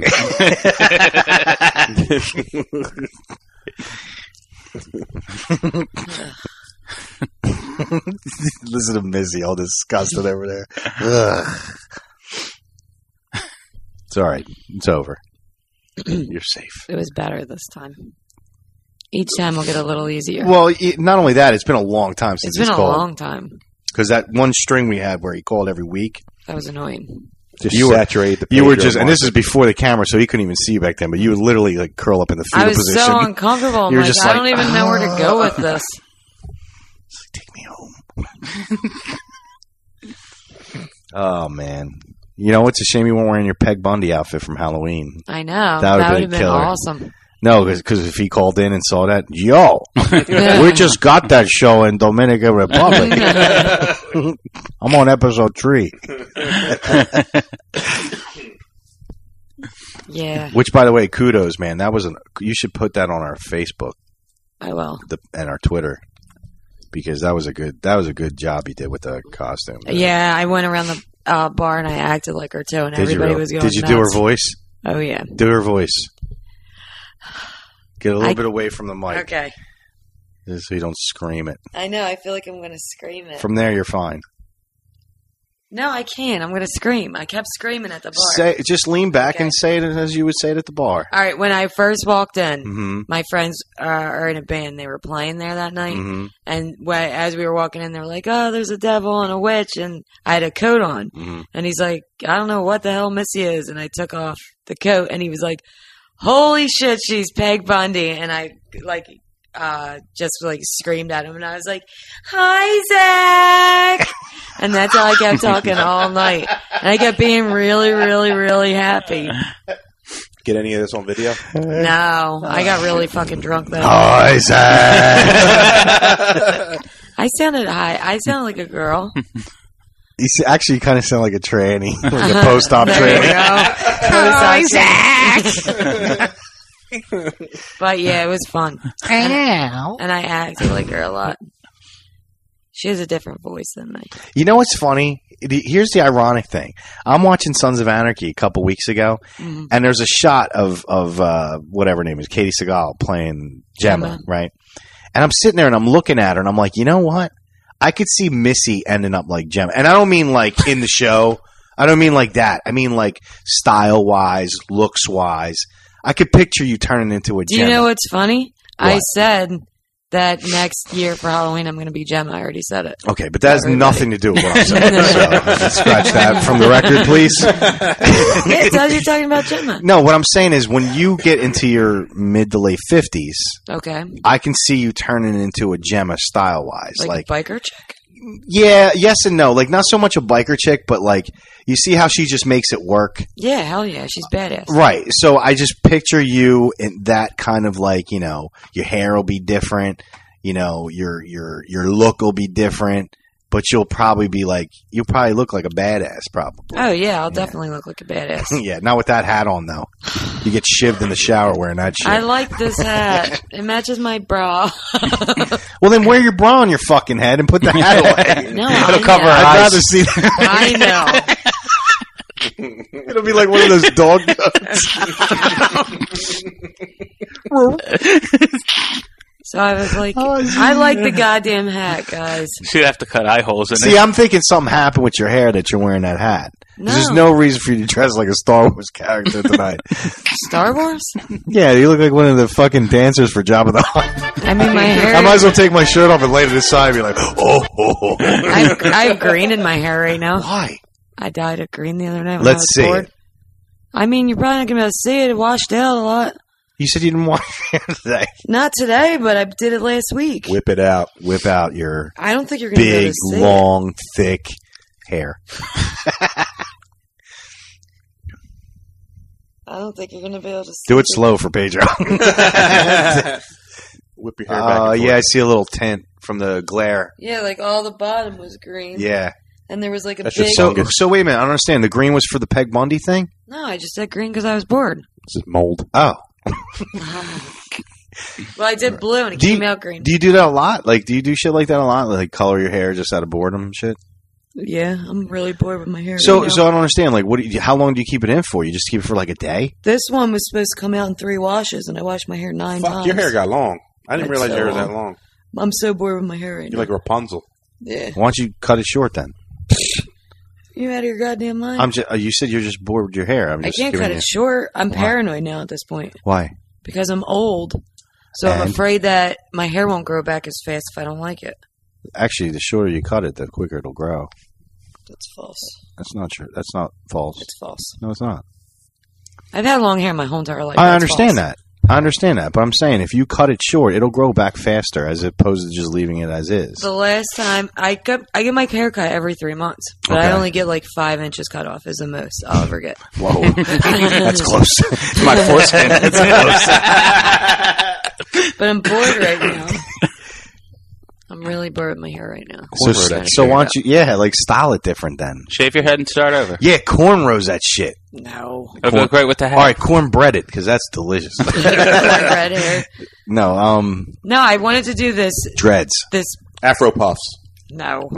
Listen to Missy, all disgusted over there. Ugh. It's all right. It's over. You're safe. It was better this time. Each time will get a little easier. Well, not only that, it's been a long time since it's been he's a called. long time. Because that one string we had where he called every week. That was annoying. Just you saturate the. You were Pedro just, and this is market. before the camera, so he couldn't even see you back then. But you would literally like curl up in the I fetal was position. so uncomfortable. I'm You were like, just I like, don't even know where to go with this. Take me home. Oh man, you know it's a shame you weren't wearing your Peg Bundy outfit from Halloween. I know. That would've would been have been killer. awesome. No, because if he called in and saw that, yo, we just got that show in Dominican Republic. I'm on episode 3. Yeah. Which, by the way, kudos, man. That was you should put that on our Facebook. I will. And our Twitter, because that was a good job you did with the costume. Yeah, I went around the bar and I acted like her too, and everybody was going Did you nuts. do her voice? Oh yeah. Do her voice. Get a little bit away from the mic. Okay. So you don't scream it. I know. I feel like I'm going to scream it. From there, you're fine. No, I can't. I'm going to scream. I kept screaming at the bar. Just lean back and say it as you would say it at the bar. All right. When I first walked in, Mm-hmm. my friends are in a band. They were playing there that night. Mm-hmm. And as we were walking in, they were like, oh, there's a devil and a witch. And I had a coat on. Mm-hmm. And he's like, I don't know what the hell Missy is. And I took off the coat. And he was like, holy shit, she's Peg Bundy. And I just screamed at him. And I was like, hi, Zach. And that's how I kept talking all night. And I kept being really, really, really happy. Get any of this on video? No, I got really fucking drunk though. Hi, Zach. I sounded high. I sounded like a girl. You actually kind of sound like a tranny, like a post-op There you tranny. go. But yeah, it was fun. I know. And I acted like her a lot. She has a different voice than me. You know what's funny? Here's the ironic thing. I'm watching Sons of Anarchy a couple weeks ago, and there's a shot of whatever her name is, Katie Seagal playing Gemma, right? And I'm sitting there and I'm looking at her and I'm like, you know what? I could see Missy ending up like Gemma. And I don't mean like in the show. I don't mean like that. I mean like style-wise, looks-wise. I could picture you turning into a Do Gemma. you know what's funny? What? I said that next year for Halloween I'm going to be Gemma. I already said it. Okay, but that has nothing to do with what I'm saying. So scratch that from the record, please. Yeah, it says you're talking about Gemma. No, what I'm saying is when you get into your mid to late 50s, Okay. I can see you turning into a Gemma style-wise. Like a biker chick? Yeah, yes and no. Like, not so much a biker chick, but like, you see how she just makes it work? Yeah, hell yeah. She's badass. Right. So I just picture you in that kind of like, you know, your hair will be different, you know, your look will be different, but you'll probably look like a badass, probably. Oh, yeah. I'll definitely look like a badass. Yeah, not with that hat on, though. You get shivved in the shower wearing that shit. I like this hat. It matches my bra. Well, then wear your bra on your fucking head and put the hat away. No, It'll I cover know. her eyes. I'd rather see that. I know. It'll be like one of those dog So I was like, I like the goddamn hat, guys. She'd have to cut eye holes in it. See, I'm thinking something happened with your hair that you're wearing that hat. No. There's no reason for you to dress like a Star Wars character tonight. Star Wars? Yeah, you look like one of the fucking dancers for Jabba the Hutt. I mean, my hair. I might as well take my shirt off and lay to the side and be like, oh. I have green in my hair right now. Why? I dyed it green the other night when Let's I was see bored. it. I mean, you're probably not going to be able to see it. It washed out a lot. You said you didn't wash your hair today. Not today, but I did it last week. Whip it out. Whip out your I don't think you're going to be able big, to see long, thick hair. I don't think you're going to be able to see Do it slow for Pedro. Whip your hair back and forth. Yeah, I see a little tint from the glare. Yeah, like all the bottom was green. Yeah. And there was like a That's big... just So wait a minute. I don't understand. The green was for the Peg Bundy thing? No, I just said green because I was bored. This is mold. Oh. Well, I did blue and it came out green. Do you do that a lot? Like, do you do shit like that a lot? Like, color your hair just out of boredom and shit? Yeah, I'm really bored with my hair. So right I now. don't understand. Like, how long do you keep it in for? You just keep it for like a day? This one was supposed to come out in 3 washes, and I washed my hair 9 Fuck, times. your hair got long. I didn't That's realize so your hair was that long. long. I'm so bored with my hair right You're like now. Rapunzel. Yeah. Why don't you cut it short then? You out of your goddamn mind? You said you're just bored with your hair. I'm I just can't giving cut you- it short. I'm Why? paranoid now at this point Why? because I'm old. So I'm And? afraid that my hair won't grow back as fast if I don't like it. Actually, the shorter you cut it, the quicker it'll grow. That's false. That's not true. That's not false. It's false. No, it's not. I've had long hair my whole entire life. I That's understand false. that. I understand that. But I'm saying if you cut it short, it'll grow back faster as opposed to just leaving it as is. The last time I get my hair cut every 3 months, but Okay. I only get like 5 inches cut off is the most I'll ever get. Whoa. That's close. My foreskin. It's close. But I'm bored right now. I'm really bored with my hair right now. So why don't you, like style it different then? Shave your head and start over. Yeah, cornrows that shit. No. It'll go great with the hat. All right, cornbread it because that's delicious. Red hair. No, No, I wanted to do this. dreads. This. Afro puffs. No.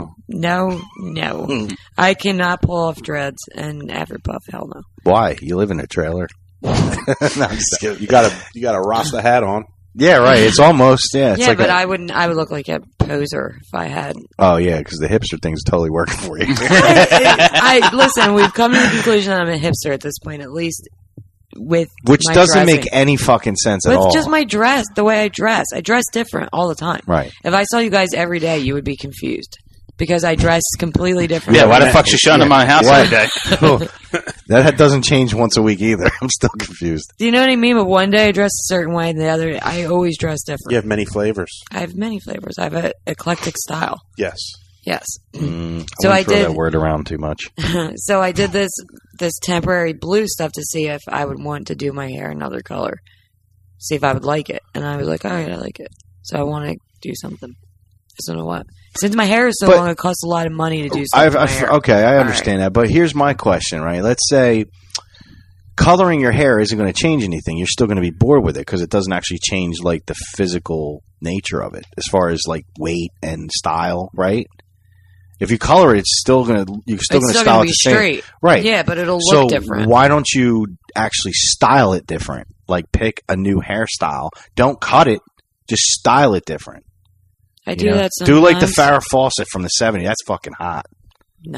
I cannot pull off dreads and Afro puff. Hell no. Why? You live in a trailer. No, I'm just kidding. You got a Rasta hat on. Yeah, right. It's almost It's yeah, like but a- I wouldn't. I would look like a poser if I had. Oh yeah, because the hipster thing's totally working for you. Listen. We've come to the conclusion that I'm a hipster at this point, at least with Which my doesn't dressing. make any fucking sense at With all. just my dress, the way I dress. I dress different all the time. Right. If I saw you guys every day, you would be confused because I dress completely different. Yeah, why the fuck's you showing to my house Why? every day? That doesn't change once a week either. I'm still confused. Do you know what I mean? But one day I dress a certain way, and the other day I always dress different. You have many flavors. I have many flavors. I have an eclectic style. Yes. Yes. I So wouldn't I throw did- that word around too much. So I did this temporary blue stuff to see if I would want to do my hair another color, see if I would like it, and I was like, all right, I like it. So I want to do something. I don't know what. Since my hair is so But- long, it costs a lot of money to do something. to my hair. Okay, I All understand that. But here's my question, right? Let's say coloring your hair isn't going to change anything. You're still going to be bored with it because it doesn't actually change like the physical nature of it as far as like weight and style, right? If you color it, it's still going to you're still It's going to still style gonna it be the same, straight. right? Yeah, but it'll So look different. why don't you actually style it different? Like pick a new hairstyle. Don't cut it. Just style it different. I You do know? that Do like the sometimes. Farrah Fawcett from the '70s. That's fucking hot. No.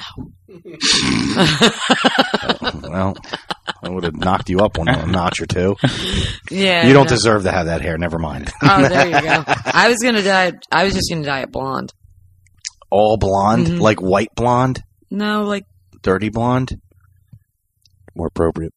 Well, I would have knocked you up a notch or two. Yeah. You don't no. deserve to have that hair. Never mind. Oh, there you go. I was just gonna dye it blonde. All blonde, Mhm. like white blonde, No, like dirty blonde. More appropriate.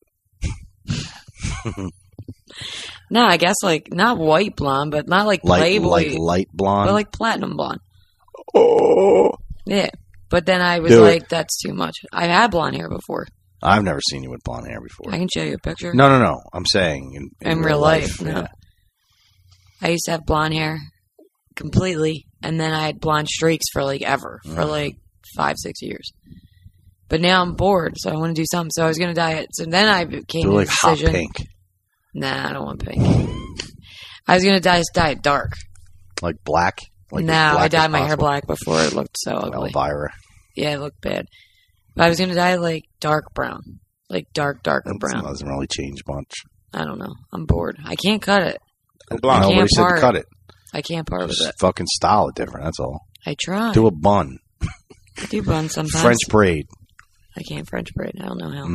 no. I guess like not white blonde, but not like Light, Playboy, like light blonde. but like platinum blonde. Oh. Yeah. But then I was Do like, that's too much. I've had blonde hair before. I've never seen you with blonde hair before. I can show you a picture. No. I'm saying In real life, no. Yeah. I used to have blonde hair completely, and then I had blonde streaks for like ever, for like 5-6 years. But now I'm bored, so I want to do something. So I was going to dye it. So then I came Do to like the hot decision. pink, Nah, I don't want pink. I was going to dye it dark. like black. Like no, as black I as dyed my hair possible. black before it looked so ugly. Elvira. Yeah, it looked bad. But I was going to dye it like dark brown. Like darker That brown. doesn't really change much. I don't know. I'm bored. I can't cut it. Blonde. I Nobody can't said to part. cut it. I can't part with Just it. fucking style it different. That's all. I try. Do a bun, I do buns sometimes. French braid. I can't French braid. I don't know how.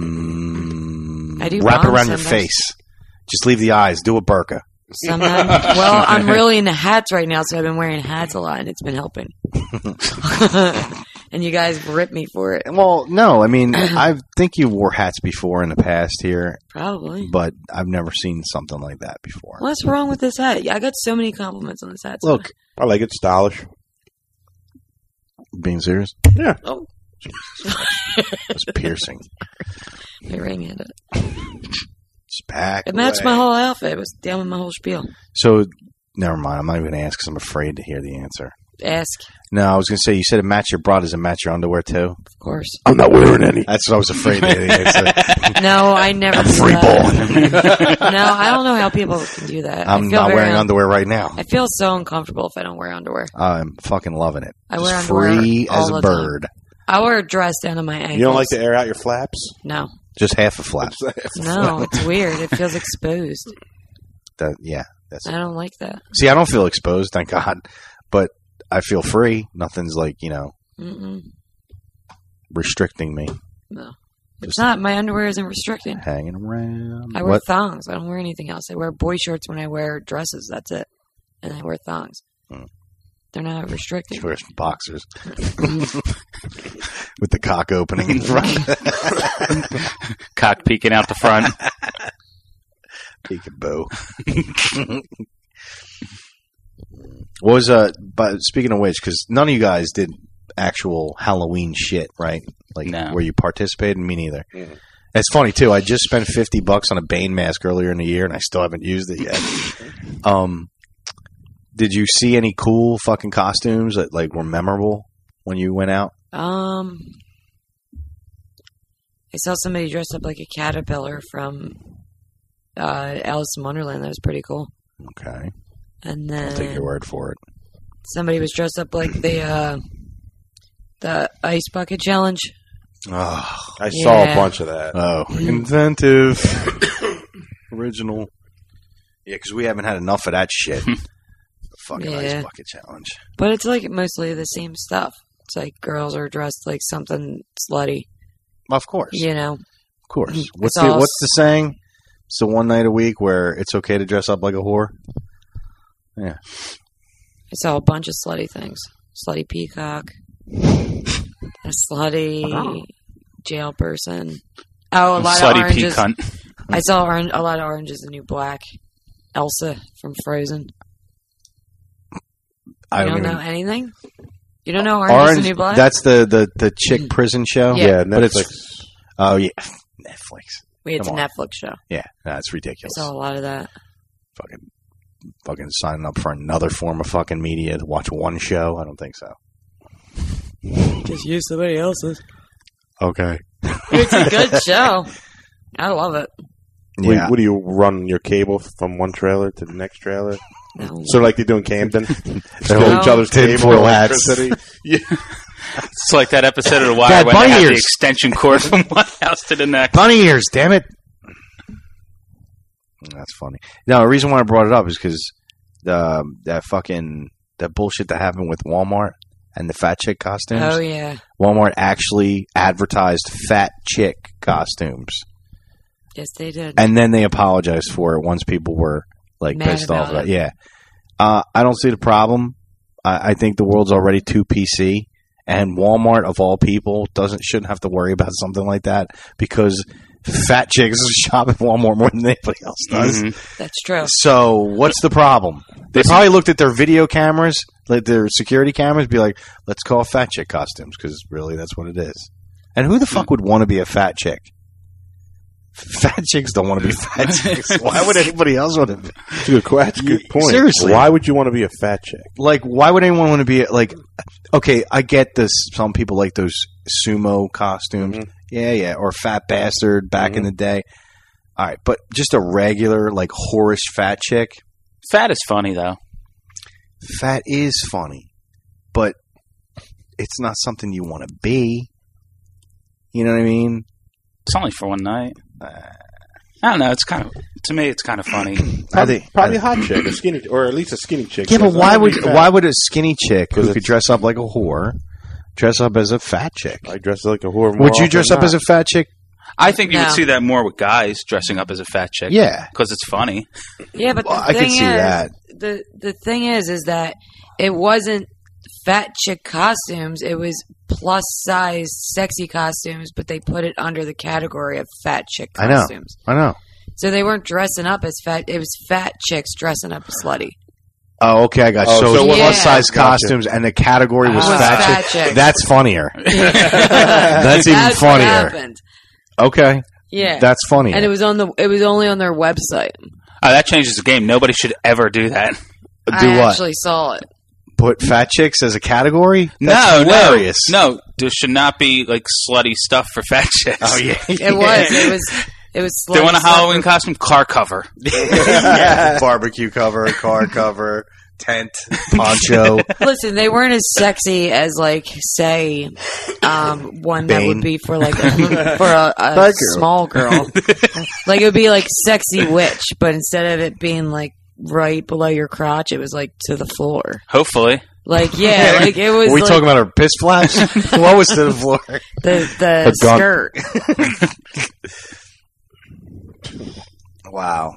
I do Wrap it buns around your sometimes. face. Just leave the eyes. Do a burqa. Sometimes. Well, I'm really into hats right now, so I've been wearing hats a lot, and it's been helping. And you guys rip me for it. Well, no. I mean, I think you wore hats before in the past here, Probably. but I've never seen something like that before. What's wrong with this hat? I got so many compliments on this hat. Look, I like it stylish. being serious. Yeah. Oh. Jesus. It was piercing. My ring had it. It's back. It matched my whole outfit. It was down with my whole spiel. So, never mind. I'm not even going to ask because I'm afraid to hear the answer. Ask. No, I was going to say, you said it matched your bra. Does it match your underwear, too? Of course. I'm not wearing any. That's what I was afraid to hear the answer. No, I never do Free that. No, I don't know how people can do that. I'm not wearing underwear right now. I feel so uncomfortable if I don't wear underwear. I'm fucking loving it. I Just wear underwear free all as a the bird. time. I wear a dress down to my ankles. You don't like to air out your flaps? No. Just half a flap. No, it's weird. It feels exposed. Yeah. That's I don't like that. See, I don't feel exposed, thank God. But I feel free. Nothing's like, restricting me. No. It's not. My underwear isn't restricting. Hanging around. I wear thongs. I don't wear anything else. I wear boy shorts when I wear dresses. That's it. And I wear thongs. They're not restricting. She wears boxers. With the cock opening in front. Cock peeking out the front. Peekaboo. But speaking of which, because none of you guys did actual Halloween shit, right? Like, where you participated? Me neither. Mm. It's funny, too. I just spent $50 on a Bane mask earlier in the year, and I still haven't used it yet. Did you see any cool fucking costumes that, like, were memorable when you went out? I saw somebody dressed up like a caterpillar from Alice in Wonderland. That was pretty cool. Okay. And then I'll take your word for it. somebody was dressed up like the ice bucket challenge. Oh, I saw a bunch of that. Oh, inventive, original. Yeah, because we haven't had enough of that shit. The fucking ice bucket challenge. But it's like mostly the same stuff. It's like girls are dressed like something slutty. Of course. You know? Of course. It's What's the saying? It's the one night a week where it's okay to dress up like a whore. Yeah. I saw a bunch of slutty things. Slutty peacock. A slutty jail person. Oh, a lot of oranges. Cunt. I saw a lot of Orange is the New Black. Elsa from Frozen. You don't know anything? You don't know Orange is the New Black? That's the chick prison show? Yeah. But Netflix. Oh, yeah. Netflix. It's a Netflix show. Yeah. That's ridiculous. I saw a lot of that. Fucking signing up for another form of fucking media to watch one show? I don't think so. Just use somebody else's. Okay. It's a good show. I love it. Yeah. What do you run your cable from one trailer to the next trailer? No. So like they do in Camden? Steal hold each other's cable tinfoil and hats. electricity. Yeah. It's like that episode of The Wire Dad, when they bunny have the ears. extension cord from one house to the next. Bunny ears, damn it. That's funny. No, the reason why I brought it up is because that bullshit that happened with Walmart and the fat chick costumes. Oh, yeah. Walmart actually advertised fat chick costumes. Yes, they did. And then they apologized for it once people were like Mad pissed off. about it. Yeah. I don't see the problem. I think the world's already too PC, and Walmart of all people shouldn't have to worry about something like that because fat chicks shop at Walmart more than anybody else does. Mm-hmm. That's true. So what's the problem? They probably looked at their video cameras, like their security cameras, be like, let's call fat chick costumes because really that's what it is. And who the fuck would want to be a fat chick? Fat chicks don't want to be fat chicks. Why would anybody else want to be? That's a good point. Seriously. Why would you want to be a fat chick? Like, why would anyone want to be, like, okay, I get this. Some people like those sumo costumes. Mm-hmm. Yeah. Or fat bastard back in the day. All right. But just a regular, like, whorish fat chick. Fat is funny, though. Fat is funny. But it's not something you want to be. You know what I mean? It's only for one night. I don't know. It's kind of, to me, it's kind of funny. Probably a hot chick, a skinny, or at least a skinny chick. Yeah, but why would a skinny chick who could dress up like a whore dress up as a fat chick? I dress like a whore. Would you dress up as a fat chick? I think you No. would see that more with guys dressing up as a fat chick. Yeah. Because it's funny. Yeah, but the I thing could see is, that. The thing is that it wasn't fat chick costumes. It was plus size sexy costumes, but they put it under the category of fat chick costumes. I know. So they weren't dressing up as fat. It was fat chicks dressing up as slutty. Oh, okay, I got Oh, so so it was yeah. plus size Gotcha. costumes, and the category was Was fat fat chick. chicks. That's funnier. That's even That's funnier. What happened. Okay, Yeah, that's funnier. and it was only on their website. Oh, that changes the game. Nobody should ever do that. Do I what? actually saw it. Put fat chicks as a category? That's No, hilarious. no. There should not be like slutty stuff for fat chicks. Oh yeah, It was. They want a slutty stuff Halloween for- costume, car cover. yeah. Barbecue cover, car cover, tent, poncho. Listen, they weren't as sexy as like say one that Bane. would be for like a small girl. Like it would be like sexy witch, but instead of it being like right below your crotch, it was like to the floor. Hopefully. Like yeah, like it was. Were we like, talking about our piss flash? What was to the floor? the gun. skirt? Wow.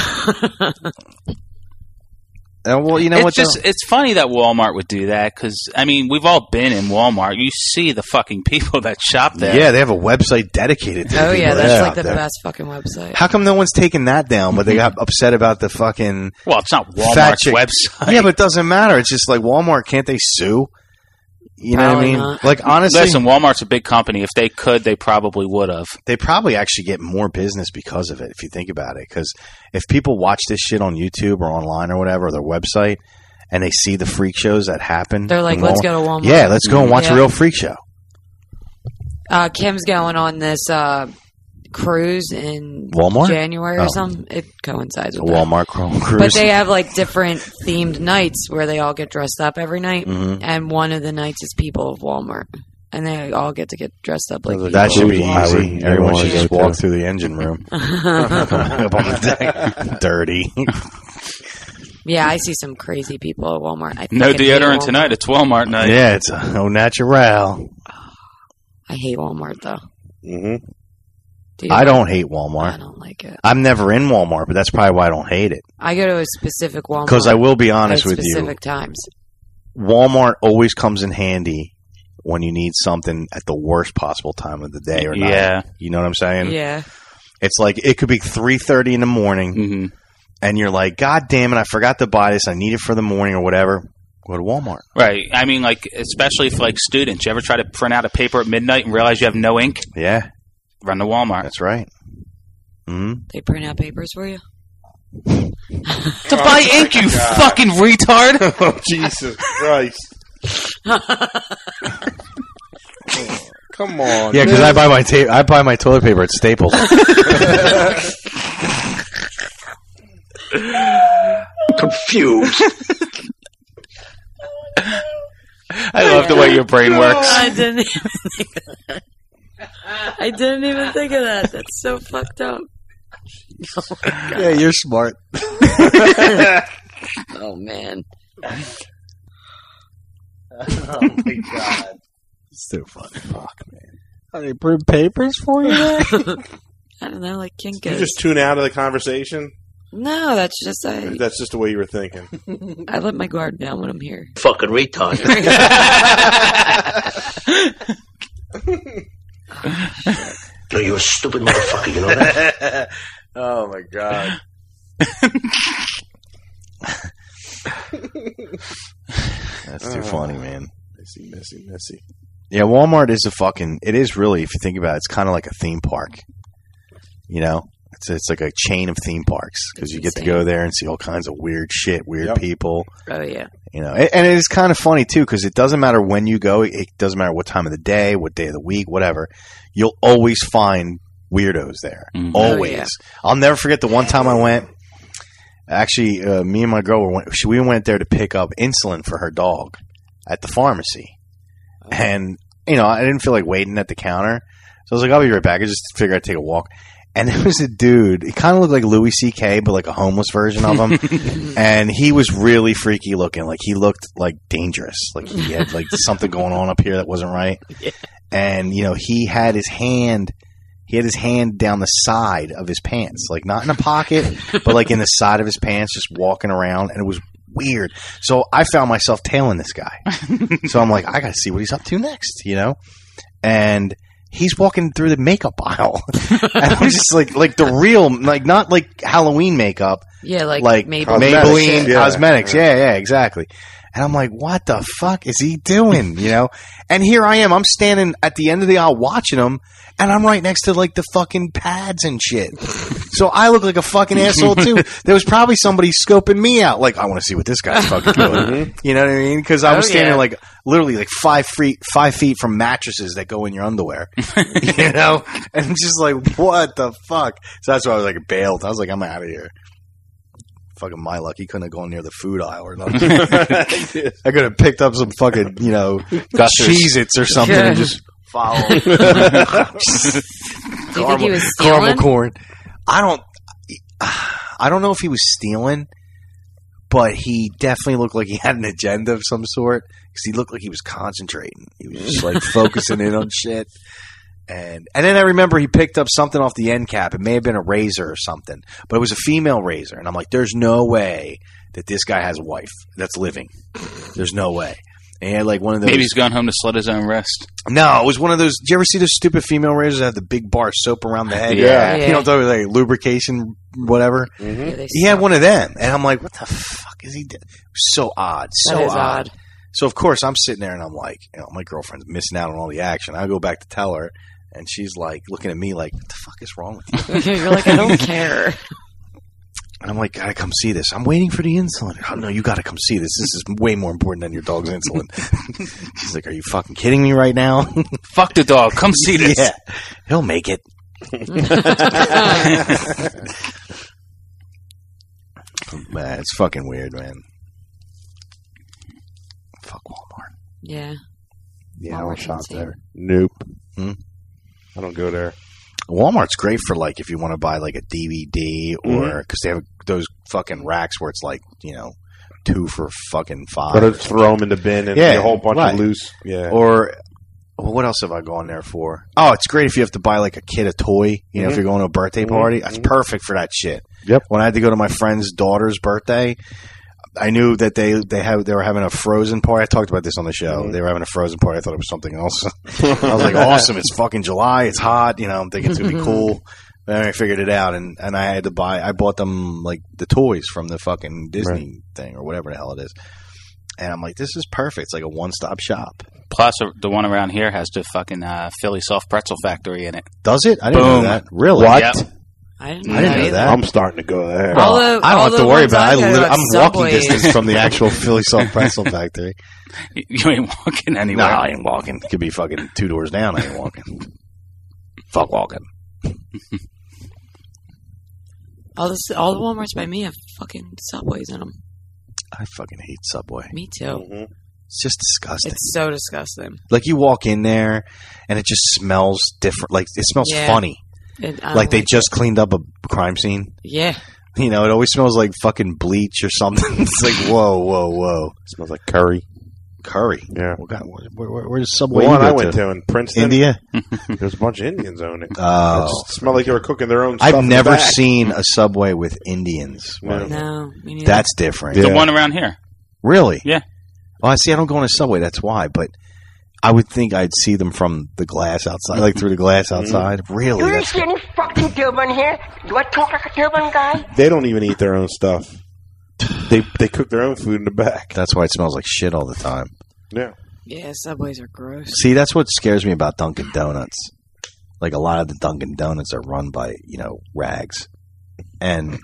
Well, you know what? It's funny that Walmart would do that because, I mean, we've all been in Walmart. You see the fucking people that shop there. Yeah, they have a website dedicated to the Oh people yeah, that that's shop like the there. best fucking website. How come no one's taken that down, but they got upset about the fucking Well, it's not fat Walmart's chick website. Yeah, but it doesn't matter. It's just like Walmart. Can't they sue? You know what I Probably mean? not. Like honestly, Listen, Walmart's a big company. If they could, they probably would have. they probably actually get more business because of it. If you think about it, because if people watch this shit on YouTube or online or whatever, or their website, and they see the freak shows that happen, They're like, in let's go to Walmart. Yeah, let's go and watch Yeah. a real freak show. Kim's going on this cruise in Walmart? January or Oh. something. It coincides A with that. Walmart cruise. But they have like different themed nights where they all get dressed up every night, Mhm. and one of the nights is people of Walmart, and they all get to get dressed up like That should be people of Walmart. easy. Everyone wanna should just go walk to. through the engine room. Up on the deck. Dirty. Yeah, I see some crazy people at Walmart. I No fucking hate deodorant Walmart. tonight. It's Walmart night. Yeah, it's au natural. I hate Walmart though. Mm-hmm. Do you I like- don't hate I Walmart. don't like it. I'm never in Walmart, but that's probably why I don't hate it. I go to a specific Walmart Because I will be honest at with you, specific times. Walmart always comes in handy when you need something at the worst possible time of the day or night. Yeah. You know what I'm saying? Yeah, It's like it could be 3:30 in the morning, hmm and you're like, God damn it, I forgot to buy this. I need it for the morning or whatever. Go to Walmart. Right. I mean, like, especially for like students. You ever try to print out a paper at midnight and realize you have no ink? Yeah, Run to Walmart. that's right. Hmm. they print out papers for you. To buy ink, you fucking retard. Oh, Jesus Christ. Come on. Yeah, because I buy my toilet paper at Staples. Confused. I love the way your brain works. I didn't even think of that. I didn't even think of that. That's so fucked up. Yeah, you're smart. Oh man. Oh my god, it's too funny. Fuck, man. Are they print papers for you? I don't know, like You Kinko's. just tune out of the conversation? No, that's just That's just the way you were thinking. I let my guard down when I'm here. Fucking retard. No, you're a stupid motherfucker, you know that? Oh my god. That's too funny, man. Messy. Yeah, Walmart is it is really, if you think about it, it's kind of like a theme park. You know? It's like a chain of theme parks because you get to go there and see all kinds of weird shit, weird people. Oh yeah. You know, and it is kind of funny too because it doesn't matter when you go. It doesn't matter what time of the day, what day of the week, whatever. You'll always find weirdos there. Mhm. Always. Oh, yeah. I'll never forget the one time I went. Actually, me and my girl we went there to pick up insulin for her dog at the pharmacy, and you know I didn't feel like waiting at the counter, so I was like, I'll be right back. I just figured I'd take a walk. And there was a dude. He kind of looked like Louis C.K., but like a homeless version of him. And he was really freaky looking. Like he looked like dangerous. Like he had like something going on up here that wasn't right. Yeah. And you know he had his hand down the side of his pants, like not in a pocket, but like in the side of his pants, just walking around. And it was weird. So I found myself tailing this guy. So I'm like, I got to see what he's up to next, you know. And he's walking through the makeup aisle. And I'm just like the real, like not like Halloween makeup. Yeah, like Maybelline cosmetics. Yeah, exactly. And I'm like, what the fuck is he doing? You know? And here I am. I'm standing at the end of the aisle watching him, and I'm right next to like the fucking pads and shit. So I look like a fucking asshole too. There was probably somebody scoping me out. Like, I want to see what this guy's fucking doing. You know what I mean? Because I was standing like literally like 5 feet from mattresses that go in your underwear. You know? And I'm just like, what the fuck? So that's why I was like bailed. I was like, I'm out of here. Fucking my luck. He couldn't have gone near the food aisle or nothing. I could have picked up some fucking, Cheez-Its or something and just followed. Do you think he was stealing? Caramel corn. I don't know if he was stealing, but he definitely looked like he had an agenda of some sort because he looked like he was concentrating. He was just like focusing in on shit. And then I remember he picked up something off the end cap. It may have been a razor or something, but it was a female razor. And I'm like, there's no way that this guy has a wife that's living. There's no way. And he had like one of those. Maybe he's gone home to slit his own wrist. No, it was one of those. Do you ever see those stupid female razors that have the big bar soap around the head? Yeah. You know, like lubrication, whatever. Mm-hmm. He had one of them. And I'm like, what the fuck is he doing? It was so odd. So odd. So, of course, I'm sitting there and I'm like, my girlfriend's missing out on all the action. I go back to tell her. And she's like looking at me like, what the fuck is wrong with you? You're like, I don't care. And I'm like, gotta come see this. I'm waiting for the insulin. Oh, no, you gotta come see this. This is way more important than your dog's insulin. She's like, are you fucking kidding me right now? Fuck the dog. Come see this. Yeah. He'll make it. Man, it's fucking weird, man. Fuck Walmart. Yeah. Yeah, I don't shop there. Nope. I don't go there. Walmart's great for like if you want to buy like a DVD or because they have those fucking racks where it's like 2 for fucking $5. But throw them in the bin and a whole bunch of loose. Yeah. Or what else have I gone there for? Oh, it's great if you have to buy like a kid a toy. If you're going to a birthday party, that's perfect for that shit. Yep. When I had to go to my friend's daughter's birthday, I knew that they were having a Frozen party. I talked about this on the show. They were having a Frozen party. I thought it was something else. I was like, awesome. It's fucking July. It's hot. I'm thinking it's going to be cool. Then I figured it out, and I had to I bought them like the toys from the fucking Disney thing or whatever the hell it is. And I'm like, this is perfect. It's like a one-stop shop. Plus, the one around here has the fucking Philly Soft Pretzel Factory in it. Does it? I didn't know that. Really? What? Yep. I didn't know that. I'm starting to go there. I don't have to worry about it. I'm walking distance from the actual Philly Soft Pretzel Factory. You ain't walking anywhere. No, I ain't walking. Could be fucking 2 doors down. I ain't walking. Fuck walking. All the Walmarts by me have fucking Subways in them. I fucking hate Subway. Me too. Mm-hmm. It's just disgusting. It's so disgusting. Like you walk in there and it just smells different. Like it smells funny. Like they just cleaned up a crime scene. Yeah. It always smells like fucking bleach or something. It's like, whoa. It smells like curry. Curry? Yeah. Where's Subway? The one I went to in Princeton. India? There's a bunch of Indians own it. Oh. It smelled like they were cooking their own stuff. I've never seen a Subway with Indians. No, me neither. That's different. The one around here. Really? Yeah. Oh, I see. I don't go on a Subway. That's why. But I would think I'd see them from the glass outside, like through the glass outside. Really? Do you see any fucking turban here? Do I talk like a turban guy? They don't even eat their own stuff. They cook their own food in the back. That's why it smells like shit all the time. Yeah. Yeah, Subways are gross. See, that's what scares me about Dunkin' Donuts. Like a lot of the Dunkin' Donuts are run by, rags. And,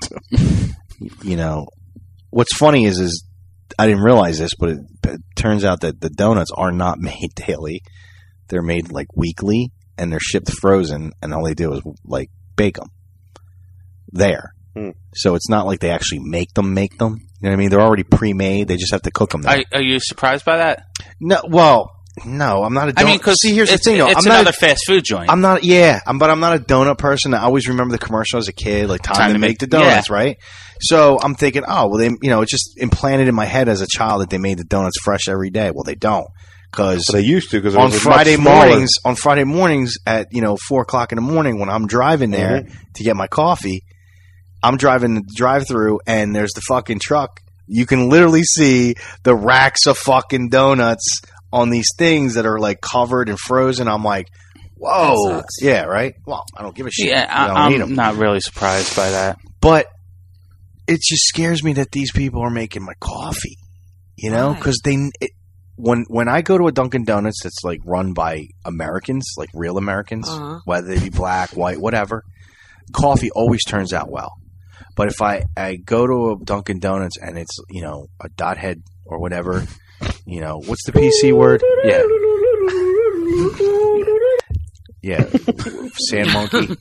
what's funny is I didn't realize this, but it turns out that the donuts are not made daily. They're made like weekly, and they're shipped frozen, and all they do is like bake them there. So it's not like they actually make them. You know what I mean? They're already pre-made. They just have to cook them there. Are you surprised by that? No, well, no, I'm not a donut. I mean, because here's the thing, though. It's another fast food joint. I'm not, but I'm not a donut person. I always remember the commercial as a kid, like time to make the donuts, right? So I'm thinking, it's just implanted in my head as a child that they made the donuts fresh every day. Well, they don't. Because they used to. Because on Friday mornings at 4:00 in the morning when I'm driving there to get my coffee, I'm driving the drive-through and there's the fucking truck. You can literally see the racks of fucking donuts on these things that are like covered and frozen. I'm like, whoa, yeah, right. Well, I don't give a shit. Yeah, I don't need 'em. I'm not really surprised by that. But it just scares me that these people are making my coffee. You know, because when I go to a Dunkin' Donuts that's like run by Americans, like real Americans, whether they be black, white, whatever, coffee always turns out well. But if I go to a Dunkin' Donuts and it's, you know, a dot head or whatever, you know, what's the PC word? Yeah. Sand monkey.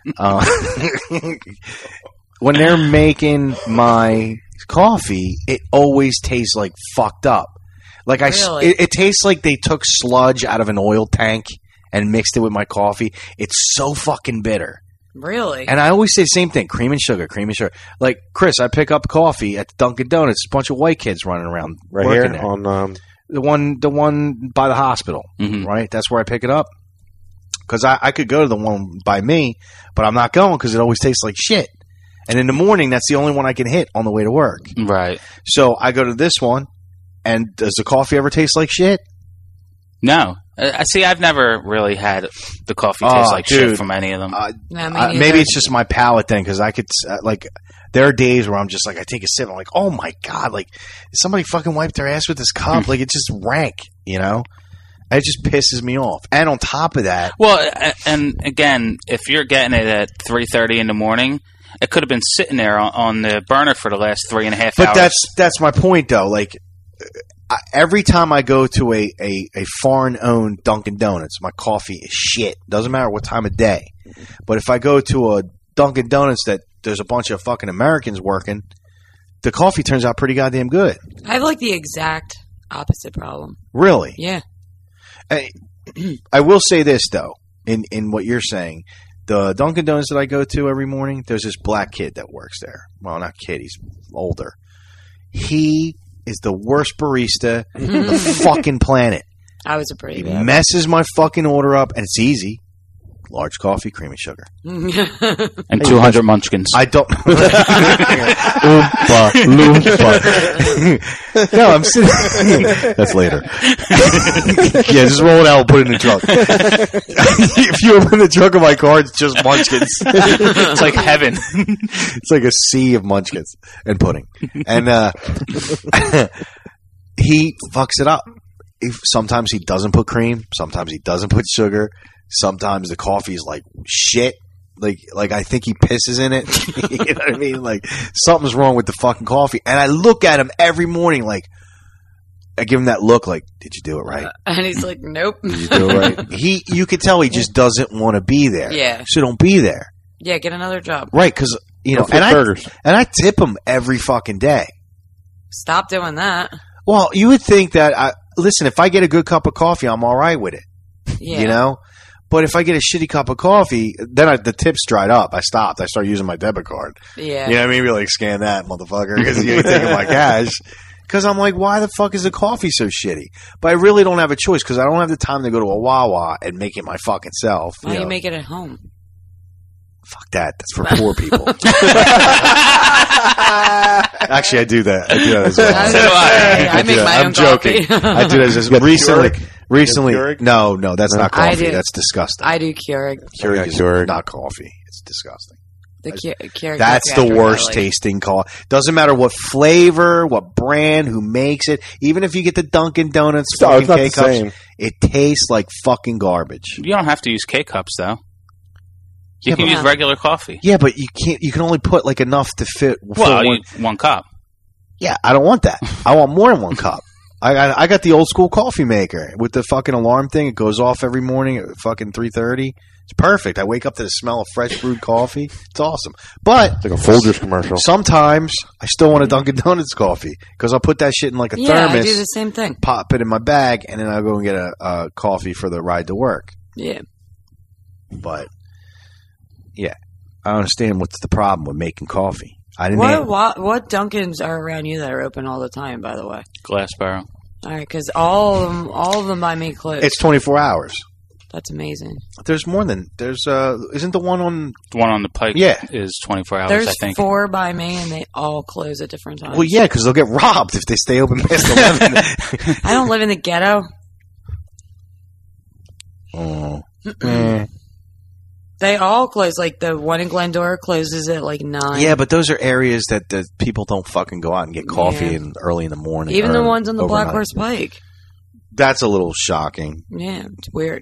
When they're making my coffee, it always tastes like fucked up. Like it tastes like they took sludge out of an oil tank and mixed it with my coffee. It's so fucking bitter. Really? And I always say the same thing: cream and sugar, cream and sugar. Like Chris, I pick up coffee at the Dunkin' Donuts. A bunch of white kids running around right working here there. on the one by the hospital. Right, that's where I pick it up. Because I could go to the one by me, but I'm not going because it always tastes like shit. And in the morning, that's the only one I can hit on the way to work. Right. So I go to this one, and does the coffee ever taste like shit? No. See, I've never really had the coffee taste like shit from any of them. Maybe it's just my palate thing, because I could, there are days where I'm just like, I take a sip, I'm like, oh my God, like, somebody fucking wiped their ass with this cup. Like, it's just rank, you know? It just pisses me off. And on top of that... Well, and again, if you're getting it at 3:30 in the morning, it could have been sitting there on the burner for the last 3.5 hours. But that's my point, though. Like, every time I go to a foreign-owned Dunkin' Donuts, my coffee is shit. Doesn't matter what time of day. But if I go to a Dunkin' Donuts that there's a bunch of fucking Americans working, the coffee turns out pretty goddamn good. I have, like, the exact opposite problem. Really? Yeah. I will say this, though, in what you're saying. The Dunkin' Donuts that I go to every morning, there's this black kid that works there. Well, not kid, he's older. He is the worst barista on the fucking planet. I was a pretty He messes my fucking order up, and it's easy. Large coffee, cream and sugar. And 200 munchkins. I don't... Loompa. No, I'm sitting... That's later. Yeah, just roll it out and put it in the trunk. If you open the trunk of my car, it's just munchkins. It's like heaven. It's like a sea of munchkins and pudding. And he fucks it up. Sometimes he doesn't put cream. Sometimes he doesn't put sugar. Sometimes the coffee is like shit. Like I think he pisses in it. You know what I mean? Like something's wrong with the fucking coffee. And I look at him every morning like, I give him that look like, did you do it right? And he's like, nope. Did you do it right? You could tell he just doesn't want to be there. Yeah. So don't be there. Yeah, get another job. Right, because, you know, and I tip him every fucking day. Stop doing that. Well, you would think that, listen, if I get a good cup of coffee, I'm all right with it. Yeah. You know? But if I get a shitty cup of coffee, then the tips dried up. I stopped. I started using my debit card. Yeah. You know what I mean? Maybe like scan that, motherfucker, because you ain't taking my cash. Because I'm like, why the fuck is the coffee so shitty? But I really don't have a choice because I don't have the time to go to a Wawa and make it my fucking self. Why don't you make it at home? Fuck that. That's for poor people. Actually, I do that. I do that as well. I make my own joking. coffee. I do that as recently. No, that's not coffee. That's disgusting. I do Keurig. Keurig is not coffee. It's disgusting. Keurig. That's the worst tasting coffee. Doesn't matter what flavor, what brand, who makes it. Even if you get the Dunkin' Donuts fucking K-Cups, it tastes like fucking garbage. You don't have to use K-Cups, though. You can use regular coffee. Yeah, but you can't. You can only put like enough to fit. One cup. Yeah, I don't want that. I want more than one cup. I got the old school coffee maker with the fucking alarm thing. It goes off every morning at fucking 3:30. It's perfect. I wake up to the smell of fresh brewed coffee. It's awesome. But it's like a Folgers commercial. Sometimes I still want a Dunkin' Donuts coffee because I'll put that shit in like a thermos. Yeah, I do the same thing. Pop it in my bag, and then I'll go and get a coffee for the ride to work. Yeah. But yeah, I don't understand what's the problem with making coffee. I didn't. What Dunkins are around you that are open all the time? By the way, Glassboro. All right, because all of them by me close. It's 24 hours. That's amazing. There's more than isn't the one on the Pike? Yeah, is 24 hours. There's I think 4 by me, and they all close at different times. Well, yeah, because they'll get robbed if they stay open past 11. I don't live in the ghetto. Oh. They all close. Like the one in Glendora closes at like 9. Yeah, but those are areas that people don't fucking go out and get coffee in early in the morning. Even the or ones on the Black overnight. Horse Pike. That's a little shocking. Yeah, it's weird.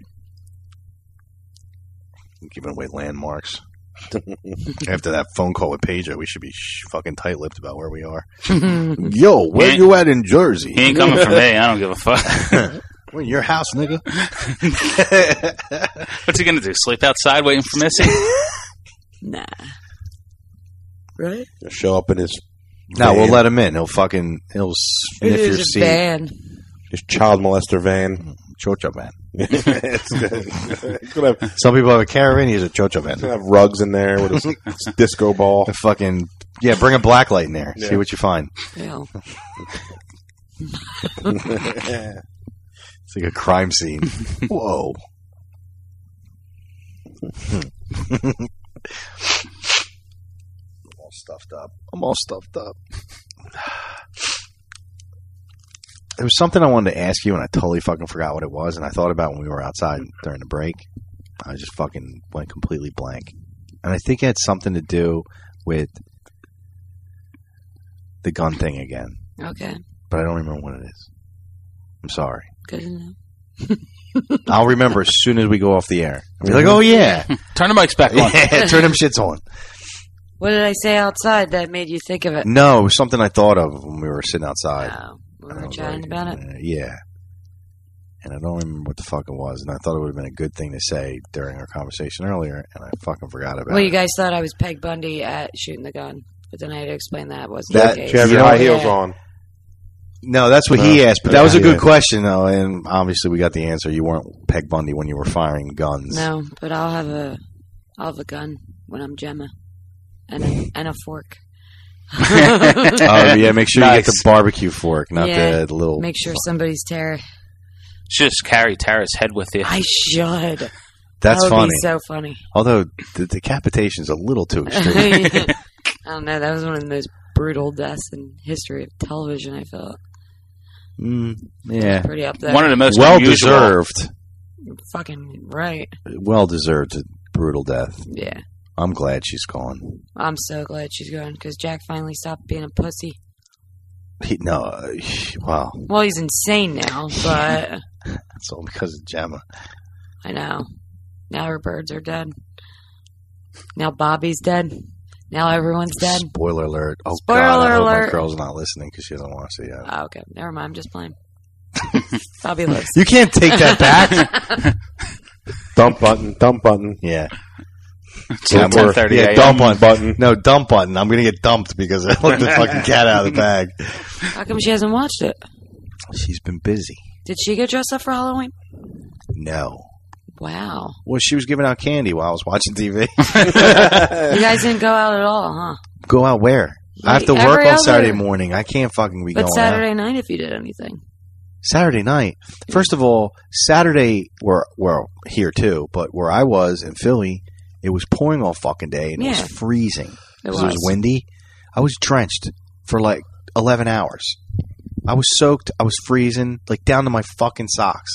Giving away landmarks. After that phone call with Pedro, we should be fucking tight-lipped about where we are. Yo, where you at in Jersey? He ain't coming for me. I don't give a fuck. We're in your house, nigga. What's he gonna do? Sleep outside waiting for Missy? Nah. Right? He'll show up in his. No, van. we'll let him in. He'll sniff your seat. Van. His child molester van. Chocho van. He's gonna have, Some people have a caravan. He's a chocho van. he's gonna have rugs in there with his disco ball. A fucking bring a black light in there. Yeah. See what you find. Yeah. It's like a crime scene. Whoa. I'm all stuffed up. There was something I wanted to ask you, and I totally fucking forgot what it was, and I thought about when we were outside during the break. I just fucking went completely blank. And I think it had something to do with the gun thing again. Okay. But I don't remember what it is. I'm sorry. Good to know. I'll remember as soon as we go off the air. I'll be like, oh, yeah. Turn the mics back on. Yeah, turn them shits on. What did I say outside that made you think of it? No, it was something I thought of when we were sitting outside. Oh, we were chatting about it? Yeah. And I don't remember what the fuck it was. And I thought it would have been a good thing to say during our conversation earlier, and I fucking forgot about Well, it. you guys thought I was Peg Bundy at shooting the gun, but then I had to explain that wasn't That- the case. You have your high heels on. No, that's what he asked, but that was a Yeah, good yeah. question, though, and obviously we got the answer. You weren't Peg Bundy when you were firing guns. No, but I'll have a gun when I'm Gemma, and a fork. Oh, yeah, make sure you get the barbecue fork, not Yeah, the little... Make sure somebody's Tara. Just carry Tara's head with you. I should. That's that would funny. Be so funny. Although, the decapitation's a little too extreme. I don't know. That was one of the most brutal deaths in history of television, I felt. Yeah. Pretty up there. One of the most well unusual- deserved. Fucking right. Well deserved brutal death. Yeah. I'm glad she's gone. I'm so glad she's gone because Jack finally stopped being a pussy. Wow. Well, he's insane now, but That's all because of Gemma. I know. Now her birds are dead. Now Bobby's dead. Now everyone's dead. Spoiler alert. Oh, Spoiler God, I hope alert. my girl's not listening because she doesn't want to see it. Oh, okay. Never mind. I'm just playing. Bobby lives. You can't take that back. Dump button. Yeah. Till 10:30 Yeah, a.m. dump button. No, dump button. I'm going to get dumped because I let the fucking cat out of the bag. How come she hasn't watched it? She's been busy. Did she get dressed up for Halloween? No. Wow. Well, she was giving out candy while I was watching TV. You guys didn't go out at all, huh? Go out where? I have to Like work every on other- Saturday morning. I can't fucking be But going Saturday out. night if you did anything. Saturday night. First of all, Saturday, well, here too, but where I was in Philly, it was pouring all fucking day and it Yeah. was freezing. It 'Cause it was was. windy. I was drenched for like 11 hours. I was soaked. I was freezing, like down to my fucking socks.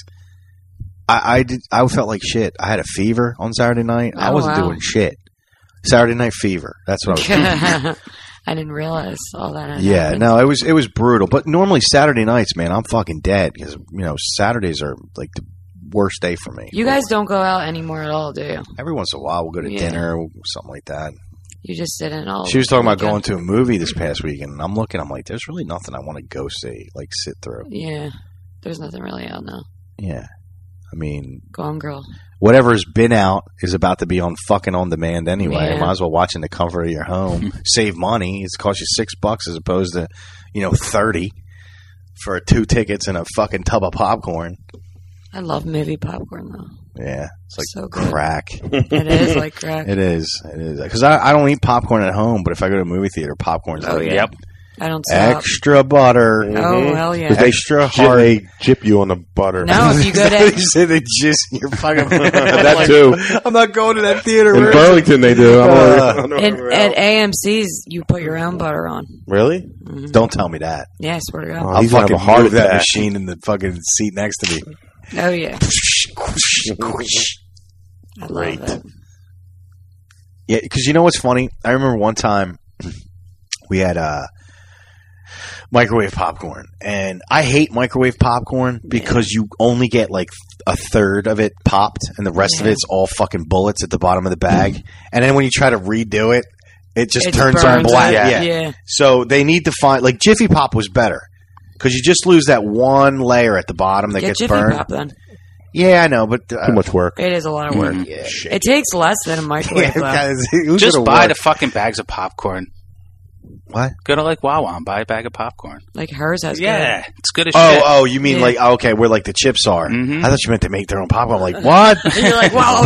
I felt like shit. I had a fever on Saturday night. I Oh, wasn't wow. doing shit. Saturday night fever. That's what I was doing. I didn't realize all that. Had Yeah, happened. no, it was brutal. But normally Saturday nights, man, I'm fucking dead because Saturdays are like the worst day for me. You guys don't go out anymore at all, do you? Every once in a while, we'll go to Yeah. dinner, something like that. You just sit in all. She was talking about weekend. going to a movie this past weekend, and I'm like, there's really nothing I want to go see, like sit through. Yeah, there's nothing really out now. Yeah, I mean, Gone Girl. whatever's been out is about to be on fucking on demand anyway. Yeah. Might as well watch in the comfort of your home. Save money. It's cost you $6 as opposed to, $30 for 2 tickets and a fucking tub of popcorn. I love movie popcorn though. Yeah, it's like So good. crack. It is like crack. It is. Because I don't eat popcorn at home, but if I go to a movie theater, popcorn's Oh, like yeah. I don't stop. extra butter. Oh, hell yeah. 'Cause they Extra jip- hard. They jip you on the butter. No, if you go to you said they just you're fucking That too. I'm not going to that theater. In Where is it? Burlington, they do. I don't know at where else. AMC's, you put your own butter on. Really? Don't tell me that. Yeah, I swear to God. Oh, I'll he's gonna fucking have a heart move that attack. machine in the fucking seat next to me. Oh yeah. I Great. love it. Yeah, because you know what's funny? I remember one time we had microwave popcorn, and I hate microwave popcorn because you only get like a third of it popped, and the rest of it's all fucking bullets at the bottom of the bag. And then when you try to redo it, it just turns on burns black. it. Yeah. So they need to find like Jiffy Pop was better because you just lose that one layer at the bottom that Get gets Jiffy burned. Pop then. Yeah, I know, but Too much work. It is a lot of work. Yeah, It takes less than a microwave. though. Just buy the fucking bags of popcorn. What? Go to like Wawa and buy a bag of popcorn. Like hers has. Yeah, good. it's good as shit. Oh, you mean Yeah. like okay, where like the chips are? Mhm. I thought you meant they make their own popcorn. I'm like, what? And you're like, wow,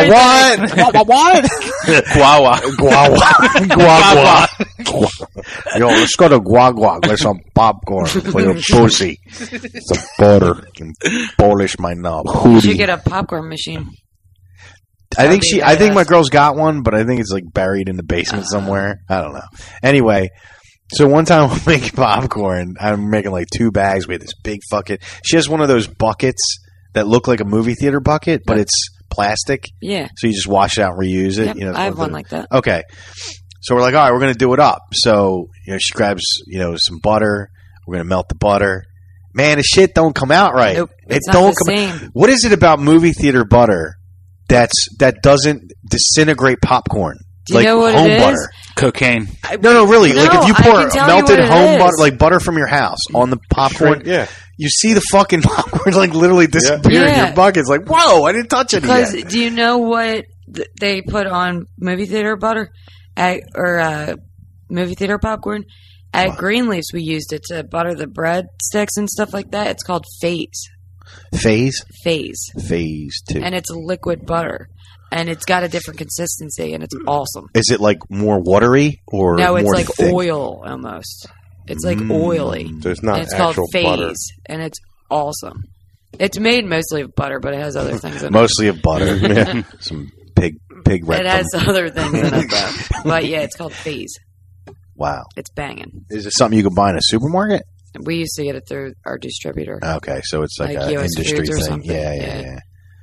what? Guawa. Guagua. Yo, let's go to Guagua. Get some popcorn for your pussy. Some butter. Can polish my knob. You should get a popcorn machine. I think That'd be I think my badass. girl's got one, but I think it's like buried in the basement somewhere. I don't know. Anyway, so one time we're making popcorn. I'm making like 2 bags. We had this big fucking. She has one of those buckets that look like a movie theater bucket, but it's plastic. Yeah. So you just wash it out and reuse it. Yep, You know, I have one like that. Okay. So we're like, all right, we're going to do it up. So, she grabs, some butter. We're going to melt the butter. Man, the shit don't come out right. Nope, it it's not don't the come. same. What is it about movie theater butter that doesn't disintegrate popcorn? Do you like know what home it is? butter. Cocaine. No, really. No, like if you I pour can tell you melted what it home is. butter, like butter from your house on the popcorn, you see the fucking popcorn like literally disappear in Yeah. your bucket. It's like, whoa, I didn't touch it Because yet. do you know what they put on movie theater butter movie theater popcorn? At Greenleaf's, we used it to butter the bread sticks and stuff like that. It's called Phase. Phase 2. And it's liquid butter. And it's got a different consistency, and it's awesome. Is it like more watery or No, it's more like thick? oil almost. It's like oily. So it's not And it's called actual Phase, butter. and it's awesome. It's made mostly of butter, but it has other things in it. Mostly of butter. Yeah. Some pig It rectum. has other things in it, though. But yeah, it's called Phase. Wow. It's banging. Is it something you can buy in a supermarket? We used to get it through our distributor. Okay, so it's like, Like a US industry Foods or thing. something. Yeah.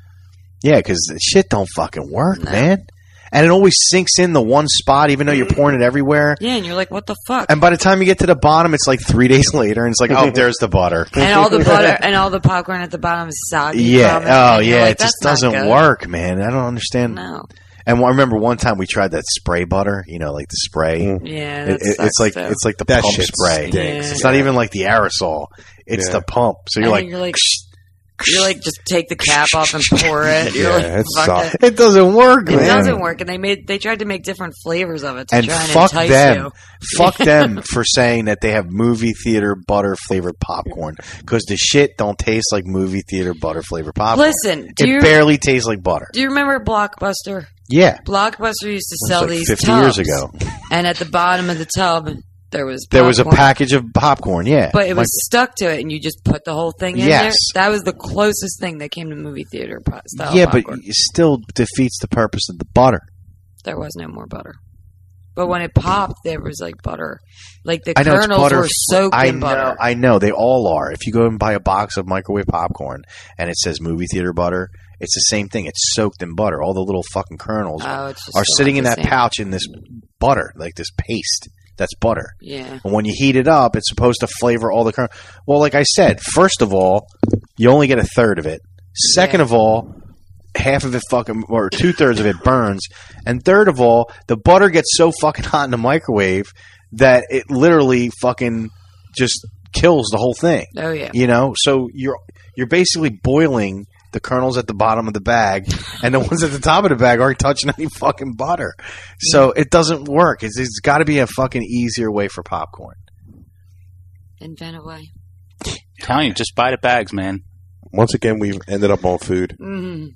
Yeah, because shit don't fucking work, man. And it always sinks in the one spot, even though you're pouring it everywhere. Yeah, and you're like, what the fuck? And by the time you get to the bottom, it's like 3 days later, and it's like, oh, there's the butter. And all the butter and all the popcorn at the bottom is soggy. Yeah. from it, Oh, and you're yeah. like, It just "That's not doesn't good." work, man. I don't understand. No. And I remember one time we tried that spray butter, like the spray. Yeah, that it's sucks, like too. it's like the That pump shit spray. stinks. It's not even like the aerosol. It's the pump. So you're And like, you're like, just take the cap off and pour it. You're like, it fuck sucks. it. it doesn't work, It man. doesn't work, and they tried to make different flavors of it to And try and fuck entice them. you. Fuck them for saying that they have movie theater butter flavored popcorn because the shit don't taste like movie theater butter flavored popcorn. Listen, do it you barely tastes like butter. do you remember Blockbuster? Yeah, Blockbuster used to It was sell like these 50 tubs, years ago. and at the bottom of the tub there was There was a popcorn. package of popcorn. Yeah, But it was Like, stuck to it, and you just put the whole thing in Yes. there. That was the closest thing that came to movie theater style yeah, popcorn. but it still defeats the purpose of the butter. There was no more butter. But when it popped, there was like butter. Like the I know it's kernels butter. were soaked in butter. I know they all are. If you go and buy a box of microwave popcorn and it says movie theater butter, it's the same thing. It's soaked in butter. All the little fucking kernels Oh, it's just are still sitting in not that the same. pouch in this butter, like this paste. That's butter. Yeah. And when you heat it up, it's supposed to flavor all the kernels. Well, like I said, first of all, you only get a third of it. Second of all, half of it fucking, or 2/3 of it burns. And third of all, the butter gets so fucking hot in the microwave that it literally fucking just kills the whole thing. Oh yeah. So you're basically boiling the kernels at the bottom of the bag, and the ones at the top of the bag aren't touching any fucking butter. So it doesn't work. It's got to be a fucking easier way for popcorn. Invent a way. Telling you, just buy the bags, man. Once again, we've ended up on food. Mm-hmm.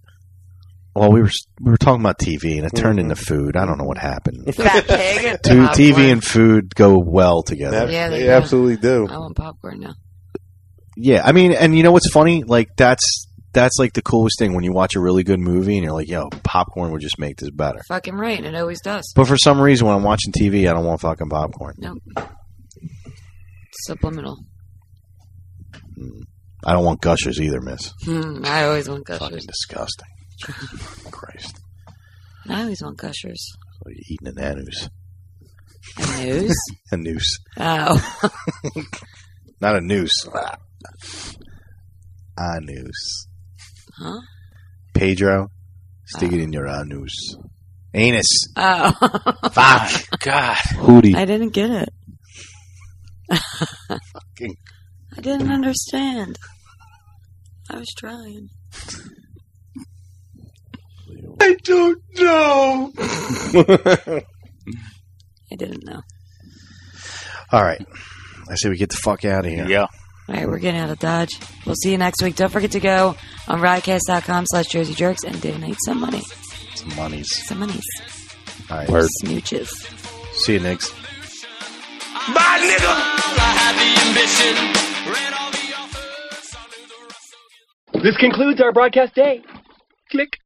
Well, we were talking about TV, and it turned into food. I don't know what happened. Fat pig. TV and food go well together. Yeah, they do. absolutely do. I want popcorn now. Yeah, I mean, and you know what's funny? Like that's like the coolest thing when you watch a really good movie and you're like, yo, popcorn would just make this better. Fucking right, and it always does. But for some reason, when I'm watching TV, I don't want fucking popcorn. Nope. Subliminal. I don't want gushers either, miss. I always want gushers. Fucking disgusting. Christ. Now he's on gushers. So you're eating an anus. A noose? A noose. Oh. Not a noose. Anus. Huh? Pedro, stick it in your anus. Anus. Oh. Fuck. God. Hootie. I didn't get it. Fucking. I didn't understand. I was trying. I don't know. I didn't know. All right. I say we get the fuck out of here. Yeah. All right, we're getting out of Dodge. We'll see you next week. Don't forget to go on riotcast.com/JerseyJerks and donate some money. Some monies. Some monies. All right. Word. Smooches. See you, Niggs. Bye, nigga. This concludes our broadcast day. Click.